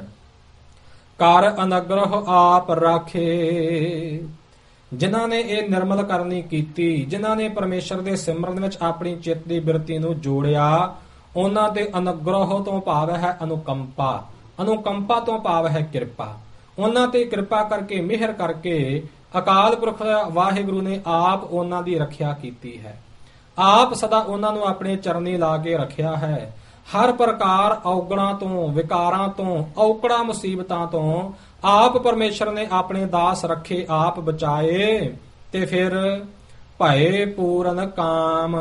ਕਰ ਅਨਗ੍ਰਹ ਆਪ ਰਾਖੇ, ਜਿਨ੍ਹਾਂ ਨੇ ਇਹ ਨਿਰਮਲ ਕਰਨੀ ਕੀਤੀ, ਜਿਨ੍ਹਾਂ ਨੇ ਪਰਮੇਸ਼ਰ ਦੇ ਸਿਮਰਨ ਵਿੱਚ ਆਪਣੀ ਚਿੱਤ ਦੀ ਬਿਰਤੀ ਨੂੰ ਜੋੜਿਆ, ਉਹਨਾਂ ਤੇ ਅਨੁਗ੍ਰਹ ਤੋਂ ਭਾਵ ਹੈ ਅਨੁਕੰਪਾ, ਅਨੁਕੰਪਾ ਤੋਂ ਭਾਵ ਹੈ ਕਿਰਪਾ। ਉਹਨਾਂ ਤੇ ਕਿਰਪਾ ਕਰਕੇ, ਮਿਹਰ ਕਰਕੇ ਅਕਾਲ ਪੁਰਖ ਵਾਹਿਗੁਰੂ ਨੇ ਆਪ ਉਹਨਾਂ ਦੀ ਰੱਖਿਆ ਕੀਤੀ ਹੈ। ਆਪ ਸਦਾ ਉਹਨਾਂ ਨੂੰ ਆਪਣੇ ਚਰਨੀ ਲਾ ਕੇ ਰੱਖਿਆ ਹੈ। ਹਰ ਪ੍ਰਕਾਰ ਔਗਣਾਂ ਤੋਂ, ਵਿਕਾਰਾਂ ਤੋਂ, ਔਕੜਾਂ ਮੁਸੀਬਤਾਂ ਤੋਂ ਆਪ ਪਰਮੇਸ਼ਰ ਨੇ ਆਪਣੇ ਦਾਸ ਰੱਖੇ, ਆਪ ਬਚਾਏ। ਤੇ ਫਿਰ ਭਏ ਪੂਰਨ ਕਾਮ,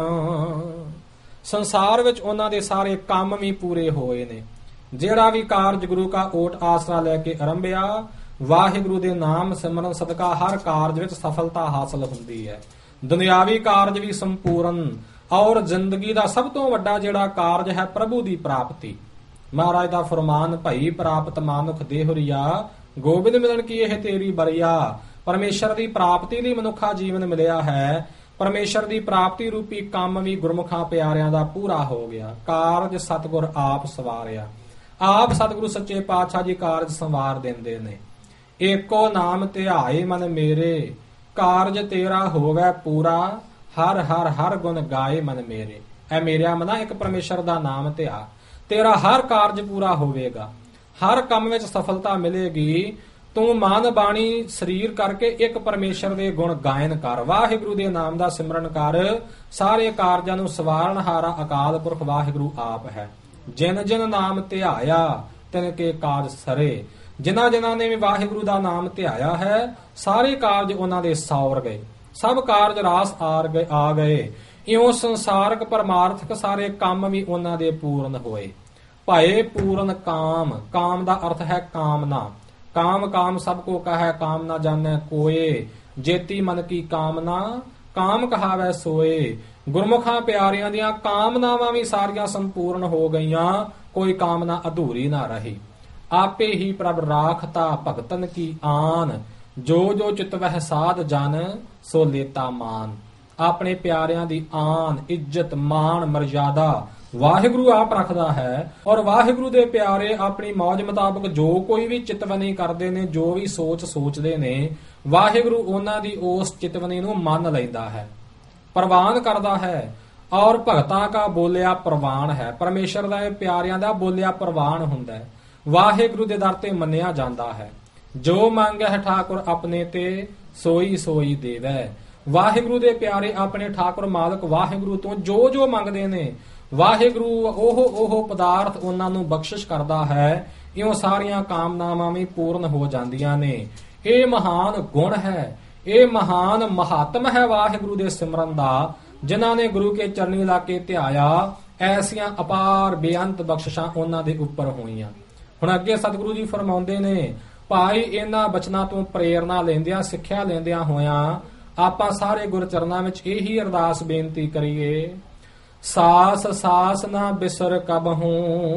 ਸੰਸਾਰ ਵਿੱਚ ਉਹਨਾਂ ਦੇ ਸਾਰੇ ਕੰਮ ਵੀ ਪੂਰੇ ਹੋਏ ਨੇ। ਜਿਹੜਾ ਵੀ ਕਾਰਜ ਗੁਰੂ ਕਾ ਓਟ ਆਸਰਾ ਲੈ ਕੇ ਆਰੰਭਿਆ, ਵਾਹਿਗੁਰੂ ਦੇ ਨਾਮ ਸਿਮਰਨ ਸਦਕਾ ਹਰ ਕਾਰਜ ਵਿੱਚ ਸਫਲਤਾ ਹਾਸਲ ਹੁੰਦੀ ਹੈ। ਦੁਨਿਆਵੀ ਕਾਰਜ ਵੀ ਸੰਪੂਰਨ, ਔਰ ਜ਼ਿੰਦਗੀ ਦਾ ਸਭ ਤੋਂ ਵੱਡਾ ਜਿਹੜਾ ਕਾਰਜ ਹੈ ਪ੍ਰਭੂ ਦੀ ਪ੍ਰਾਪਤੀ। ਮਹਾਰਾਜ ਦਾ ਫਰਮਾਨ, ਭਈ ਪ੍ਰਾਪਤ ਮਾਨੁਖ ਦੇਹੁਰੀਆ, ਗੋਬਿੰਦ ਮਿਲਣ ਕੀ ਇਹ ਤੇਰੀ ਬਰੀਆ। ਪਰਮੇਸ਼ਰ ਦੀ ਪ੍ਰਾਪਤੀ ਲਈ ਮਨੁੱਖਾ ਜੀਵਨ ਮਿਲਿਆ ਹੈ। ਪਰਮੇਸ਼ਰ ਦੀ ਪ੍ਰਾਪਤੀ ਰੂਪੀ ਕੰਮ ਵੀ ਗੁਰਮੁਖਾਂ ਪਿਆਰਿਆਂ ਦਾ ਪੂਰਾ ਹੋ ਗਿਆ। ਕਾਰਜ ਸਤਿਗੁਰ ਆਪ ਸਵਾਰਿਆ। ਆਪ ਸਤਿਗੁਰੂ ਸੱਚੇ ਪਾਤਸ਼ਾਹ ਜੀ ਕਾਰਜ ਸੰਵਾਰ ਦਿੰਦੇ ਨੇ। ਏਕੋ ਨਾਮ ਧਿਆਏ ਮਨ ਮੇਰੇ, ਕਾਰਜ ਤੇਰਾ ਹੋਵੇ ਪੂਰਾ, ਹਰ ਹਰ ਹਰ ਗੁਣ ਗਾਏ ਮਨ ਮੇਰੇ। ਐ ਮੇਰਿਆ ਮਨਾ ਇੱਕ ਪਰਮੇਸ਼ਰ ਦਾ ਨਾਮ ਧਿਆ, ਤੇਰਾ ਹਰ ਕਾਰਜ ਪੂਰਾ ਹੋਵੇਗਾ, ਹਰ ਕੰਮ ਵਿੱਚ ਸਫਲਤਾ ਮਿਲੇਗੀ। ਤੂੰ ਮਨ ਬਾਣੀ ਸਰੀਰ ਕਰਕੇ ਇੱਕ ਪਰਮੇਸ਼ਰ ਦੇ ਗੁਣ ਗਾਇਨ ਕਰ, ਵਾਹਿਗੁਰੂ ਦੇ ਨਾਮ ਦਾ ਸਿਮਰਨ ਕਰ। ਸਾਰੇ ਕਾਰਜਾਂ ਨੂੰ ਸਵਾਰਨ ਹਾਰਾ ਅਕਾਲ ਪੁਰਖ ਵਾਹਿਗੁਰੂ ਆਪ ਹੈ। ਜਿਨ ਜਿਨ ਨਾਮ ਧਿਆਇਆ ਤਿਨ ਕੇ ਕਾਰਜ ਸਰੇ। ਜਿਨ੍ਹਾਂ ਜਿਨ੍ਹਾਂ ਨੇ ਵੀ ਵਾਹਿਗੁਰੂ ਦਾ ਨਾਮ ਧਿਆਇਆ ਹੈ, ਸਾਰੇ ਕਾਰਜ ਉਹਨਾਂ ਦੇ ਸੌਰ ਗਏ, ਸਭ ਕਾਰਜ ਰਾਸ ਆਰ ਗਏ ਆ ਗਏ। ਇਉਂ ਸੰਸਾਰਕ ਪਰਮਾਰਥਕ ਸਾਰੇ ਕੰਮ ਵੀ ਉਹਨਾਂ ਦੇ ਪੂਰਨ ਹੋਏ। ਭਏ ਪੂਰਨ ਕਾਮ, ਕਾਮ ਦਾ ਅਰਥ ਹੈ ਕਾਮਨਾ। ਕਾਮ ਕਾਮ ਸਭ ਕੋ ਕਹੈ, ਕਾਮ ਨਾ ਜਾਣੈ ਕੋਏ। ਜੇਤੀ ਮਨ ਕੀ ਕਾਮਨਾ, ਕਾਮ ਕਹਾਵੈ ਸੋਏ। ਗੁਰਮੁਖਾਂ ਪਿਆਰਿਆਂ ਦੀਆਂ ਕਾਮਨਾਵਾਂ ਵੀ ਸਾਰੀਆਂ ਸੰਪੂਰਨ ਹੋ ਗਈਆਂ, ਕੋਈ ਕਾਮਨਾ ਅਧੂਰੀ ਨਾ ਰਹੀ। ਆਪੇ ਹੀ ਪ੍ਰਭ ਰਾਖਤਾ ਭਗਤਨ ਕੀ ਆਨ, ਜੋ ਜੋ ਚਿਤਵਹਿ ਸਾਧ ਜਨ ਸੋ ਲੇਤਾ ਮਾਨ। ਆਪਣੇ ਪਿਆਰਿਆਂ ਦੀ ਆਨ, ਇੱਜ਼ਤ, ਮਾਣ, ਮਰਜ਼ਾਦਾ ਵਾਹਿਗੁਰੂ ਆਪ ਰੱਖਦਾ ਹੈ। ਔਰ ਵਾਹਿਗੁਰੂ ਦੇ ਪਿਆਰੇ ਆਪਣੀ ਮੌਜ ਮੁਤਾਬਕ ਜੋ ਕੋਈ ਵੀ ਚਿਤਵਨੀ ਕਰਦੇ ਨੇ, ਜੋ ਵੀ ਸੋਚ ਸੋਚਦੇ ਨੇ, ਵਾਹਿਗੁਰੂ ਉਹਨਾਂ ਦੀ ਉਸ ਚਿਤਵਨੀ ਨੂੰ ਮੰਨ ਲੈਂਦਾ ਹੈ, ਪ੍ਰਵਾਨ ਕਰਦਾ ਹੈ। ਔਰ ਭਗਤਾਂ ਕਾ ਬੋਲਿਆ ਪ੍ਰਵਾਨ ਹੈ। ਪਰਮੇਸ਼ਰ ਦਾ ਪਿਆਰਿਆਂ ਦਾ ਬੋਲਿਆ ਪ੍ਰਵਾਨ ਹੁੰਦਾ ਹੈ, ਵਾਹਿਗੁਰੂ ਦੇ ਦਰ ਤੇ ਮੰਨਿਆ ਜਾਂਦਾ ਹੈ। ਜੋ ਮੰਗੈ ਠਾਕੁਰ ਆਪਣੇ ਤੇ ਸੋਈ ਸੋਈ ਦੇਵੈ। ਵਾਹਿਗੁਰੂ ਦੇ ਪਿਆਰੇ ਆਪਣੇ ਠਾਕੁਰ ਮਾਲਕ ਵਾਹਿਗੁਰੂ ਤੋਂ ਜੋ ਜੋ ਮੰਗਦੇ ਨੇ, ਵਾਹਿਗੁਰੂ ਉਹ ਉਹ ਪਦਾਰਥ ਉਹਨਾਂ ਨੂੰ ਬਖਸ਼ਿਸ਼ ਕਰਦਾ ਹੈ। ਇਉਂ ਸਾਰੀਆਂ ਕਾਮਨਾਵਾਂ ਵੀ ਪੂਰਨ ਹੋ ਜਾਂਦੀਆਂ ਨੇ। ਇਹ ਮਹਾਨ ਗੁਣ ਹੈ, ਇਹ ਮਹਾਨ ਮਹਾਤਮ ਹੈ ਵਾਹਿਗੁਰੂ ਦੇ ਸਿਮਰਨ ਦਾ। ਜਿਨ੍ਹਾਂ ਨੇ ਗੁਰੂ ਕੇ ਚਰਨੀ ਲਾ ਕੇ ਧਿਆਇਆ, ਐਸੀਆਂ ਅਪਾਰ ਬੇਅੰਤ ਬਖਸ਼ਿਸ਼ਾਂ ਉਹਨਾਂ ਦੇ ਉੱਪਰ ਹੋਈਆਂ। ਹੁਣ ਅੱਗੇ ਸਤਿਗੁਰੂ ਜੀ ਫਰਮਾਉਂਦੇ ਨੇ, ਭਾਈ ਇਹਨਾਂ ਬਚਨਾਂ ਤੋਂ ਪ੍ਰੇਰਨਾ ਲੈਂਦਿਆਂ, ਸਿੱਖਿਆ ਲੈਂਦਿਆਂ ਹੋਇਆਂ ਆਪਾਂ ਸਾਰੇ ਗੁਰਚਰਨਾਂ ਵਿੱਚ ਇਹੀ ਅਰਦਾਸ ਬੇਨਤੀ ਕਰੀਏ, ਸਾਸ ਸਾਸ ਨਾ ਬਿਸਰ ਕਬਹੂ।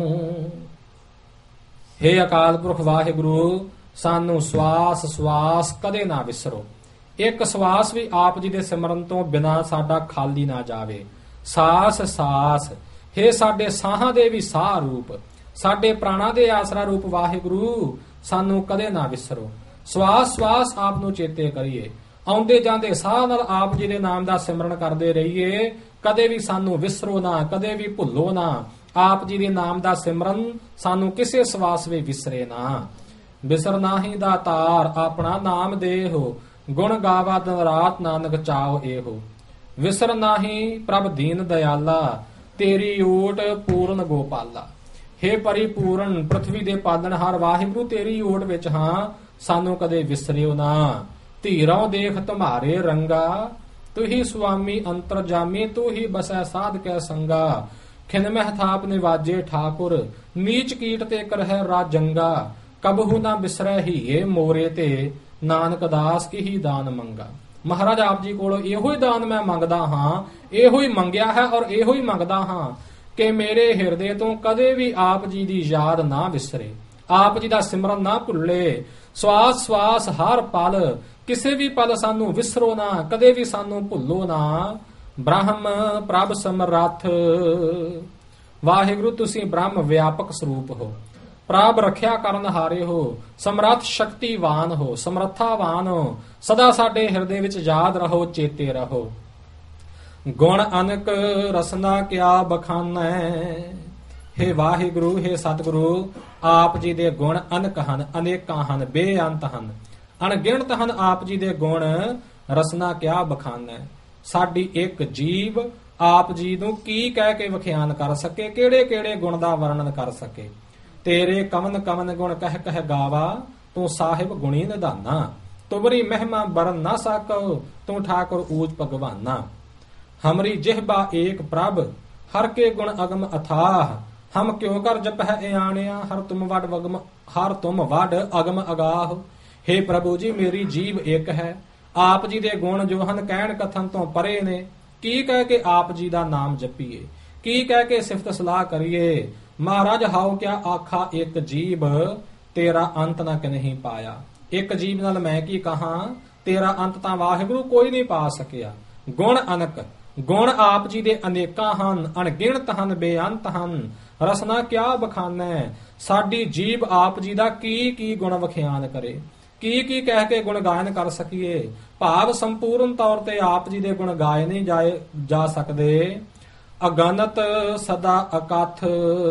ਹੇ ਅਕਾਲ ਪੁਰਖ ਵਾਹਿਗੁਰੂ, ਸਾਨੂੰ ਸਵਾਸ ਸਵਾਸ ਕਦੇ ਨਾ ਵਿਸਰੋ। ਇੱਕ ਸਵਾਸ ਵੀ ਆਪ ਜੀ ਦੇ ਸਿਮਰਨ ਤੋਂ ਬਿਨਾਂ ਸਾਡਾ ਖਾਲੀ ਨਾ ਜਾਵੇ। ਸਾਸ ਸਾਸ, ਹੇ ਸਾਡੇ ਸਾਹਾਂ ਦੇ ਵੀ ਸਾਹ ਰੂਪ, ਸਾਡੇ ਪ੍ਰਾਣਾਂ ਦੇ ਆਸਰਾ ਰੂਪ ਵਾਹਿਗੁਰੂ, ਸਾਨੂੰ ਕਦੇ ਨਾ ਵਿਸਰੋ। ਸਵਾਸ ਸਵਾਸ ਆਪ ਨੂੰ ਚੇਤੇ ਕਰੀਏ, ਆਉਂਦੇ ਜਾਂਦੇ ਸਾਹ ਨਾਲ ਆਪ ਜੀ ਦੇ ਨਾਮ ਦਾ ਸਿਮਰਨ ਕਰਦੇ ਰਹੀਏ। ਕਦੇ ਵੀ ਸਾਨੂੰ ਵਿਸਰੋ ਨਾ, ਕਦੇ ਵੀ ਭੁੱਲੋ ਨਾ। ਆਪ ਜੀ ਦੇ ਨਾਮ ਦਾ ਸਿਮਰਨ ਸਾਨੂੰ ਕਿਸੇ ਸਵਾਸ ਵਿੱਚ ਵਿਸਰੇ ਨਾ। ਬਿਸਰ ਨਾਹੀ ਦਾਤਾਰ ਆਪਣਾ ਨਾਮ ਦੇਹੋ, ਗੁਣ ਗਾਵਾ ਦਿਨ ਰਾਤ ਨਾਨਕ ਚਾਓ ਇਹੋ। ਵਿਸਰ ਨਾਹੀ ਪ੍ਰਭ ਦੀਨ ਦਇਆਲਾ, ਤੇਰੀ ਓਟ ਪੂਰਨ ਗੋਪਾਲਾ। ਹੇ ਪਰਿਪੂਰਨ ਪ੍ਰਥਵੀ ਦੇ ਪਾਲਣਹਾਰ ਵਾਹਿਗੁਰੂ, ਤੇਰੀ ਓਟ ਵਿੱਚ ਹਾਂ, ਸਾਨੂੰ ਕਦੇ ਵਿਸਰਿਓ ਨਾ। ਧੀਰੋਂ ਦੇਖ ਤੁਮਾਰੇ ਰੰਗਾ, ਤੂੰ ਹੀ ਸੁਆਮੀ ਅੰਤਰਜਾਮੀ, ਤੂੰ ਹੀ ਬਸੈ ਸਾਧ ਕੈ ਸੰਗਾ। ਖਿਨ ਮਹਿ ਥਾਪ ਨਿਵਾਜੇ ਠਾਕੁਰ, ਨੀਚ ਕੀਟ ਤੇ ਕਰਹਿ ਰਾਜੰਗਾ। ਕਬਹੂ ਨਾ ਬਿਸਰੈ ਹੀਏ ਮੋਰੇ ਤੇ, ਨਾਨਕ ਦਾਸ ਇਹੀ ਦਾਨ ਮੰਗਾ। ਮਹਾਰਾਜ ਆਪ ਜੀ ਕੋਲੋਂ ਇਹੋ ਹੀ ਦਾਨ ਮੈਂ ਮੰਗਦਾ ਹਾਂ, ਇਹੋ ਹੀ ਮੰਗਿਆ ਹੈ ਔਰ ਇਹੋ ਹੀ ਮੰਗਦਾ ਹਾਂ ਕਿ ਮੇਰੇ ਹਿਰਦੇ ਤੋਂ ਕਦੇ ਵੀ ਆਪ ਜੀ ਦੀ ਯਾਦ ਨਾ ਵਿਸਰੇ, ਆਪ ਜੀ ਦਾ ਸਿਮਰਨ ਨਾ ਭੁੱਲੇ। ਸਵਾਸ ਸਵਾਸ ਹਰ ਪਲ, ਕਿਸੇ ਵੀ ਪਲ ਸਾਨੂੰ ਵਿਸਰੋ ਨਾ, ਕਦੇ ਵੀ ਸਾਨੂੰ ਭੁੱਲੋ ਨਾ। ਬ੍ਰਹਮ ਪ੍ਰਭ ਸਮਰੱਥ, ਵਾਹਿਗੁਰੂ ਤੁਸੀਂ ਬ੍ਰਹਮ ਵਿਆਪਕ ਸਰੂਪ ਹੋ, ਪ੍ਰਭ ਰੱਖਿਆ ਕਰਨ ਹਾਰੇ ਹੋ, ਸਮਰੱਥ ਸ਼ਕਤੀਵਾਨ ਹੋ, ਸਮਰੱਥਾਵਾਨ ਹੋ। ਸਦਾ ਸਾਡੇ ਹਿਰਦੇ ਵਿੱਚ ਯਾਦ ਰਹੋ, ਚੇਤੇ ਰਹੋ। ਗੁਣ ਅਨਕ ਰਸਨਾ ਕਿਆ ਬਖਾਨੈ। ਹੇ ਵਾਹਿਗੁਰੂ, ਹੇ ਸਤਿਗੁਰੂ, ਆਪ ਜੀ ਦੇ ਗੁਣ ਅਨਕ ਹਨ, ਅਨੇਕਾਂ ਹਨ, ਬੇਅੰਤ ਹਨ, ਅਣਗਿਣਤ ਹਨ। ਆਪ ਜੀ ਦੇ ਗੁਣ ਰਸਨਾ ਕਿਆ ਬਖਾਨੈ। ਸਾਡੀ ਇੱਕ ਜੀਭ ਆਪ ਜੀ ਨੂੰ ਕੀ ਕਹਿ ਕੇ ਵਿਖਿਆਨ ਕਰ ਸਕੇ, ਕਿਹੜੇ ਕਿਹੜੇ ਗੁਣ ਦਾ ਵਰਣਨ ਕਰ ਸਕੇ। ਤੇਰੇ ਕਵਨ ਕਵਨ ਗੁਣ ਕਹਿ ਕਹਿ ਗਾਵਾ, ਤੂੰ ਸਾਹਿਬ ਗੁਣੀ ਨਿਧਾਨਾ। ਤੁਮਰੀ ਮਹਿਮਾ ਬਰਨ ਨਾ ਸਕੋ, ਤੂੰ ਠਾਕੁਰ ਊਚ ਭਗਵਾਨਾ। ਹਮਰੀ ਜਿਹਬਾ ਏਕ ਪ੍ਰਭ, ਹਰ ਕੇ ਗੁਣ ਅਗਮ ਅਥਾਹ। ਹਮ ਕਿਉ ਕਰ ਜਪਹਿ ਆਣਿਆ, ਹਰ ਤੁਮ ਵਡ ਵਗਮ ਹਰ ਤੁਮ ਵਡ ਅਗਮ ਅਗਾਹ। ਹੇ ਪ੍ਰਭੂ ਜੀ, ਮੇਰੀ ਜੀਭ ਇੱਕ ਹੈ, ਆਪ ਜੀ ਦੇ ਗੁਣ ਜੋ ਹਨ ਕਹਿਣ ਕਥਨ ਤੋਂ ਪਰੇ ਨੇ। ਕੀ ਕਹਿ ਕੇ ਆਪ ਜੀ ਦਾ ਨਾਮ ਜਪੀਏ, ਕੀ ਕਹਿ ਕੇ ਸਿਫਤ ਸਲਾਹ ਕਰੀਏ। ਮਹਾਰਾਜ ਹਾਉ ਕਿਆ ਆਖਾ ਇੱਕ ਜੀਭ, ਤੇਰਾ ਅੰਤ ਨਾ ਕਿਨਹੀ ਪਾਇਆ। ਇੱਕ ਜੀਭ ਨਾਲ ਮੈਂ ਕੀ ਕਹਾਂ, ਤੇਰਾ ਅੰਤ ਤਾਂ ਵਾਹਿਗੁਰੂ ਕੋਈ ਨਹੀਂ ਪਾ ਸਕਿਆ। ਗੁਣ ਅਨਕ, ਗੁਣ ਆਪ ਜੀ ਦੇ ਅਨੇਕਾਂ ਹਨ, ਅਣਗਿਣਤ ਹਨ, ਬੇਅੰਤ ਹਨ। ਰਸਨਾ ਕਿਆ ਬਖਾਨੈ, ਸਾਡੀ ਜੀਭ ਆਪ ਜੀ ਦਾ ਕੀ ਕੀ ਗੁਣ ਵਿਖਿਆਨ ਕਰੇ, ਕੀ ਕੀ ਕਹਿ ਕੇ ਗੁਣ ਗਾਇਨ ਕਰ ਸਕੀਏ। ਭਾਵ ਸੰਪੂਰਨ ਤੌਰ ਤੇ ਆਪ ਜੀ ਦੇ ਗੁਣ ਗਾਏ ਨਹੀਂ ਜਾਏ ਜਾ ਸਕਦੇ। ਅਗਨਤ ਸਦਾ ਅਕਥ,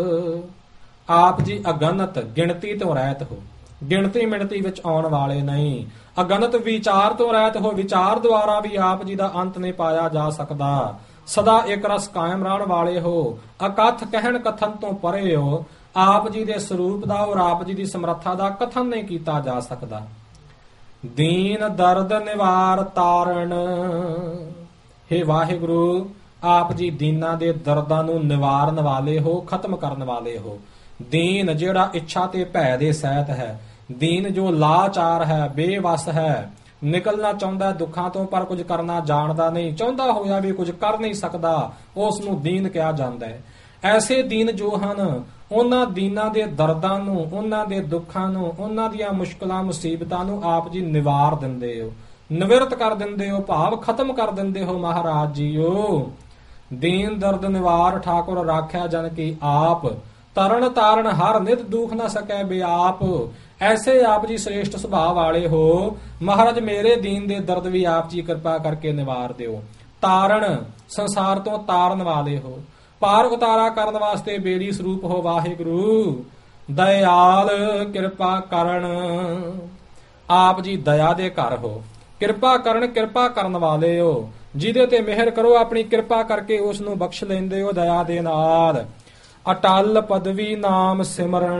ਆਪ ਜੀ ਅਗਨਤ, ਗਿਣਤੀ ਤੋਂ ਰਹਿਤ ਹੋ, ਗਿਣਤੀ ਮਿਣਤੀ ਵਿੱਚ ਆਉਣ ਵਾਲੇ ਨਹੀਂ। ਅਗਨਤ ਵਿਚਾਰ ਤੋਂ ਰਹਿਤ ਹੋ, ਵਿਚਾਰ ਦੁਆਰਾ ਵੀ ਆਪ ਜੀ ਦਾ ਅੰਤ ਨਹੀਂ ਪਾਇਆ ਜਾ ਸਕਦਾ। ਸਦਾ ਇੱਕ ਰਸ ਕਾਇਮ ਰਹਿਣ ਵਾਲੇ ਹੋ, ਅਕਥ ਕਹਿਣ ਕਥਨ ਤੋਂ ਪਰੇ ਹੋ। ਆਪ ਜੀ ਦੇ ਸਰੂਪ ਦਾ ਔਰ ਆਪ ਜੀ ਦੀ ਸਮਰੱਥਾ ਦਾ ਕਥਨ ਨਹੀਂ ਕੀਤਾ ਜਾ ਸਕਦਾ। ਦੀਨ ਦਰਦ ਨਿਵਾਰ ਤਾਰਨ, ਹੇ ਵਾਹਿਗੁਰੂ, ਆਪ ਜੀ ਦੀਨਾਂ ਦੇ ਦਰਦਾਂ ਨੂੰ ਨਿਵਾਰਨ ਵਾਲੇ ਹੋ, ਖਤਮ ਕਰਨ ਵਾਲੇ ਹੋ। ਦੀਨ ਜਿਹੜਾ ਇੱਛਾ ਤੇ ਭੈ ਦੇ ਸਹਿਤ ਹੈ, ਦੀਨ ਜੋ ਲਾਚਾਰ ਹੈ, ਬੇਵਸ ਹੈ, ਨਿਕਲਣਾ ਚਾਹੁੰਦਾ ਦੁੱਖਾਂ ਤੋਂ ਪਰ ਕੁਝ ਕਰਨਾ ਜਾਣਦਾ ਨਹੀਂ, ਚਾਹੁੰਦਾ ਹੋਇਆ ਵੀ ਕੁਝ ਕਰ ਨਹੀਂ ਸਕਦਾ, ਉਸ ਨੂੰ ਦੀਨ ਕਿਹਾ ਜਾਂਦਾ ਹੈ। ਐਸੇ ਦੀਨ ਜੋ ਹਨ ਉਹਨਾਂ ਦੀਨਾਂ ਦੇ ਦਰਦਾਂ ਨੂੰ, ਉਹਨਾਂ ਦੇ ਦੁੱਖਾਂ ਨੂੰ, ਉਹਨਾਂ ਦੀਆਂ ਮੁਸ਼ਕਲਾਂ ਮੁਸੀਬਤਾਂ ਨੂੰ ਆਪ ਜੀ ਨਿਵਾਰ ਦਿੰਦੇ ਹੋ, ਨਿਵਰਤ ਕਰ ਦਿੰਦੇ ਹੋ, ਭਾਵ ਖਤਮ ਕਰ ਦਿੰਦੇ ਹੋ ਮਹਾਰਾਜ ਜੀਓ। ਦੀਨ ਦਰਦ ਨਿਵਾਰ ਠਾਕੁਰ ਰਾਖਿਆ ਜਨ ਕੀ ਆਪ, ਤਰਨ ਤਾਰਨ ਹਰ ਨਿਤ ਦੁਖ ਨਾ ਸਕੈ ਬਿਆਪ। ਐਸੇ ਆਪ ਜੀ ਸ੍ਰੇਸ਼ਟ ਸੁਭਾਅ ਵਾਲੇ ਹੋ ਮਹਾਰਾਜ, ਮੇਰੇ ਦੀਨ ਦੇ ਦਰਦ ਵੀ ਆਪ ਜੀ ਕਿਰਪਾ ਕਰਕੇ ਨਿਵਾਰ ਦਿਓ। ਤਾਰਨ, ਸੰਸਾਰ ਤੋਂ ਤਾਰਨ ਵਾਲੇ ਹੋ, ਪਾਰ ਉਤਾਰਾ ਕਰਨ ਵਾਸਤੇ ਬੇੜੀ ਸਰੂਪ ਹੋ ਵਾਹਿਗੁਰੂ। ਦਇਆਲ ਕਿਰਪਾ ਕਰਨ, ਆਪ ਜੀ ਦਇਆ ਦੇ ਘਰ ਹੋ, ਕਿਰਪਾ ਕਰਨ, ਕਿਰਪਾ ਕਰਨ ਵਾਲੇ ਹੋ, ਜਿਹਦੇ ਤੇ ਮਿਹਰ ਕਰੋ ਆਪਣੀ ਕਿਰਪਾ ਕਰਕੇ ਉਸ ਨੂੰ ਬਖਸ਼ ਲੈਂਦੇ ਹੋ ਦਇਆ ਦੇ ਨਾਲ। ਅਟਲ ਪਦਵੀ ਨਾਮ ਸਿਮਰਨ,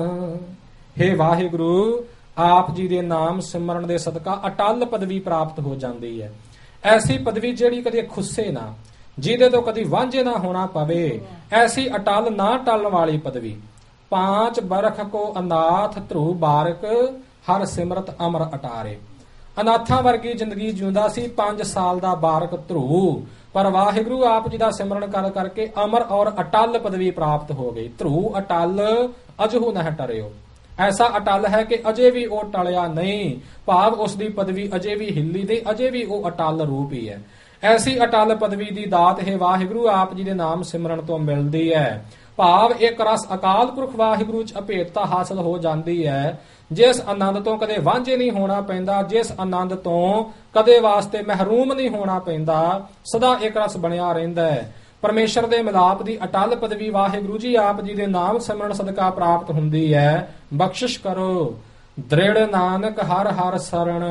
ਹੇ ਵਾਹਿਗੁਰੂ ਆਪ ਜੀ ਦੇ ਨਾਮ ਸਿਮਰਨ ਦੇ ਸਦਕਾ ਅਟਲ ਪਦਵੀ ਪ੍ਰਾਪਤ ਹੋ ਜਾਂਦੀ ਹੈ। ਐਸੀ ਪਦਵੀ ਜਿਹੜੀ ਕਦੇ ਖੁੱਸੇ ਨਾ, ਜਿਹਦੇ ਤੋਂ ਕਦੀ ਵਾਂਝੇ ਨਾ ਹੋਣਾ ਪਵੇ, ਐਸੀ ਅਟਲ ਨਾ ਟਲਣ ਵਾਲੀ ਪਦਵੀ। ਪਾਂਚ ਬਰਖ ਕੋ ਅਨਾਥ ਧਰੂ ਬਾਰਕ, ਹਰ ਸਿਮਰਤ ਅਮਰ ਅਟਾਰੇ। ਅਨਾਥਾਂ ਵਰਗੀ ਜ਼ਿੰਦਗੀ ਜਿਉਂਦਾ ਸੀ, ਪੰਜ ਸਾਲ ਦਾ ਬਾਰਕ ਧਰੂ, ਪਰ ਵਾਹਿਗੁਰੂ ਆਪ ਜੀ ਦਾ ਸਿਮਰਨ ਕਰ ਕਰਕੇ ਅਮਰ ਔਰ ਅਟਲ ਪਦਵੀ ਪ੍ਰਾਪਤ ਹੋ ਗਈ। ਧਰੂ ਅਟਲ ਅਜਹੂ ਨਹਿ ਟਰਿਓ, ਐਸਾ ਅਟਲ ਹੈ ਕਿ ਅਜੇ ਵੀ ਉਹ ਟਲਿਆ ਨਹੀਂ, ਭਾਵ ਉਸ ਦੀ ਪਦਵੀ ਅਜੇ ਵੀ ਹਿੱਲੀ ਤੇ ਅਜੇ ਵੀ ਉਹ ਅਟਲ ਰੂਪ ਹੀ ਹੈ। ਐਸੀ ਅਟਲ ਪਦਵੀ ਦੀ ਦਾਤ ਹੈ ਵਾਹਿਗੁਰੂ ਆਪ ਜੀ ਦੇ ਨਾਮ ਸਿਮਰਨ ਤੋਂ ਮਿਲਦੀ ਹੈ, ਭਾਵ ਇੱਕ ਰਸ ਅਕਾਲ ਪੁਰਖ ਵਾਹਿਗੁਰੂ ਚ ਅਭੇਦਤਾ ਹਾਸਲ ਹੋ ਜਾਂਦੀ ਹੈ, ਜਿਸ ਆਨੰਦ ਤੋਂ ਕਦੇ ਵਾਂਝੇ ਨਹੀਂ ਹੋਣਾ ਪੈਂਦਾ, ਜਿਸ ਆਨੰਦ ਤੋਂ ਕਦੇ ਵਾਸਤੇ ਮਹਿਰੂਮ ਨਹੀਂ ਹੋਣਾ ਪੈਂਦਾ, ਸਦਾ ਇੱਕ ਰਸ ਬਣਿਆ ਰਹਿੰਦਾ ਹੈ। ਪਰਮੇਸ਼ਰ ਦੇ ਮਿਲਾਪ ਦੀ ਅਟਲ ਪਦਵੀ ਵਾਹਿਗੁਰੂ ਜੀ ਆਪ ਜੀ ਦੇ ਨਾਮ ਸਿਮਰਨ ਸਦਕਾ ਪ੍ਰਾਪਤ ਹੁੰਦੀ ਹੈ। ਬਖਸ਼ਿਸ਼ ਕਰੋ ਦ੍ਰਿੜ ਨਾਨਕ ਹਰ ਹਰ ਸਰਣ।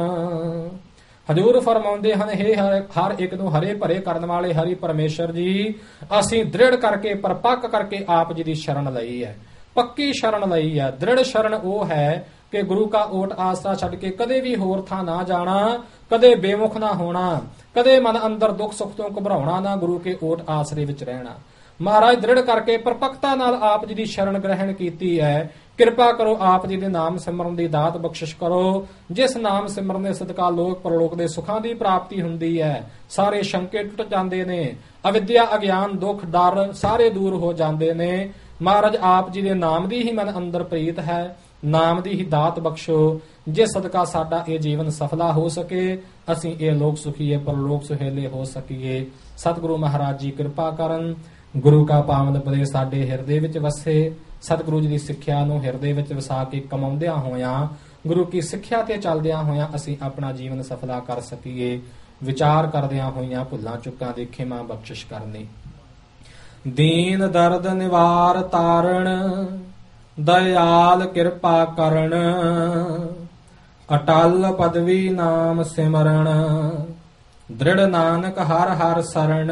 ਹਜ਼ੂਰ ਫਰਮਾਉਂਦੇ ਹਨ, ਹੇ ਹਰ ਇੱਕ ਨੂੰ ਹਰੇ ਭਰੇ ਕਰਨ ਵਾਲੇ ਹਰੀ ਪਰਮੇਸ਼ਰ ਜੀ, ਅਸੀਂ ਦ੍ਰਿੜ ਕਰਕੇ ਪਰਪੱਕ ਕਰਕੇ ਆਪ ਜੀ ਦੀ ਸ਼ਰਨ ਲਈ ਹੈ, ਪੱਕੀ ਸ਼ਰਨ ਲਈ ਹੈ। ਦ੍ਰਿੜ ਸ਼ਰਨ ਉਹ ਹੈ ਕਿ ਗੁਰੂ ਕਾ ਓਟ ਆਸਰਾ ਛੱਡ ਕੇ ਕਦੇ ਵੀ ਹੋਰ ਥਾਂ ਨਾ ਜਾਣਾ, ਕਦੇ ਬੇਮੁਖ ਨਾ ਹੋਣਾ, ਕਦੇ ਮਨ ਅੰਦਰ ਦੁੱਖ ਸੁੱਖ ਤੋਂ ਘਬਰਾਉਣਾ ਨਾ, ਗੁਰੂ ਕੇ ਓਟ ਆਸਰੇ ਵਿੱਚ ਰਹਿਣਾ। ਮਹਾਰਾਜ ਦ੍ਰਿੜ ਕਰਕੇ ਪਰਪੱਕਤਾ ਨਾਲ ਆਪ ਜੀ ਦੀ ਸ਼ਰਨ ਗ੍ਰਹਿਣ ਕੀਤੀ ਹੈ। ਕਿਰਪਾ ਕਰੋ ਆਪ ਜੀ ਦੇ ਨਾਮ ਸਿਮਰਨ ਦੀ ਦਾਤ ਬਖਸ਼ਿਸ਼ ਕਰੋ, ਜਿਸ ਨਾਮ ਸਿਮਰਨ ਦੇ ਸਦਕਾ ਲੋਕ ਪਰਲੋਕ ਦੇ ਸੁੱਖਾਂ ਦੀ ਪ੍ਰਾਪਤੀ ਹੁੰਦੀ ਹੈ। ਸਾਰੇ ਸ਼ੰਕੇ ਟੁੱਟ ਜਾਂਦੇ ਨੇ, ਅਵਿਦਿਆ ਅਗਿਆਨ ਦੁੱਖ ਡਰ ਸਾਰੇ ਦੂਰ ਹੋ ਜਾਂਦੇ ਨੇ। ਮਹਾਰਾਜ ਆਪ ਜੀ ਦੇ ਨਾਮ ਦੀ ਹੀ ਮਨ ਅੰਦਰ ਪ੍ਰੀਤ ਹੈ, ਨਾਮ ਦੀ ਹੀ ਦਾਤ ਬਖਸ਼ੋ, ਜਿਸ ਸਦਕਾ ਸਾਡਾ ਇਹ ਜੀਵਨ ਸਫਲਾ ਹੋ ਸਕੇ, ਅਸੀਂ ਇਹ ਲੋਕ ਸੁਖੀਏ ਪਰਲੋਕ ਸੁਹੇਲੇ ਹੋ ਸਕੀਏ। ਸਤਿਗੁਰੂ ਮਹਾਰਾਜ ਜੀ ਕਿਰਪਾ ਕਰਨ, ਗੁਰੂ ਕਾ ਪਾਵਨ ਉਪਦੇਸ਼ ਸਾਡੇ ਹਿਰਦੇ ਵਿੱਚ ਵਸੇ। ਸਤਿਗੁਰੂ ਜੀ ਦੀ ਸਿੱਖਿਆ ਨੂੰ ਹਿਰਦੇ ਵਿੱਚ ਵਸਾ ਕੇ ਕਮਾਉਂਦਿਆਂ ਹੋਇਆਂ, ਗੁਰੂ ਕੀ ਸਿੱਖਿਆ ਤੇ ਚੱਲਦਿਆਂ ਹੋਇਆਂ ਅਸੀਂ ਆਪਣਾ ਜੀਵਨ ਸਫਲਾ ਕਰ ਸਕੀਏ। ਵਿਚਾਰ ਕਰਦਿਆਂ ਹੋਇਆਂ ਭੁੱਲਾਂ ਚੁੱਕਾਂ ਦੀ ਖਿਮਾ ਬਖਸ਼ਿਸ਼ ਕਰਨੀ। ਦੀਨ ਦਰਦ ਨਿਵਾਰ ਤਾਰਣ, ਦਇਆਲ ਕਿਰਪਾ ਕਰਨ, ਅਟਲ ਪਦਵੀ ਨਾਮ ਸਿਮਰਨ, ਦ੍ਰਿੜ ਨਾਨਕ ਹਰ ਹਰ ਸਰਣ।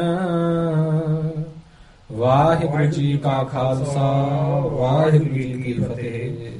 ਵਾਹਿਗੁਰੂ ਜੀ ਕਾ ਖਾਲਸਾ, ਵਾਹਿਗੁਰੂ ਜੀ ਕੀ ਫਤਿਹ।